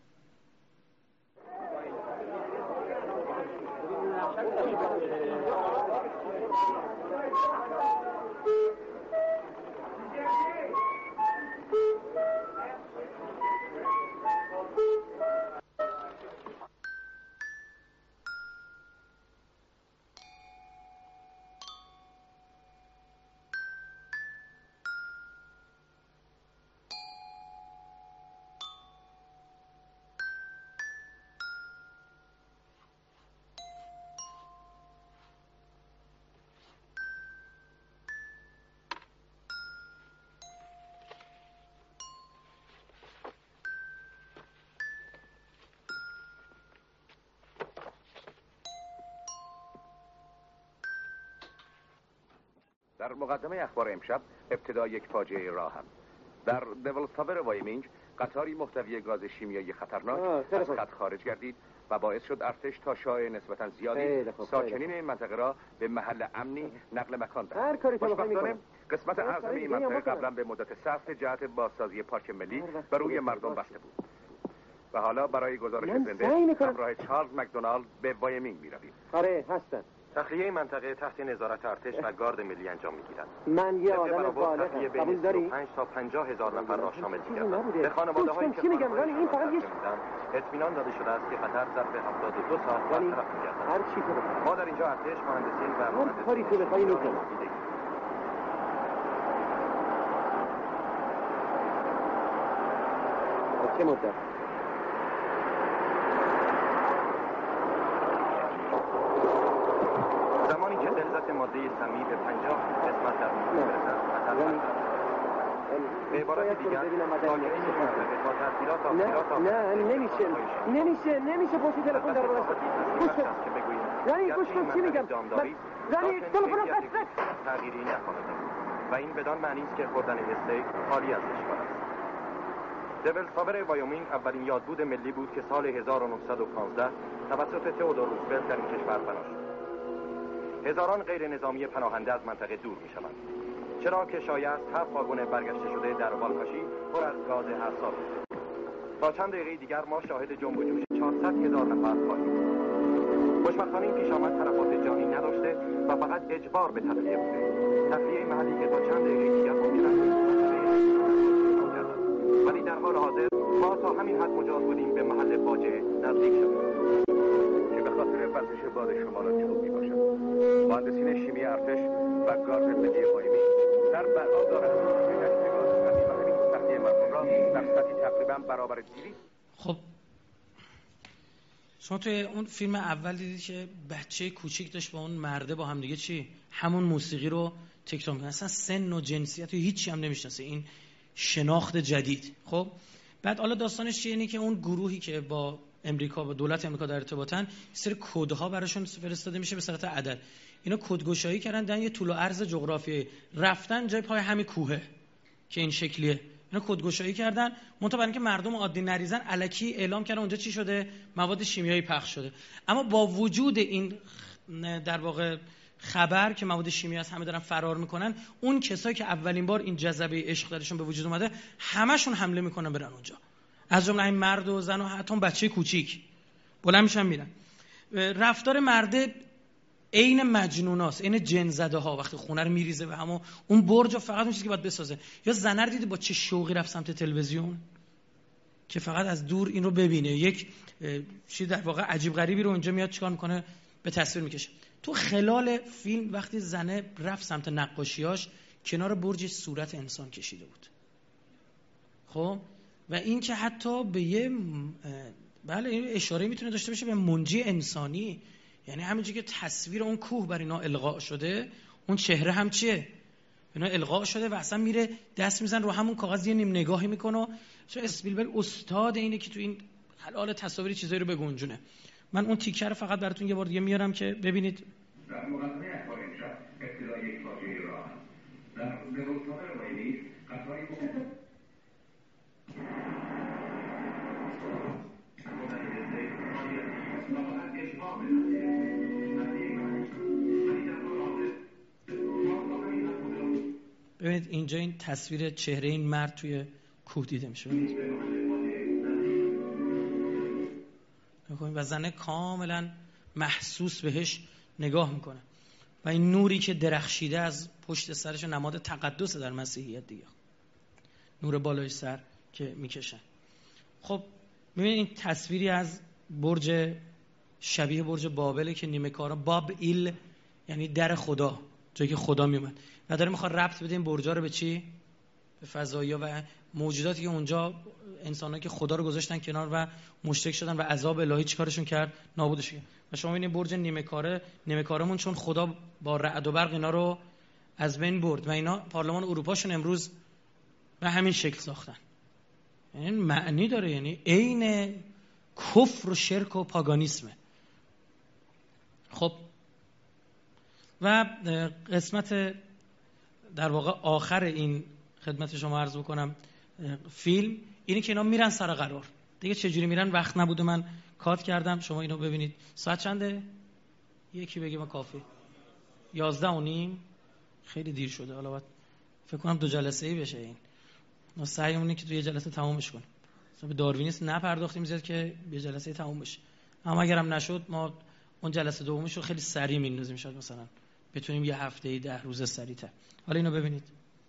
در مقدمه اخبار امشب ابتدا یک فاجعه راه هم. در دیولز تاور وایمینگ قطاری محتوی گاز شیمیایی خطرناک از خط خارج گردید و باعث شد ارتش تا شایع نسبتا زیادی ساکنین این منطقه را به محل امنی نقل مکان دهد. خوشبختانه قسمت اعظم این منطقه قبلا به مدت سخت جهت بازسازی پارک ملی و روی مردم بسته بود. و حالا برای گزارش زنده همراه چارلز مکدونالد به وایمینگ می‌رویم. آره هستن. تخلیه منطقه تحت نظارت ارتش و گارد ملی انجام می‌گیرد. من یه آدم بالغم. قبول داری؟ پنج تا پنجاه هزار نفر را شامل می‌گردد. به خانواده‌هایی که میگم رانی این فقط یه اطمینان داده شده است که قطر ظرف هفتاد و دو ساعت برطرف می‌گردد. هر چی تو بخوای. ما در اینجا ارتش، مهندسین و هر کاری تو بخوای می‌کنیم. چه مدت؟ زمانی که غلظت ماده سمی به پنجاه قسمت در میان برسد خطر به عبارت دیگر ساکنین این منطقه با تاثیرات آفریقا نه نمیشه نمیشه نمیشه پشت تلفن در باشه گوش کن رانی گوش کن چی میگم رانی تلفن قطع تغییری نخواهد و این بدان معنی است که خوردن استیک خالی از اشکال است. دیولز تاور وایومینگ اولین یادبود ملی بود که سال هزار و نهصد و پانزده توسط تئودور روزولت در این کشور بنا شد. هزاران غیر نظامی پناهنده از منطقه دور می شوند، چرا که شایع است هفت واگن برگشته شده در والکاشی پر از گاز حساس است. تا چند دقیقه دیگر ما شاهد جنب و جوش چهارصد هزار نفر خواهیم بود. خوشبختانه این پیشامد طرفات جانی نداشته و فقط اجبار به تخلیه بوده. تخلیه محلی که تا چند دقیقه دیگر ممکن است ولی در حال حاضر ما تا همین حد مجاز بودیم به محل فاجعه نزدیک شدیم که به خاطر وزش باد شمالات جنوب می باشد. مهندسین شیمی ارتش و گارد ملی وایمینگ در برآمد دارند که نشت گاز طبیعی و همین تخلیه مردم را در سطحی تقریبا برابر دویست. خب شما توی اون فیلم اول دیدید که بچه کوچیک داشت با اون مرده با هم دیگه چی همون موسیقی رو تکرار می‌کنه، اصلا سن و جنسیت و هیچی هم نمی‌شناسه. این شناخت جدید. خب بعد حالا داستانش چیه؟ اینه که اون گروهی که با امریکا با دولت امریکا در ارتباطن، سری کدها براشون فرستاده میشه به صورت عدد. اینا کدگشایی کردن، دن یه طول و عرض جغرافیایی، رفتن جای پای همین کوهه که این شکلیه. اینا کدگشایی کردن، منتها برای اینکه مردم عادی نریزن الکی اعلام کردن اونجا چی شده؟ مواد شیمیایی پخش شده. اما با وجود این در واقع خبر که مواد شیمیایی از همه دارن فرار میکنن، اون کسایی که اولین بار این جذبه عشق درشون به وجود اومده همشون حمله میکنن برن اونجا، از جمله این مرد و زن و حتی بچه کوچیک بلند میشن میرن. رفتار مرده عین مجنوناست، عین جن زده ها، وقتی خونه رو میریزه به همون اون برج و فقط اون چیزی که باید بسازه. یا زنه رو دیدی با چه شوقی رفت سمت تلویزیون که فقط از دور این رو ببینه، یک چیز در واقع عجیب غریبی رو اونجا میاد چیکار میکنه؟ به تصویر میکشه. تو خلال فیلم وقتی زنه رفت سمت نقاشیاش، کنار برج صورت انسان کشیده بود. خب و این که حتی به یه بله این اشاره میتونه داشته باشه به منجی انسانی، یعنی همینجوری که تصویر اون کوه بر اینا القا شده، اون چهره هم چیه؟ اینا القا شده و اصلا میره دست میزن رو همون کاغذ، یه نیم نگاهی میکنه. چون اسپیلبرگ استاد اینه که تو این حلال تصاویری چیزایی رو بگنجونه. من اون تیکر رو فقط براتون یه بار دیگه میارم که ببینید. در مقدمه اخبار امشب ابتدای یک فاجعه را در به روزنامه ویلی قطاری ببینید اینجا این تصویر چهره این مرد توی کوه دیده میشه و زنه کاملا محسوس بهش نگاه میکنه و این نوری که درخشیده از پشت سرش نماد تقدس در مسیحیت دیگه، نور بالای سر که میکشن. خب میبینید این تصویری از برج شبیه برج بابل که نیمه کارا باب ایل یعنی در خدا، جایی که خدا میومد و داره میخواد ربط بده این برجا رو به چی؟ به فضایی‌ها و موجوداتی که اونجا انسانایی که خدا رو گذاشتن کنار و مشرک شدن و عذاب الهی چیکارشون کرد؟ نابودش کرد. و شما ببینید برج نیمه کاره، نیمه کارمون چون خدا با رعد و برق اینا رو از بین برد و اینا پارلمان اروپاشون امروز به همین شکل ساختن. یعنی معنی داره، یعنی عین کفر و شرک و پاگانیسمه. خب و قسمت در واقع آخر این خدمت شما عرض بکنم فیلم اینی که اینا میرن سر قرار. دیگه چجوری میرن وقت نبوده، من کات کردم، شما اینو ببینید. ساعت چنده؟ یکی بگه ما کافی یازده و نیم، خیلی دیر شده. حالا باید فکر کنم دو جلسه ای بشه. این ما سعیمونه که تو یه جلسه تمومش کنیم. مثلا به داروینیسم نپرداختیم زیاد که یه جلسه تموم بشه، اما اگرم نشد ما اون جلسه دومش رو خیلی سریع میندازیم، شاید مثلا بتونیم یه هفته ای ده روز سریع‌تر. حالا اینو ببینید.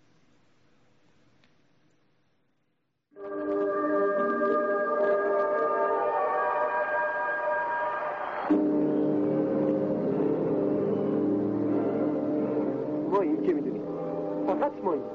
ما این که میدونیم فقط ما این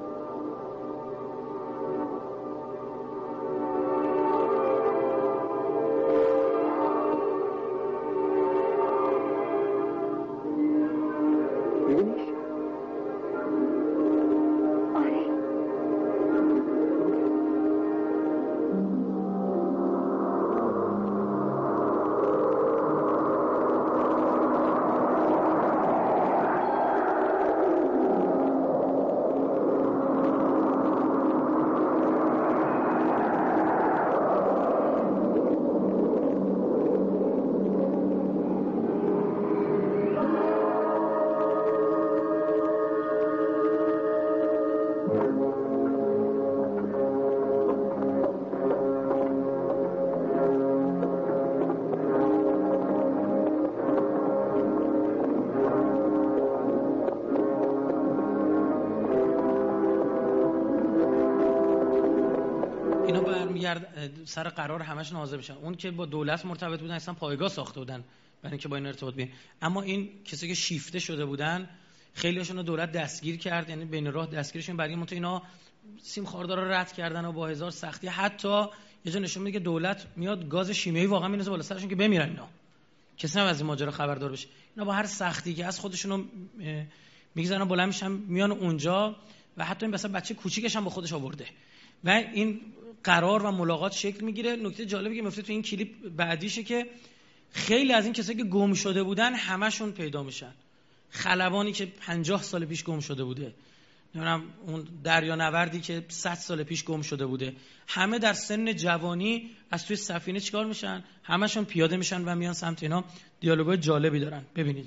سر قرار همشون حاضر بشن. اون که با دولت مرتبط بودن اصلا پایگاه ساخته بودن برای اینکه با این ارتباط بگیرن، اما این کسی که شیفته شده بودن خیلیشون رو دولت دستگیر کرد، یعنی بین راه دستگیرشون. برای اینکه اینا سیم خاردار رو رد کردن و با هزار سختی، حتی یه جا نشون میده که دولت میاد گاز شیمیایی واقعا میندازه بالا سرشون که بمیرن اینا، کسی هم از این ماجرا خبردار بشه. اینا با هر سختی که از خودشون رو میگذارن بلند میشن میان اونجا و حتی این مثلا بچه کوچیکش هم با خودش آورده و این قرار و ملاقات شکل میگیره. نکته جالبی که میفته تو این کلیپ بعدیشه که خیلی از این کسایی که گم شده بودن همشون پیدا میشن. خلبانی که پنجاه سال پیش گم شده بوده، نمیدونم اون دریانوردی که صد سال پیش گم شده بوده، همه در سن جوانی از توی سفینه چیکار میشن؟ همشون پیاده میشن و میان سمت اینا. دیالوگای جالبی دارن، ببینید.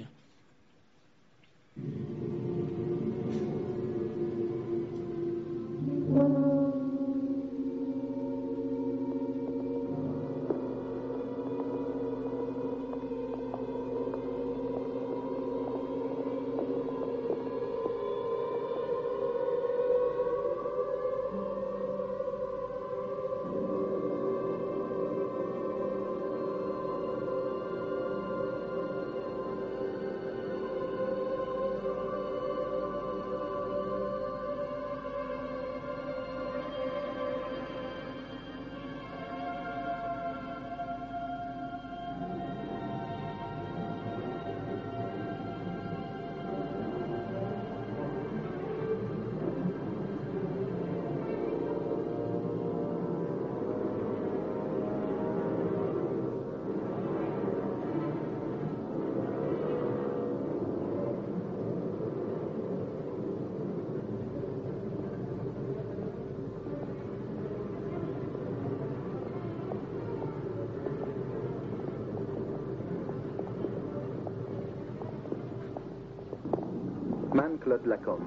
من کلود لکوم.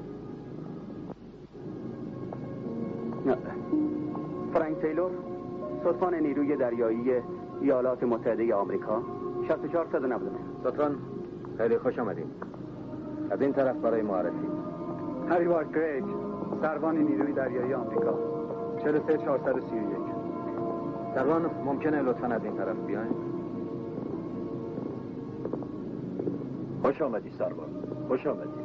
فرانک تیلور، سلطان نیروی دریایی ایالات متحده آمریکا. شصت و چهار صد و نود. سلطان خیلی خوش آمدید. از این طرف برای معرفی. هری وارد گریگ، سروان نیروی دریایی آمریکا. چهل و سه چهارصد و سی و یک. سروان ممکنه لطفاً از این طرف بیاین؟ خوش آمدی سروان. خوش آمدی.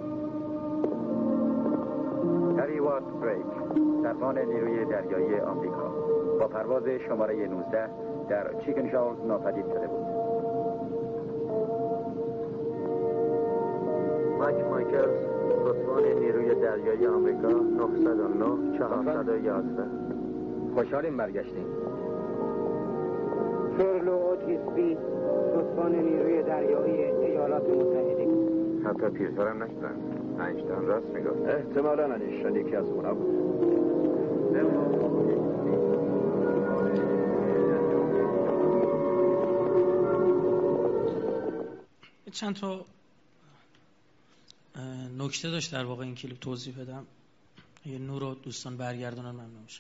هری وارد گریگ، سروان نیروی دریایی آمریکا، با پرواز شماره نوزده در چیکن شاوز ناپدید شده بود. مایک مایکلز، سروان نیروی دریایی آمریکا، نهصد و نه چهارصد و یازده. خوشحالیم برگشتیم. شرلو اوتیسبی، سروان نیروی دریایی ایالات متحده. حتی پیرترم نشدن. اینشتین راست میگفت. احتمالاً اینشتین یکی از اونا بود. چند تا نکته داشت در واقع این کلیپ توضیح بدم. یه نور رو دوستان برگردونن ممنون میشم.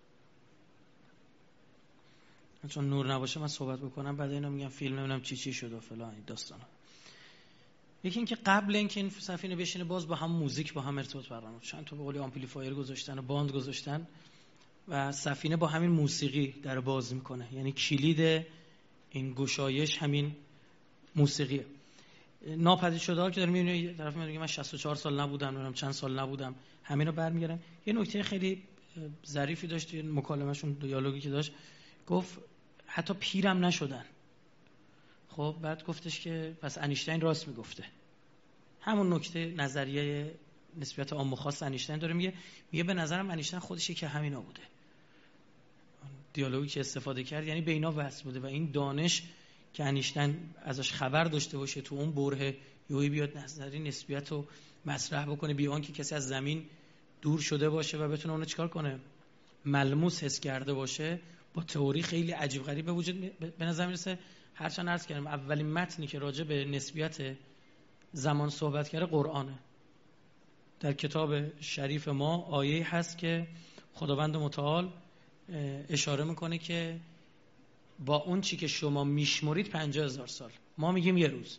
چون نور نباشه من صحبت بکنم بعد اینا میگم فیلم نمیدونم چی چی شد و فلان این داستانا. یکی این که قبل اینکه این سفینه بشینه باز با هم موزیک با هم ارتباط برقرار، چند تا به قول آمپلیفایر گذاشتن و باند گذاشتن و سفینه با همین موسیقی در باز میکنه. یعنی کلید این گشایش همین موسیقیه. ناپدید شده ها که دارم میبینم یه طرف میگه من شصت و چهار سال نبودم، نمیدونم چند سال نبودم، همین رو برمیگردن. یه نکته خیلی ظریفی داشت توی مکالمه‌شون، دیالوگی که داشت، گفت حتی پیرم نشدن. خب بعد گفتش که پس انیشتین راست میگفته. همون نکته نظریه نسبیت عام و خاص انیشتین داره میگه میگه به نظرم انیشتین خودشه که همینا بوده. دیالوگی که استفاده کرد یعنی به اینا وصل بوده و این دانش که انیشتین ازش خبر داشته باشه تو اون بره یوی بیاد نظریه نسبیت رو مطرح بکنه بیان که کسی از زمین دور شده باشه و بتونه اونو چیکار کنه، ملموس حس کرده باشه، با تئوری خیلی عجیب غریب به وجود به نظر میرسه. هرچند عرض کردم اولین متنی که راجع به نسبیت زمان صحبت کرده قرآنه. در کتاب شریف ما آیه هست که خداوند متعال اشاره میکنه که با اون چی که شما میشمرید پنجاه هزار سال، ما میگیم یه روز.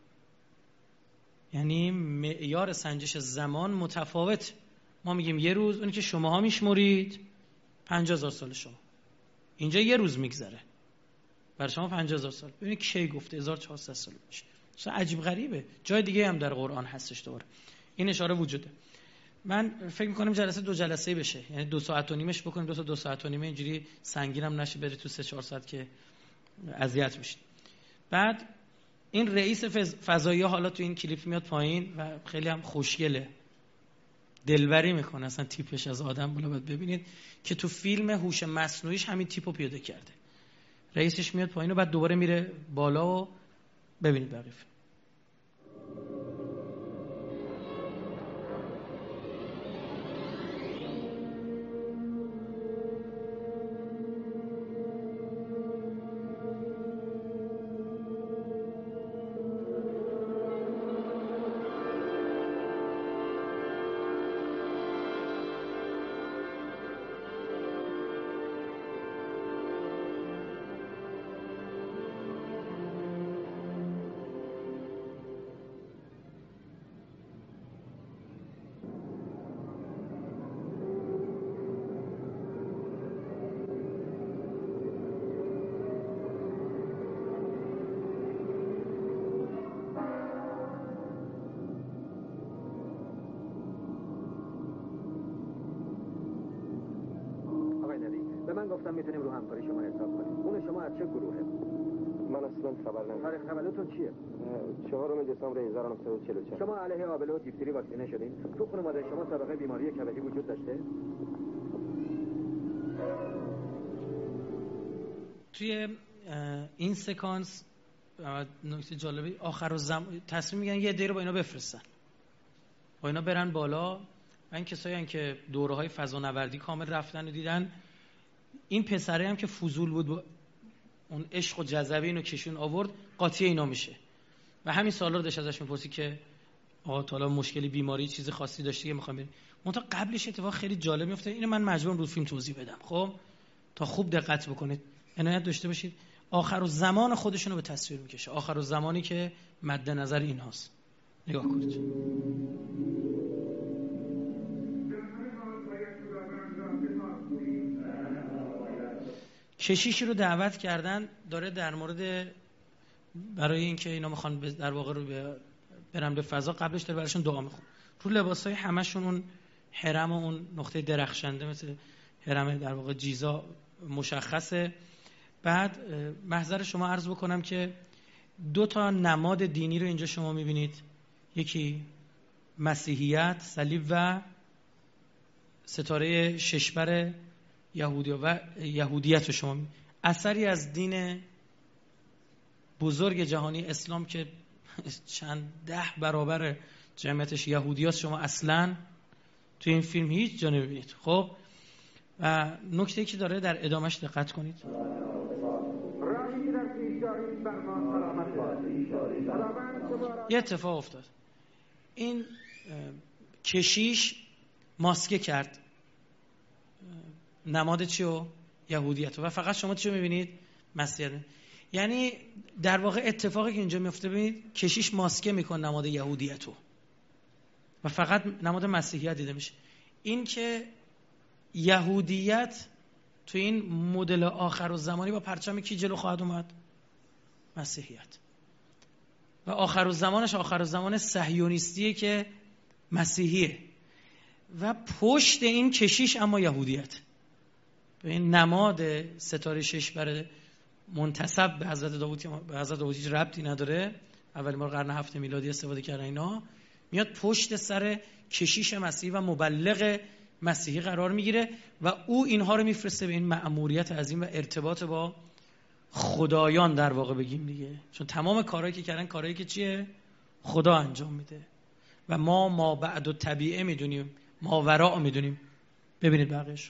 یعنی معیار سنجش زمان متفاوت، ما میگیم یه روز، اونی که شماها میشمرید پنجاه هزار سال شما. اینجا یه روز میگذره برای شما پنجاه هزار سال. ببینید کی گفته هزار و چهارصد سال میشه. اصلا عجیب غریبه. جای دیگه هم در قرآن هستش دوباره این اشاره وجوده. من فکر می‌کنم جلسه دو جلسه بشه، یعنی دو ساعت و نیمش بکنیم، دو تا دو ساعت و نیمه، اینجوری سنگینم نشه بری تو سه چهار ساعت که اذیت میشید. بعد این رئیس فضایی حالا تو این کلیپ میاد پایین و خیلی هم خوشگله. دلبری میکنه اصلا تیپش از آدم. بالا باید ببینید که تو فیلم هوش مصنوعیش همین تیپو پیاده کرده. رئیسش میاد پایین و بعد دوباره میره بالا و ببینید بقیه. من گفتم میتونیم رو همکاری شما حساب کنیم. اون شما از چه گروهه؟ من اصلا خبر ندارم. تاریخ تولدتون چیه؟ چهارم دسامبر هزار و نهصد و چهل و چهار. شما علیه آبله و دیفتری واکسینه شدین؟ تو خانواده شما سابقه بیماری کبدی وجود داشته؟ توی این سکانس نکته جالبی آخر و زمان تصمیم میگن یه عده رو با اینا بفرستن، با اینا برن بالا. این کسایی هستن که دوره‌های فضانوردی کامل رفتن و دیدن. این پسره هم که فضول بود با اون عشق و جذبه اینو کشون آورد، قاطی اینا میشه. و همین سوالا رو داشت ازش میپرسی که آقا تعالی مشکلی بیماری چیز خاصی داشتی که میخوام بریم. منتها قبلش اتفاق خیلی جالب میفته. اینو من مجبورم رو فیلم توضیح بدم خب تا خوب دقت بکنید، عنایت داشته باشید. آخر و زمان خودشون رو به تصویر میکشه، آخر و زمانی که مد نظر اینهاست. نگاه کنید. کشیشی رو دعوت کردن، داره در مورد برای اینکه اینا میخوان در واقع رو برن به فضا، قبلش داره براشون دعا میخونه. رو لباسای همشون اون هرم و اون نقطه درخشنده مثل هرم در واقع جیزا مشخصه. بعد محضر شما عرض بکنم که دو تا نماد دینی رو اینجا شما میبینید، یکی مسیحیت صلیب و ستاره ششبر یهودی و یهودیت رو شما می... اثری از دین بزرگ جهانی اسلام که چند ده برابر جمعیتش یهودیات شما اصلا توی این فیلم هیچ جا نمیبینید. خب و نکته‌ای که داره در ادامهش دقت کنید. یه اتفاق افتاد. این کشیش ماسکه کرد نماد چیو؟ یهودیت. و فقط شما چیو میبینید؟ مسیحیت. یعنی در واقع اتفاقی که اینجا میفته ببینید، کشیش ماسکه میکنه نماد یهودیت و فقط نماد مسیحیت دیده میشه. این که یهودیت تو این مدل آخر و زمانی با پرچم کی جلو خواهد اومد؟ مسیحیت. و آخر و زمانش آخر و زمان صهیونیستیه که مسیحیه و پشت این کشیش اما یهودیت. به این نماد ستاره ششبر منتسب به حضرت داوود، به حضرت داوود هیچ ربطی نداره، اولین بار قرن هفت میلادی استفاده کردن اینا، میاد پشت سر کشیش مسیحی و مبلغ مسیحی قرار میگیره و او اینها رو میفرسته به این مأموریت عظیم و ارتباط با خدایان در واقع بگیم دیگه، چون تمام کارهایی که کردن کارهایی که چیه؟ خدا انجام میده و ما ما بعد و طبیعه میدونیم، ما وراء میدونیم. ببینید بقیش.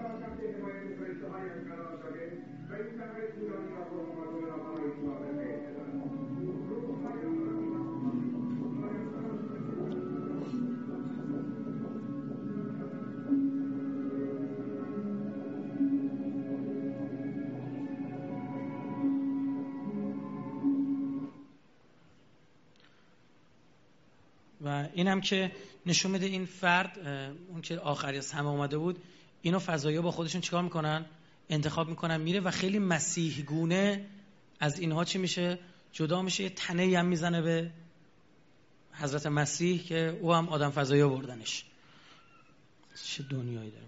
و این هم که نشون میده این فرد، اون که آخری از همه اومده بود، اینو فضایی با خودشون چیکار میکنن؟ انتخاب میکنن میره و خیلی مسیح گونه از اینها چی میشه؟ جدا میشه. یه تنه‌ای هم میزنه به حضرت مسیح که او هم آدم فضایی بردنش. چه دنیایی داره.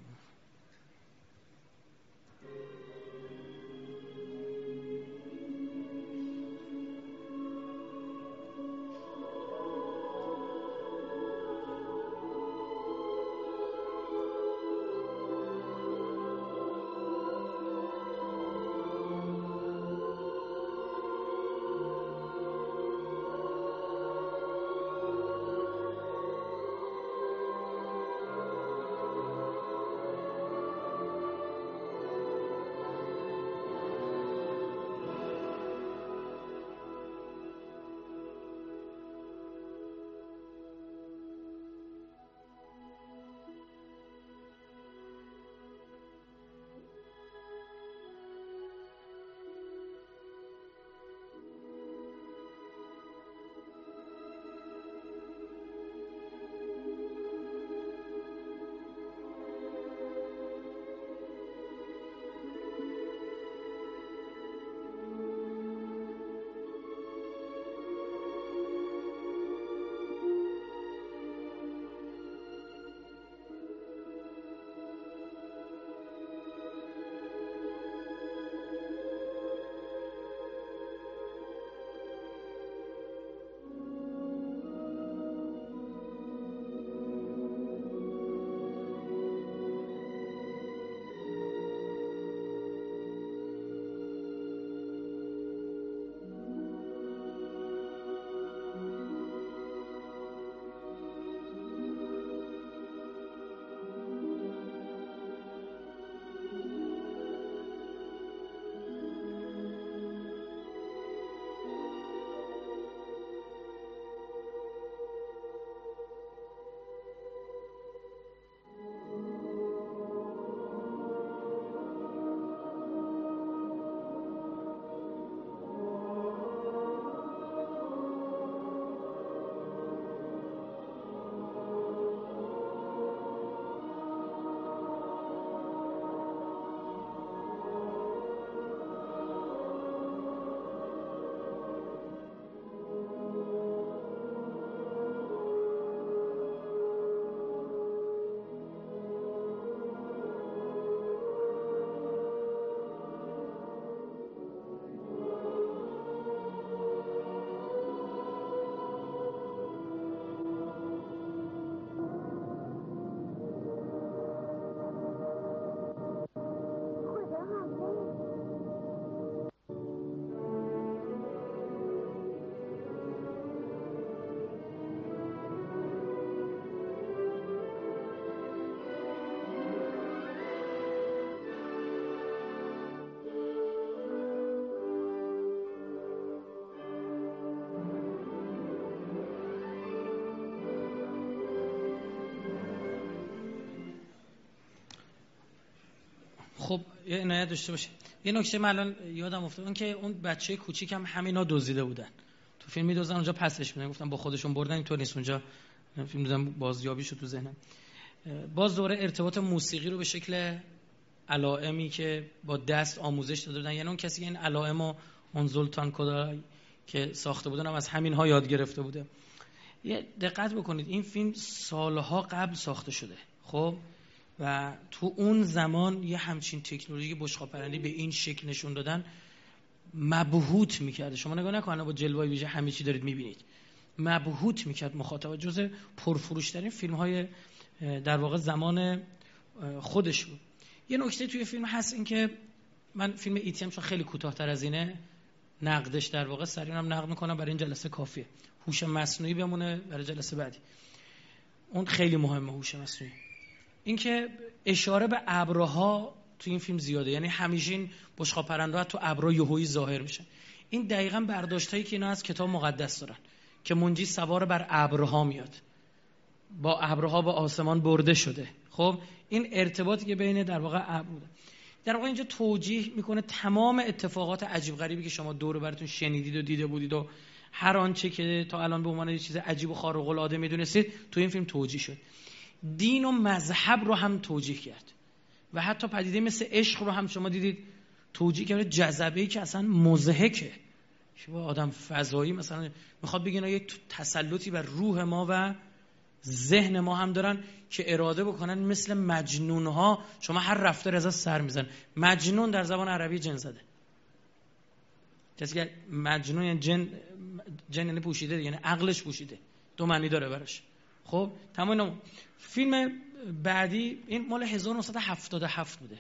خب یه عنایت داشته باشه. یه نکته من الان یادم افتاد، اون که اون بچه کوچیکم همینا دزدیده بودن تو فیلم، میدوزن اونجا پسش میدن، گفتم با خودشون بردن، اینطور نیست. اونجا فیلم دیدم بازیابی شد تو ذهنم. باز دوره ارتباط موسیقی رو به شکل علائمی که با دست آموزش داده بودن، یعنی اون کسی که این علائم و اون زولتان کودای که ساخته بودن هم از همین ها یاد گرفته بوده. یه دقت بکنید این فیلم سالها قبل ساخته شده، خب، و تو اون زمان یه همچین تکنولوژی بشقاب پرندی به این شکل نشون دادن مبهوت میکرده. شما نگاه نکنید با جلوه‌ای ویژه همه چی دارید میبینید، مبهوت میکرد مخاطب. جزء پرفروشترین فیلم های در واقع زمان خودش بود. یه نکته توی فیلم هست، این که من فیلم ایتی هم چون خیلی کوتاه‌تر از اینه، نقدش در واقع سریع هم نقد میکنم، برای این جلسه کافیه. هوش مصنوعی بمونه برای جلسه بعدی، اون خیلی مهمه. هوش مصنوعی، این که اشاره به ابرها تو این فیلم زیاده، یعنی همیشه این بشقاب پرنده تو ابرها یهویی ظاهر میشه. این دقیقاً برداشتایی که اینا از کتاب مقدس دارن که منجی سوار بر ابرها میاد، با ابرها به آسمان برده شده. خب این ارتباطی که بین در واقع ابر بوده، در واقع اینجا توجیه میکنه تمام اتفاقات عجیب غریبی که شما دور و براتون شنیدید و دیده بودید و هر آنچه که تا الان به عنوان یه چیز عجیب و خارق العاده میدونستید تو این فیلم توجیه شد. دین و مذهب رو هم توجیه کرد و حتی پدیده مثل عشق رو هم شما دیدید توجیه کرد. جذبه‌ای که اصلا مضحکه، شما آدم فضایی مثلا میخواد بگه اینا یک تسلطی بر روح ما و ذهن ما هم دارن که اراده بکنن مثل مجنون ها شما هر رفتار از سر میزن. مجنون در زبان عربی جن زده، کسی که مجنون یعنی جن، جن یعنی پوشیده، یعنی عقلش پوشیده، دو معنی داره براش. خب تمام. فیلم بعدی این مال هزار و نهصد و هفتاد و هفت بوده.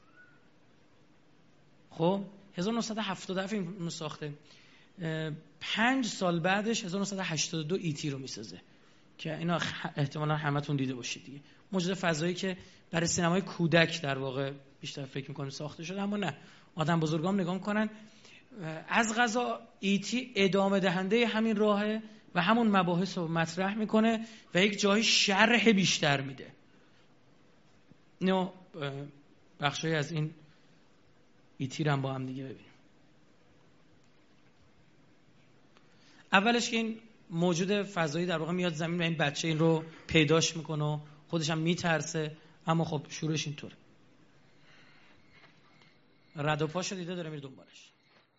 خب هزار و نهصد و هفتاد و هفت این ساخته، پنج سال بعدش هزار و نهصد و هشتاد و دو ایتی رو میسازه که اینا احتمالا همتون دیده باشید دیگه. موجود فضایی که برای سینمای کودک در واقع بیشتر فکر میکنیم ساخته شده، اما نه، آدم بزرگام نگاه میکنن. از قضا ایتی ادامه دهنده همین راهه و همون مباحث رو مطرح میکنه و یک جایی شرح بیشتر میده. نه بخشای از این ایتی رو هم با هم دیگه ببینیم. اولش که این موجود فضایی در واقع میاد زمین و این بچه این رو پیداش میکنه و خودش هم میترسه، اما خب شروعش اینطوره. رد و پاشو دیده داره میره دنبالش.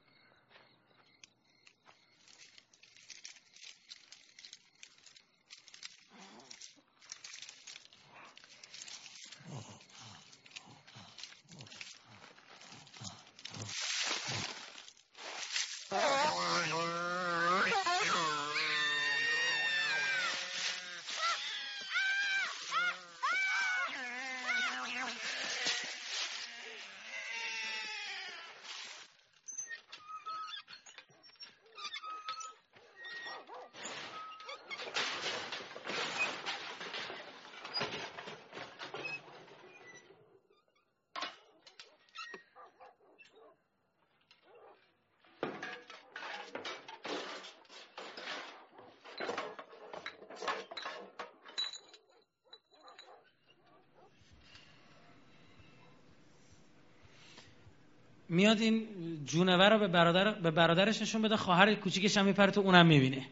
میاد این جونور رو به برادر به برادرش نشون بده، خواهر کوچیکش هم میپره تو، اونم میبینه.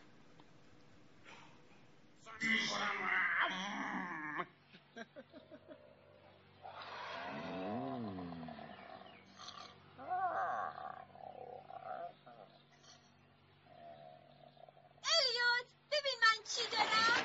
الیوت ببین من چی دارم.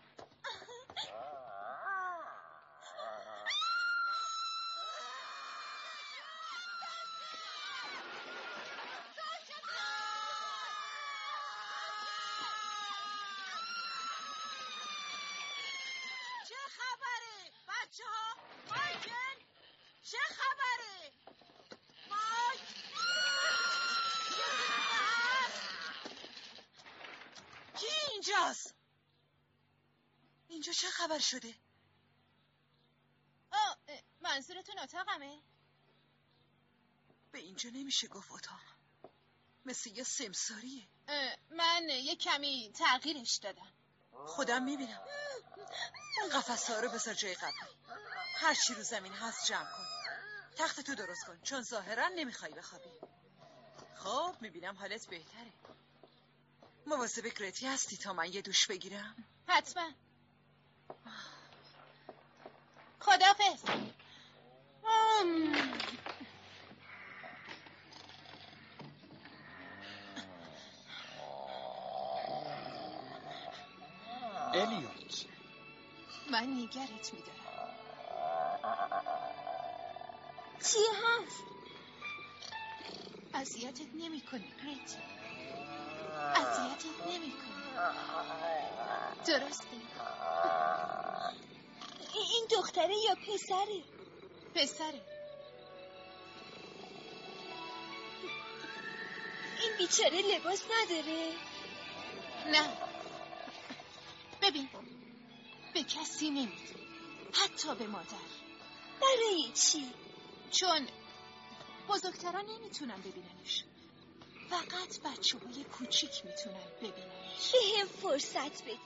چه خبره؟ مایک کی اینجاست؟ اینجا چه خبر شده؟ آه منظورتون اتاقمه؟ به اینجا نمیشه گفت اتاق، مثل یه سمساریه. من یه کمی تغییرش دادم. خودم میبینم. اون قفسه ها رو بذار جای قبلی، هر چی رو زمین هست جمع کن. تخت تو درست کن چون ظاهرا نمیخوای بخوابی. خب میبینم حالت بهتره. مواظب گرتی هستی تا من یه دوش بگیرم؟ حتما. خدافظ. الیوت، من نگرت میدارم. چی هست؟ اذیتت نمی کنی گریت. اذیتت نمی کنی. درسته. این دختره یا پسره؟ پسره. این بیچاره لباس نداره؟ نه. ببین به کسی نمیده، حتی به مادر. برای چی؟ چون بزرگتران نمیتونن ببیننش، فقط بچه های کوچیک میتونن ببیننش. به هم فرصت بده.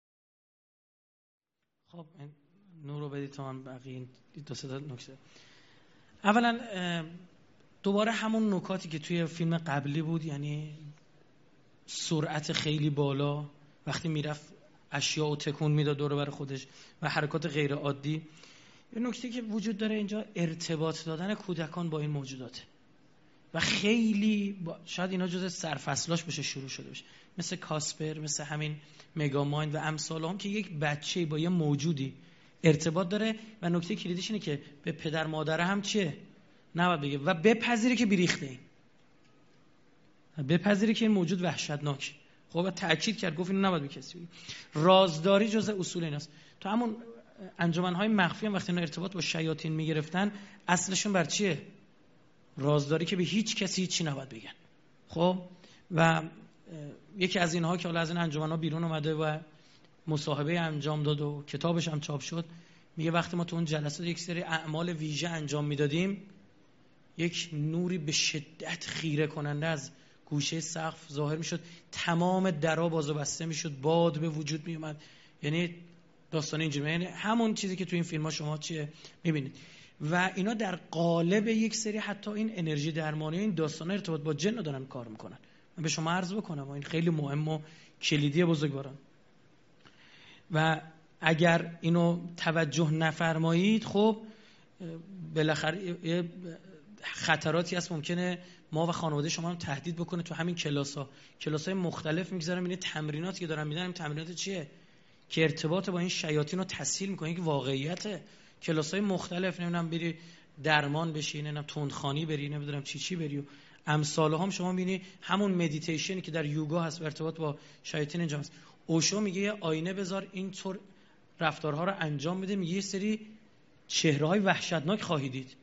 خب نور رو بدید تا من بقیه دو سه تا نکته. اولا دوباره همون نکاتی که توی فیلم قبلی بود، یعنی سرعت خیلی بالا وقتی میرفت اشیاء و تکون میداد دور بر خودش و حرکات غیر عادی. یه نکته که وجود داره اینجا ارتباط دادن کودکان با این موجودات و خیلی با... شاید اینا جز سرفصلاش بشه شروع شده باشه، مثل کاسپر، مثل همین مگامایند و امثال هم که یک بچه با یه موجودی ارتباط داره و نکته کلیدیش اینه که به پدر مادر هم چیه نباید بگه و بپذیره که بیریخته این بپذیره که این موجود وحشتناک. خب تأکید کرد گفت اینو نباید به کسی بگی. رازداری جزء اصول ایناست. تو همون انجمن‌های مخفی هم وقتی اینا ارتباط با شیاطین میگرفتن اصلشون بر چیه؟ رازداری که به هیچ کسی هیچی نباید بگن. خب و یکی از اینها که حالا از این انجمن‌ها بیرون اومده و مصاحبه انجام داد و کتابش هم چاپ شد، میگه وقتی ما تو اون جلسات یک سری اعمال ویژه انجام میدادیم یک نوری به شدت خیره کننده از گوشه سقف ظاهر میشد، تمام درا باز و بسته میشد، باد به وجود میومد. یعنی داستان اینجوری، یعنی همون چیزی که تو این فیلم ها شما چیه میبینید و اینا در قالب یک سری حتی این انرژی درمانی این داستان ارتباط با جن رو دارن کار میکنن. من به شما عرض بکنم و این خیلی مهم و کلیدی بزرگواران و اگر اینو توجه نفرمایید خب بالاخره خطراتی هست ممکنه ما و خانواده شما رو تهدید بکنه. تو همین کلاس‌ها کلاس‌های مختلف میگذارم، این تمریناتی که دارن میدن این تمرینات چیه که ارتباط با این شیاطین رو تسهیل میکنه که واقعیت کلاس‌های مختلف نمیدونم بری درمان بشی، نمیدونم تندخوانی بری، نمیدونم چی چی بری و امثال هم شما می‌بینی همون مدیتیشنی که در یوگا هست و ارتباط با شیاطین انجام هست. اوشو میگه یه آینه بذار اینطور رفتارها رو انجام میده، میگه یه سری چهره‌های وحشتناک خواهی دید.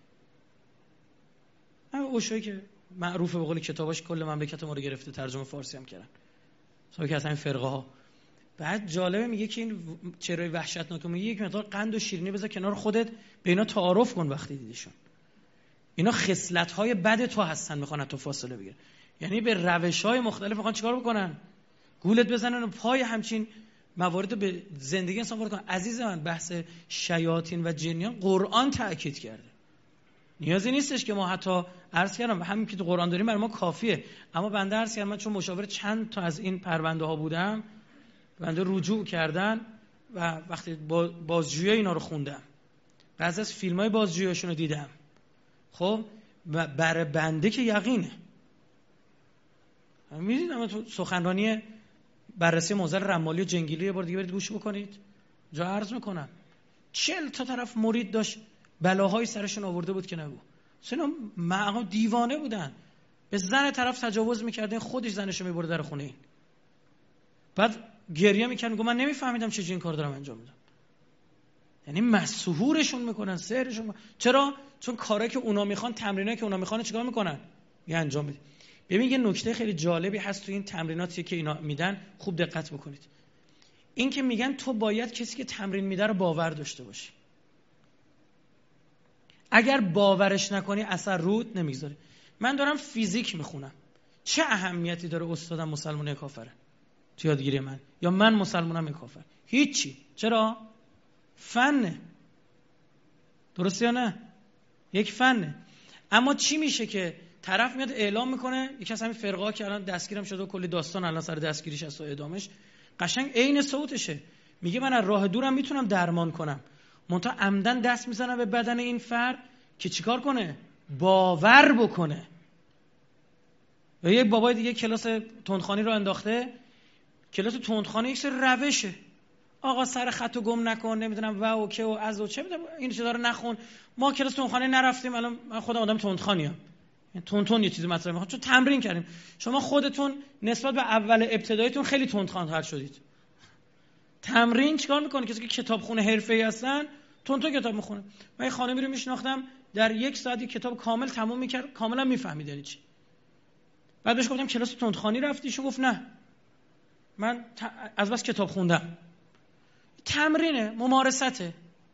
همین اوشویی که معروفه به قول کتاباش کل مملکت ما رو گرفته، ترجمه فارسی هم کردن. سوالی که از همین فرقه ها. بعد جالبه میگه که این چهره‌های وحشتناک میگه یک مقدار قند و شیرینی بذار کنار خودت، به اینا تعارف کن وقتی دیدیشون. اینا خصلت‌های بد تو هستن، میخوان تو فاصله بگیرن. یعنی به روش‌های مختلف میخوان چیکار بکنن؟ گولت بزنن و پای همچین موارد به زندگی انسان وارد کنن. عزیز من بحث شیاطین و جنیان قرآن تأکید کرده. نیازی نیستش که ما حتی عرض کردم همین که تو قرآن داریم برای ما کافیه. اما بنده عرض کردم من چون مشاور چند تا از این پرونده ها بودم، بنده رجوع کردن و وقتی بازجویی اینا رو خوندم، بعضی از فیلم‌های بازجوییشون رو دیدم، خب و برای بنده که یقینه. می‌دونید اما تو سخنرانی بررسی موزل رمالی و جنگیلی یه بار دیگه برید گوش بکنید. جا عرض میکنم چهل تا طرف مرید داشت بلاهای سرشون آورده بود که نگو. سنا معقول دیوانه بودن، به زن طرف تجاوز میکردن، خودش زنشو میبرد در خونه این. بعد گریه میکنن، میگه من نمیفهمیدم چه این کار دارم انجام میدم. یعنی مسحورشون میکنن، سحرشون میکنن. چرا؟ چون کارایی که اونا میخوان، تمرینایی که اونا میخوان چیکار میکنن؟ یه انجام میدن. ببین یه نکته خیلی جالبی هست تو این تمریناتی که اینا میدن، خوب دقت بکنید. این که میگن تو باید کسی که تمرین میده رو باور داشته باشی. اگر باورش نکنی اثر رود نمیگذاره. من دارم فیزیک میخونم، چه اهمیتی داره استادم مسلمانه کافره تو یادگیری من یا من مسلمانم کافر؟ هیچی. چرا؟ فنه. درست یا نه؟ یک فنه. اما چی میشه که طرف میاد اعلام میکنه، یکی از همین فرقه‌ها که الان دستگیرم شده و کلی داستان الان سر دستگیریش هست و اعدامش، قشنگ عین صوتشه، میگه من از راه دورم میتونم درمان کنم، منتها عمدن دست میزنم به بدن این فرد که چیکار کنه؟ باور بکنه. و یک بابای دیگه کلاس تندخوانی رو انداخته. کلاس تندخوانی یک سری روشه، آقا سر خطو گم نکن، نمیدونم و و که و از و چه میدونم این چیزا رو نخون. ما کلاس تندخوانی نرفتیم، الان من خودم آدم تندخوانیم، تون تون یه چیزی مطرح میخوام چون تمرین کردیم. شما خودتون نسبت به اول ابتداییتون خیلی تندخوان‌تر شدید. تمرین چیکار میکنه؟ کسی که کتابخونه حرفه‌ای هستن تون تون کتاب میخونه. من یه خانمی رو میشناختم در یک ساعت کتاب کامل تموم میکرد، کاملا میفهمید یعنی چی. بعد بهش گفتم کلاس تندخوانی رفتی؟ شو گفت نه، من ت... از بس کتاب خوندم. تمرینه، ممارسته.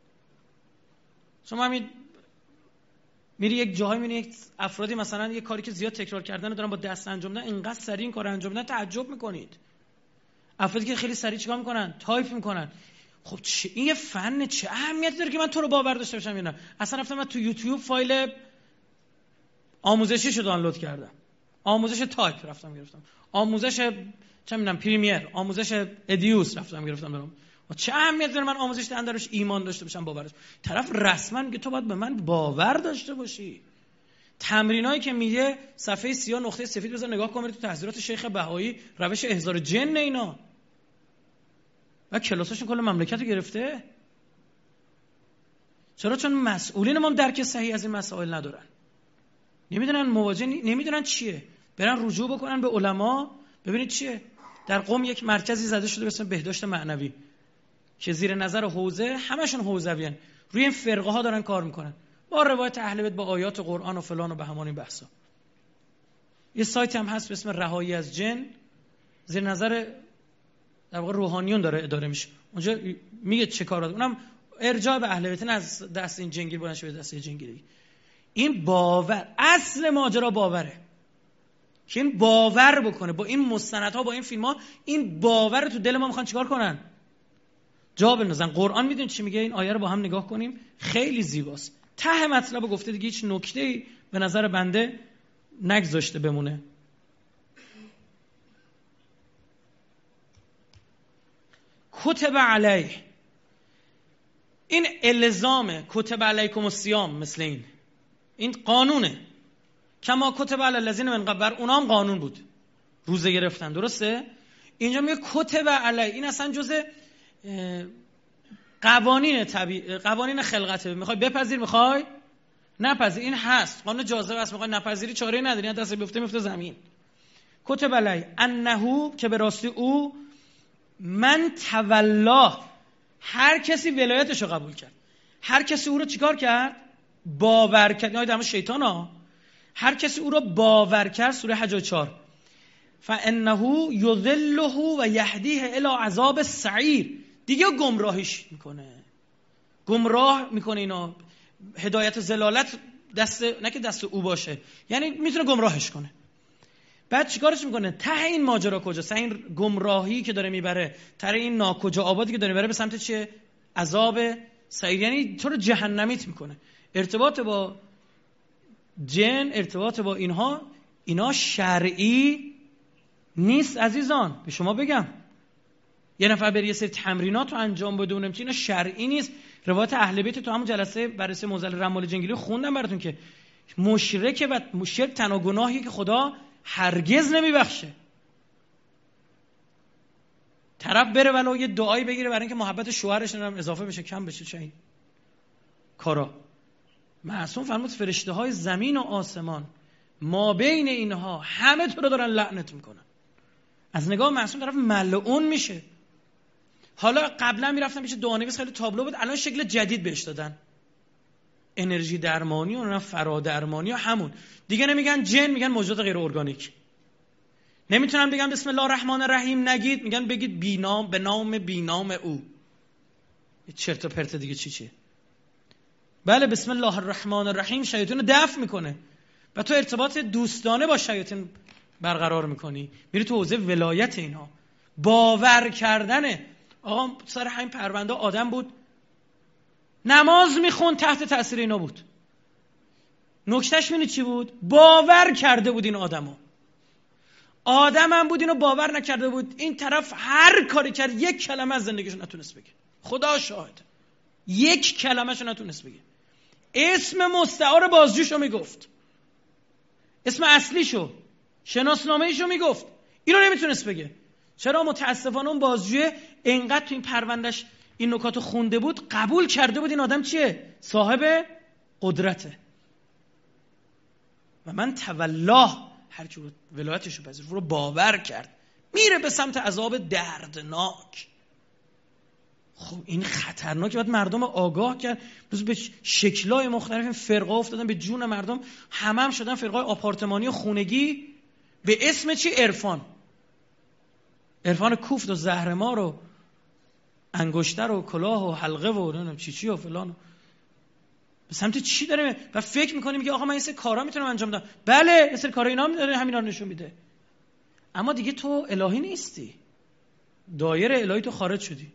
شما همین میری یک جاهای میبینی یک افرادی مثلا یک کاری که زیاد تکرار کردن دارن با دست انجام میدن، اینقدر سریع این کارو انجام میدن تعجب میکنید. افرادی که خیلی سریع چیکار میکنن؟ تایپ میکنن. خب چه این یه فنه، چه اهمیتی داره که من تو رو باور داشته باشم یا نه؟ اصلا رفتم من تو یوتیوب فایل آموزشیشو دانلود کردم، آموزش تایپ رفتم گرفتم، آموزش چه میدونم پریمیر، آموزش ادیوس رفتم گرفتم برام. چه اهمیت داره من آموزش دادن درش ایمان داشته باشم، باور داشته باشم؟ طرف رسما میگه تو باید به من باور داشته باشی. تمرینایی که میگه صفحه سیاه نقطه سفید بزن نگاه کن تو تحضیرات شیخ بهایی، روش احضار جن اینا. و کلاساشون کل مملکت رو گرفته. چرا؟ چون مسئولین ما درک صحیح از این مسائل ندارن، نمیدونن مواجه نی... نمیدونن چیه. برن رجوع بکنن به علما. ببینید چیه در قم یک مرکزی زده شده به اسم بهداشت معنوی که زیر نظر حوزه، همشون حوزویان، روی این فرقه ها دارن کار میکنن با روایت اهل بیت، با آیات قرآن و فلان و به همان این بحثا. یه سایت هم هست به اسم رهایی از جن، زیر نظر در واقع روحانیون داره اداره میشه. اونجا میگه چه کارا، اونم ارجاع به اهل بیت، نه از دست این جنگیر بلند شه به دست جنگیری. این باور، اصل ماجرا باوره که این باور بکنه. با این مستندها، با این فیلم ها، این باور تو دل ما میخوان چیکار کنن؟ جا بندازن. قرآن میدونید چی میگه؟ این آیه رو با هم نگاه کنیم، خیلی زیباست. ته مطلب گفته دیگه، هیچ نکته‌ای به نظر بنده نگذاشته بمونه. کتب علیه، این الزامه. کتب علیکم الصیام، مثل این این قانونه. کما کتب علی الذین من قبل، بر اونام قانون بود روزه گرفتن، درسته؟ اینجا میگه کتب علی، این اصلا جزء قوانین طبیعی، قوانین خلقته. میخوای بپذیر، میخوای نپذیر، این هست، قانون جاذبه است. میخوای نپذیری چاره نداری، دست بیفته میفته زمین. کتب علی انه، که به راستی او، من تولا، هر کسی ولایتشو قبول کرد، هر کسی او رو چیکار کرد؟ باور کرد. نه دم شیطان ها. هر کسی او رو باور کرد، سوره حج چهار، فانه یذله و یهدیه الی عذاب السعیر، دیگه گمراهیش میکنه، گمراه میکنه. اینا هدایت و ضلالت دست، نه که دست او باشه، یعنی میتونه گمراهش کنه. بعد چیکارش میکنه؟ ته این ماجرا کجاست؟ این گمراهی که داره میبره، ته این ناکجا آبادی که داره میبره به سمت چیه؟ عذاب سعیر، یعنی تو رو جهنمیت میکنه. ارتباط با جن، ارتباط با اینها، اینا شرعی نیست عزیزان. به شما بگم یه نفر بری یه سری تمرینات رو انجام بده، اونم چی، اینا شرعی نیست. روایت اهل بیت تو همون جلسه بررسی موزل رمال جنگلی خوندم براتون که مشرک و مشرک تنها گناهی که خدا هرگز نمیبخشه. طرف بره ولو یه دعایی بگیره برای اینکه محبت شوهرش نرم اضافه بشه، کم بشه، چه این کارا. معصوم فرمود فرشته های زمین و آسمان، ما بین اینها، همه تو رو دارن لعنت میکنن. از نگاه معصوم طرف ملعون میشه. حالا قبلا میرفتن پیش دعانویس، خیلی تابلو بود، الان شکل جدید بهش دادن، انرژی درمانی و فرادرمانی و همون دیگه. نمیگن جن، میگن موجودات غیر ارگانیک. نمیتونن بگن بسم الله الرحمن الرحیم نگید، میگن بگید بینام، به نام بینام او. یه چرت و پرت دیگه چی چیه؟ بله بسم الله الرحمن الرحیم شیاطین رو دفع میکنه و تو ارتباط دوستانه با شیاطین برقرار میکنی، میری تو حوزه ولایت اینها. باور کردنه. آقا سر همین پرونده آدم بود نماز میخوند، تحت تاثیر اینا بود. نکتهش می‌بینی چی بود؟ باور کرده بود این آدمو. آدم هم بود اینو باور نکرده بود. این طرف هر کاری کرد یک کلمه از زندگیشو نتونست بگه. خدا شاهد. یک کلمه‌شو نتونست بگه. اسم مستعار بازجوشو میگفت. اسم اصلیشو، شناسنامه‌ایشو میگفت. اینو نمیتونست بگه. چرا؟ متاسفانه اون بازجوی انقدر تو این پروندهش این نکاتو خونده بود، قبول کرده بود این آدم چیه؟ صاحب قدرته. و من تولاه، هر کی ولایتشو پذیرفت رو باور کرد، میره به سمت عذاب دردناک. خب این خطرناکه، باید مردم آگاه کرد. روز به شکل‌های مختلف فرقه افتادن به جون مردم، همه هم شدن فرقه آپارتمانی و خونگی به اسم چی؟ عرفان. عرفان کوفت و زهرمار و انگشتر و کلاه و حلقه و نمیدونم چی چی و فلان. به سمت چی داره؟ و فکر می‌کنیم میگه آقا من این سری کارا میتونم انجام بدم. بله این سری کارا اینا هم داره، همینا رو نشون میده. اما دیگه تو الهی نیستی. دایره الهی تو خارج شدی.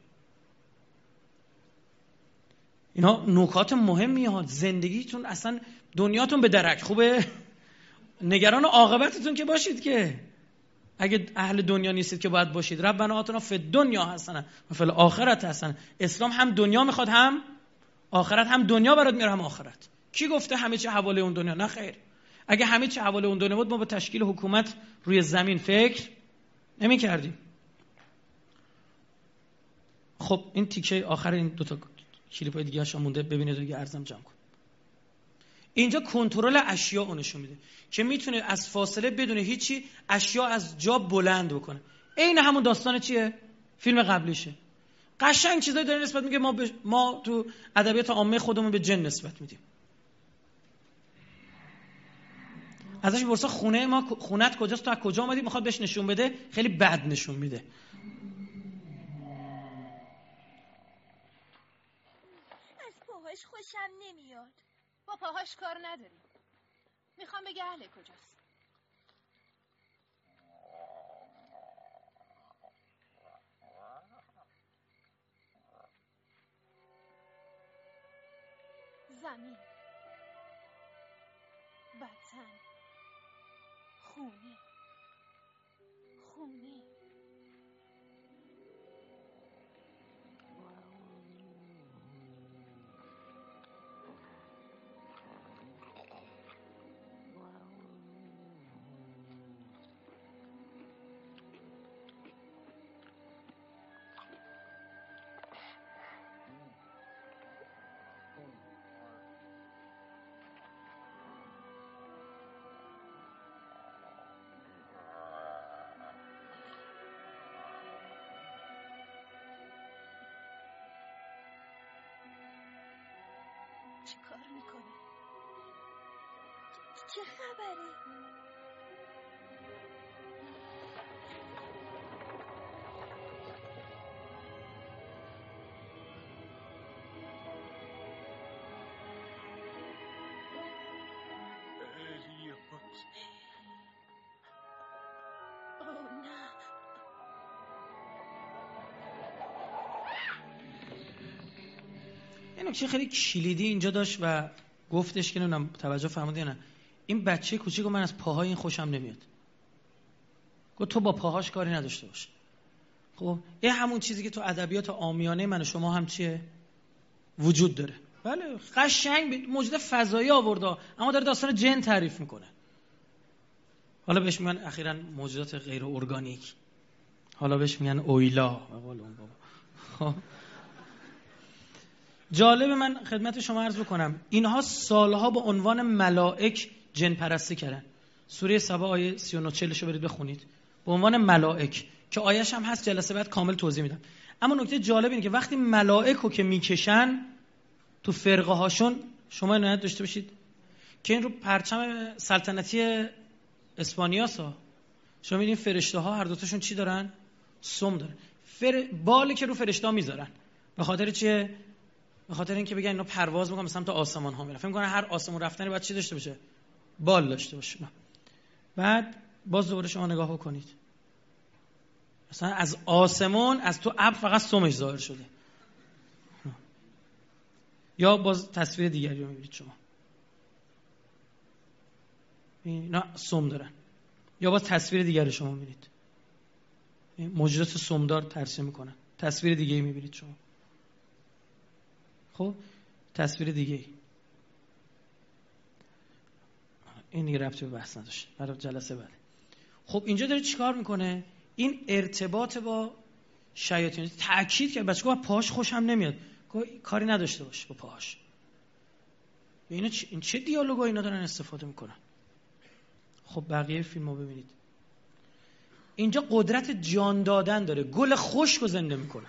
اینا نکات مهمیه ها. زندگیتون اصلا دنیاتون به درک. خوبه؟ نگران عاقبتتون که باشید، که اگه اهل دنیا نیستید که باید باشید. ربنا آتنا فی الدنیا حسنه و فی الاخره حسنه. اسلام هم دنیا میخواد، هم آخرت. هم دنیا برات میاره، هم آخرت. کی گفته همه چی حواله اون دنیا؟ نه خیر. اگه همه چی حواله اون دنیا بود ما به تشکیل حکومت روی زمین فکر نمی کردیم. خب این تیکه آخر این دو تا کلیپای دیگه هاشون مونده، ببینید دیگه ارزم جمع کن. اینجا کنترل اشیاء رو نشون میده که میتونه از فاصله بدون هیچی اشیاء از جا بلند بکنه. عین همون داستان چیه؟ فیلم قبلیشه. قشنگ چیزایی داره نسبت میگه ما ب... ما تو ادبیات عامه خودمون به جن نسبت میدیم. ازش برسا خونه ما، خونت کجاست، تو از کجا اومدی، میخواد بهش نشون بده، خیلی بد نشون میده. از پاهاش خوشم نمیاد. با پاهاش کار نداریم. میخوام بگه اهل کجاست. زمین، وطن، خونه، خونه. چی کار میکنه؟ چه خبره؟ اوه نه. این نکته خیلی کلیدی اینجا داشت و گفتش که نمیدونم توجه فرمودین نه، این بچه کوچیکو من از پاهای این خوشم نمیاد. گفت تو با پاهاش کاری نداشته باش. خب این همون چیزی که تو ادبیات عامیانه من و شما هم چیه وجود داره. بله قشنگ موجود فضایی آورده، اما داره داستان جن تعریف میکنه. حالا بهش میگن اخیراً موجودات غیر ارگانیک، حالا بهش میگن اویلا. خب جالب، من خدمت شما عرض بکنم اینها سالها با عنوان ملائک جن پرستی کردن. سوره سبا آیه سی و نه چهلش رو برید بخونید، به عنوان ملائک، که آیه‌ش هم هست، جلسه بعد کامل توضیح میدم. اما نکته جالب اینه که وقتی ملائک رو که میکشن تو فرقه هاشون، شما عنایت داشته باشید که این رو پرچم سلطنتی اسپانیاسا شما می‌بینید فرشته ها هر دو تاشون چی دارن؟ سم دارن. فر... بالی که رو فرشته ها میذارن به خاطر چیه؟ به خاطر اینکه بگن اینا پرواز میکنن به سمت آسمان ها میرن. فکر میکنن هر آسمون رفتنی باید چی داشته باشه؟ بال داشته باشه. بعد باز دوباره شما نگاه بکنید، مثلا از آسمون از تو ابر فقط سمش ظاهر شده. یا باز تصویر دیگری رو میبینید شما. اینا سم دارن. یا با تصویر دیگر شما میبینید موجودات سمدار ترسیم میکنن. تصویر دیگه ای میبینید شما. خب تصویر دیگه ای این دیگه ربطی به بحث نداشت برای جلسه بعد. خب اینجا داره چیکار میکنه؟ این ارتباط با شیاطین تأکید کرد. بچه‌ها پاهاش خوشم نمیاد، کاری نداشته باش با پاهاش. اینا چ... این چه دیالوگا اینا دارن استفاده میکنن؟ خب بقیه فیلمو ببینید. اینجا قدرت جان دادن داره، گل خشک رو زنده میکنه.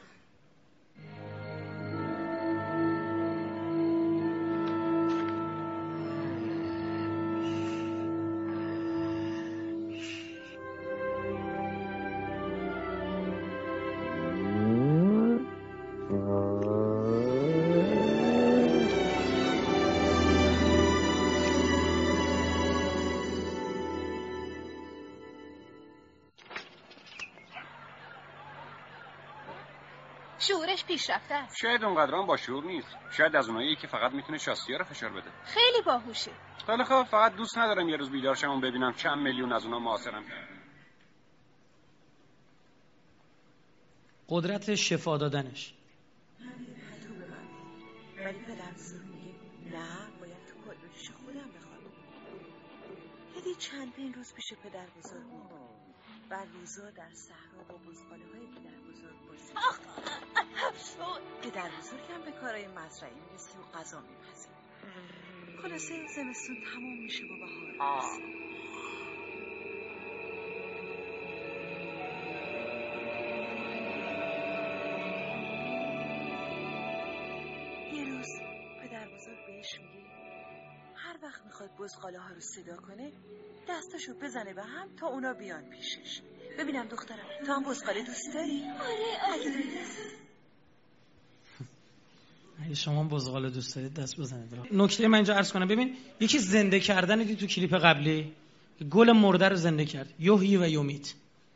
شعورش پیشرفته است. شاید اونقدر هم با شعور نیست. شاید از اونایی که فقط میتونه شاسیه رو فشار بده. خیلی باهوشه. خیلی خوب، فقط دوست ندارم یه روز بیدار شم و ببینم چند میلیون از اونا معاصرم. قدرت شفا دادنش. ولی پدر بزرگ میگه نه، باید تو کالبدش خودم بخوام. هدی چندین روز پیش پدر بزرگ بود. بر روزا در صحرا با بزغاله های پدر بزرگ بازی می‌کرد. پدر بزرگم به کارهای مزرعی میرسه و غذا میپزه. خلاصه زمستون تموم میشه و بهار میرسه. یه روز پدر بزرگ بهش میگه هر وقت میخواد بزغاله ها رو صدا کنه دستاشو بزنه به هم تا اونا بیان پیشش. ببینم دخترم تو هم بزغاله دوست داری؟ آره آره. اگه شما بزغاله دوست دارید دست بزنید. نکته من اینجا عرض کنم، ببین یکی زنده کردن دید تو کلیپ قبلی، گل مرده رو زنده کرد. یحیی و یمیت،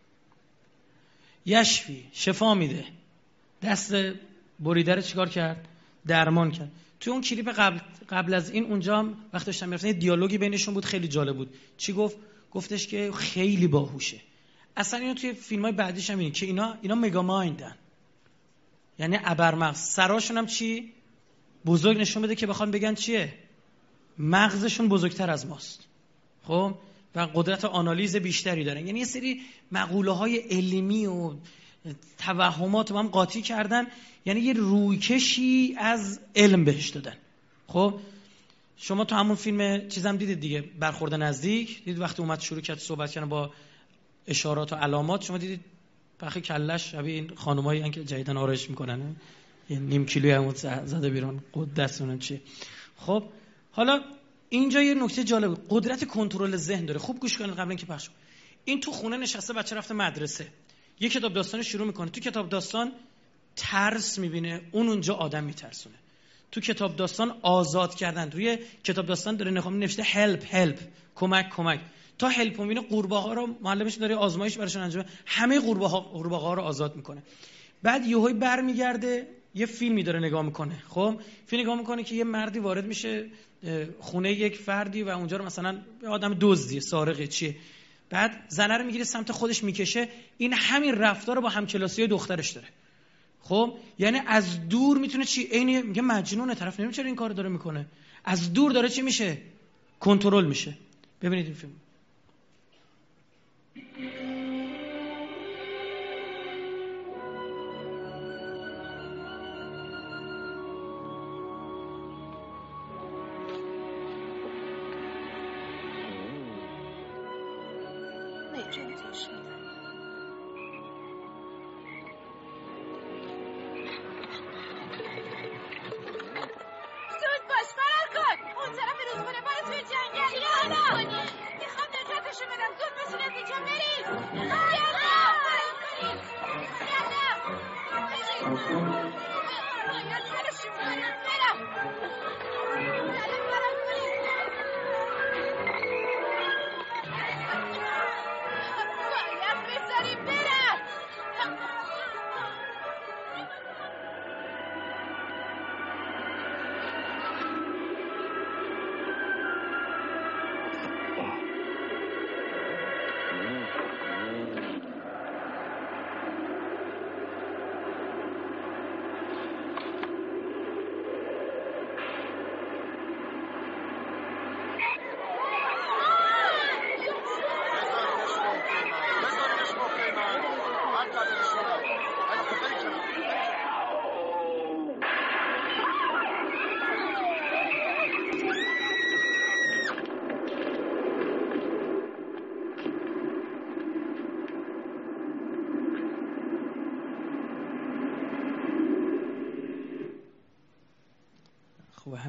یشفی شفا میده، دست بریده رو چیکار کرد؟ درمان کرد. توی اون کلیپ قبل قبل از این اونجا هم وقتی داشتم می‌رفتم یه دیالوگی بینشون بود خیلی جالب بود. چی گفت؟ گفتش که خیلی باهوشه. اصلا اینو توی فیلم‌های بعدیش هم می‌بینید که اینا اینا مگا مایندن، یعنی ابرمغز. سراشون هم چی بزرگ نشون بده که بخوان بگن چیه، مغزشون بزرگتر از ماست. خب و قدرت آنالیز بیشتری دارن. یعنی یه سری مقوله‌های علمی و توهمات رو هم قاطی کردن، یعنی یه رویکشی از علم بهش دادن. خب شما تو همون فیلم چیزم دیدید دیگه، برخورد نزدیک، دیدید وقتی اومد شروع کرد صحبت کردن با اشارات و علامات، شما دیدید پخی کلش شبیه این خانمایی که جدیدن آرایش میکنن، یه نیم کیلویی هم زده بیرون، قدرتشون چیه. خب حالا اینجا یه نکته جالب، قدرت کنترل ذهن داره. خوب گوش کنید قبل اینکه پخش کنم. این تو خونه نشسته، بچه رفته مدرسه، یه کتاب داستان شروع میکنه. تو کتاب داستان ترس میبینه، اون اونجا آدم میترسونه. تو کتاب داستان آزاد کردن، توی کتاب داستان داره نخوام نوشته هلپ هلپ، کمک کمک. تا هلپ میبینه قورباغه ها رو معلمش داره آزمایش براشون انجام، همه قورباغه قورباغه ها رو آزاد میکنه. بعد یهویی برمیگرده یه فیلمی داره نگاه میکنه. خب فیلم نگاه میکنه که یه مردی وارد میشه خونه یک فردی و اونجا رو مثلا آدم دزدیه، سارقه چیه. بعد زنه رو میگیره سمت خودش میکشه. این همین رفتار رو با همکلاسیای دخترش داره. خب یعنی از دور میتونه چی، عین میگه مجنونه، طرف نمیدونه چرا این کارو داره میکنه، از دور داره چی میشه، کنترل میشه. ببینید این فیلم.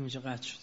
همینجا قطع شد.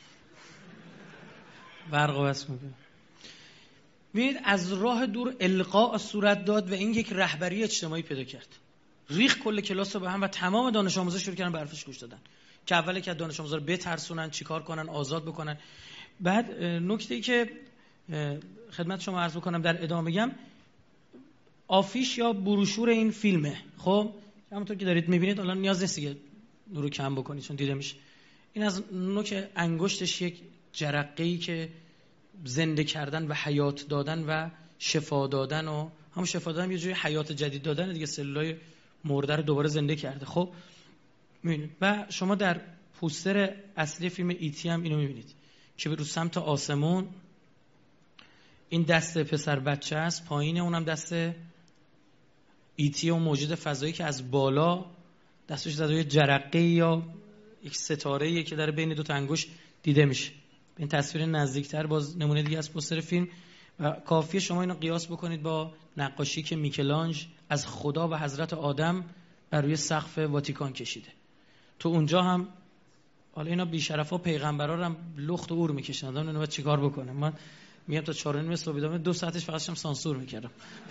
برق بس میکنه. ببینید از راه دور القاء صورت داد و این یک رهبری اجتماعی پیدا کرد. ریخ کل کلاس رو به هم و تمام دانش آموزا شروع کردن به حرفش گوش دادن. که اولی که دانش آموزا رو بترسونن، چیکار کنن، آزاد بکنن. بعد نکته‌ای که خدمت شما عرض بکنم در ادامه بگم، آفیش یا بروشور این فیلمه. خب همونطور که دارید میبینید الان نیاز نیست که نورو کم بکنید چون دیده میشه. این از نوک انگشتش یک جرقه‌ای که زنده کردن و حیات دادن و شفا دادن و همون شفا دادن یه جوری حیات جدید دادن دیگه، سلولای مرده رو دوباره زنده کرده. خب میبینید و شما در پوستر اصلی فیلم ایتی هم اینو میبینید که به رو سمت آسمون این دست پسر بچه است، پایین اونم دست ایتی و موجود فضایی که از بالا دستش زده یه جرقه یا یک ستاره‌ای که در بین دو تا انگشت دیده میشه. این تصویر نزدیکتر باز نمونه دیگه از پوستر فیلم و کافیه شما اینو قیاس بکنید با نقاشی که میکلانج از خدا و حضرت آدم بر روی سقف واتیکان کشیده. تو اونجا هم حالا اینا بی‌شرفا پیغمبرا رو هم لخت و اور میکشن. آدم نمی‌دونه چیکار بکنه. من میگم تا چهار و نیم صبح بیدار دو ساعتش فقط هم سانسور میکردم.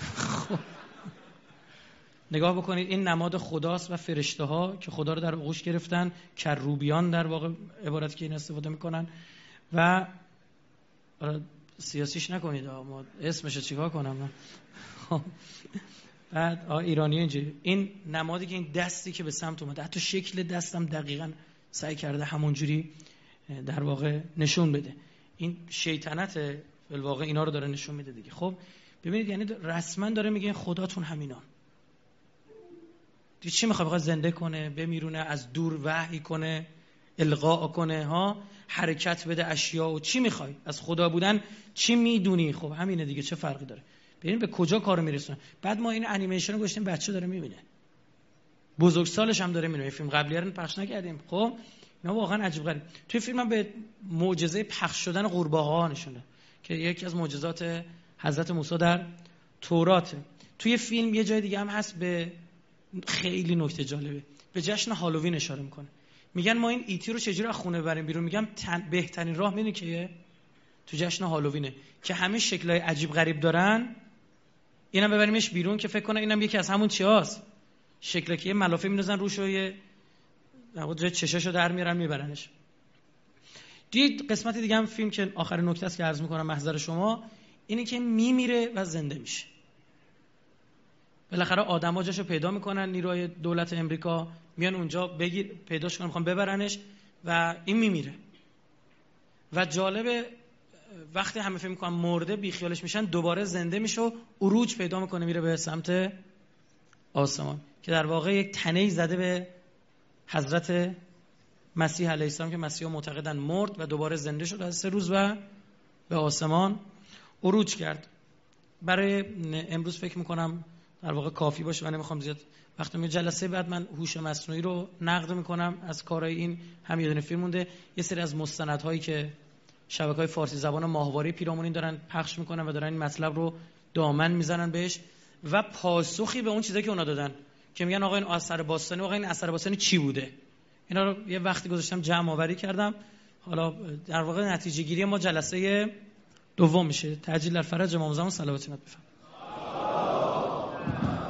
نگاه بکنید این نماد خداست و فرشته ها که خدا رو در آغوش گرفتن، کروبیان در واقع عبارتی که این استفاده میکنن و سیاسیش نکنید ما اسمش چیکار کنم من. خب بعد ایرانی اینجوری این نمادی که این دستی که به سمت اومده، حتی شکل دستم دقیقاً سعی کرده همونجوری در واقع نشون بده. این شیطنت به واقع اینا رو داره نشون میده دیگه. خب ببینید یعنی رسما داره میگه خداتون همینان. دیگه چی میخواد؟ بخواد زنده کنه، بمیرونه، از دور وحی کنه، القا کنه ها، حرکت بده اشیا و چی میخوای؟ از خدا بودن چی میدونی؟ خب همینه دیگه، چه فرقی داره؟ ببین به کجا کارو میرسونه. بعد ما این انیمیشن رو گذاشتیم بچه داره میبینه، بزرگسالش هم داره میبینه. فیلم قبلی رو پخش نکردیم. خب اینا واقعا عجیب غریب. توی فیلم هم به معجزه پخش شدن قورباغه‌ها نشونه که یکی از معجزات حضرت موسی در توراته. توی فیلم یه جای دیگه هم هست به خیلی نکته جالبه، به جشن هالووین اشاره میکنه. میگن ما این ایتی رو چجوری از خونه ببریم بیرون؟ میگم تن... بهترین راه اینه که تو جشن هالووینه که همه شکلای عجیب غریب دارن، اینم ببریمش بیرون که فکر کنه اینم یکی از همون چیاست، شکلی که ملافه میندازن روش و یه جای چشاشو در میارن میبرنش. دید قسمت دیگه هم فیلم که آخر نکته است که عرض میکنم محضر شما اینه که میمیره و زنده میشه. بالاخره آدم‌ها جاشو پیدا میکنن، نیروهای دولت امریکا میان اونجا بگیر پیداش کنن، میخوان ببرنش و این میمیره. و جالب وقتی همه فکر میکنن مرده بیخیالش میشن، دوباره زنده میشه و عروج پیدا میکنه، میره به سمت آسمان که در واقع یک تنه‌ای زده به حضرت مسیح علیه السلام که مسیح معتقدن مرد و دوباره زنده شد از سه روز و به آسمان عروج کرد. برای امروز فکر میکنم در واقع کافی باشه و نمیخوام زیاد وقتی می جلسه بعد من هوش مصنوعی رو نقد میکنم از کارهای این. هم یه دونه فیلم مونده، یه سری از مستندهایی که شبکه‌های فارسی زبان ماهواره پیرامون دارن پخش میکنن و دارن این مطلب رو دامن میزنن بهش و پاسخی به اون چیزایی که اونا دادن که میگن آقا این اثر باستانی، آقا این اثر باستانی چی بوده. اینا رو یه وقتی گذاشتم جمع آوری کردم. حالا در واقع نتیجه گیری ما جلسه دوم میشه. تعجیل الفرج امام زمان صلوات بفرمایید.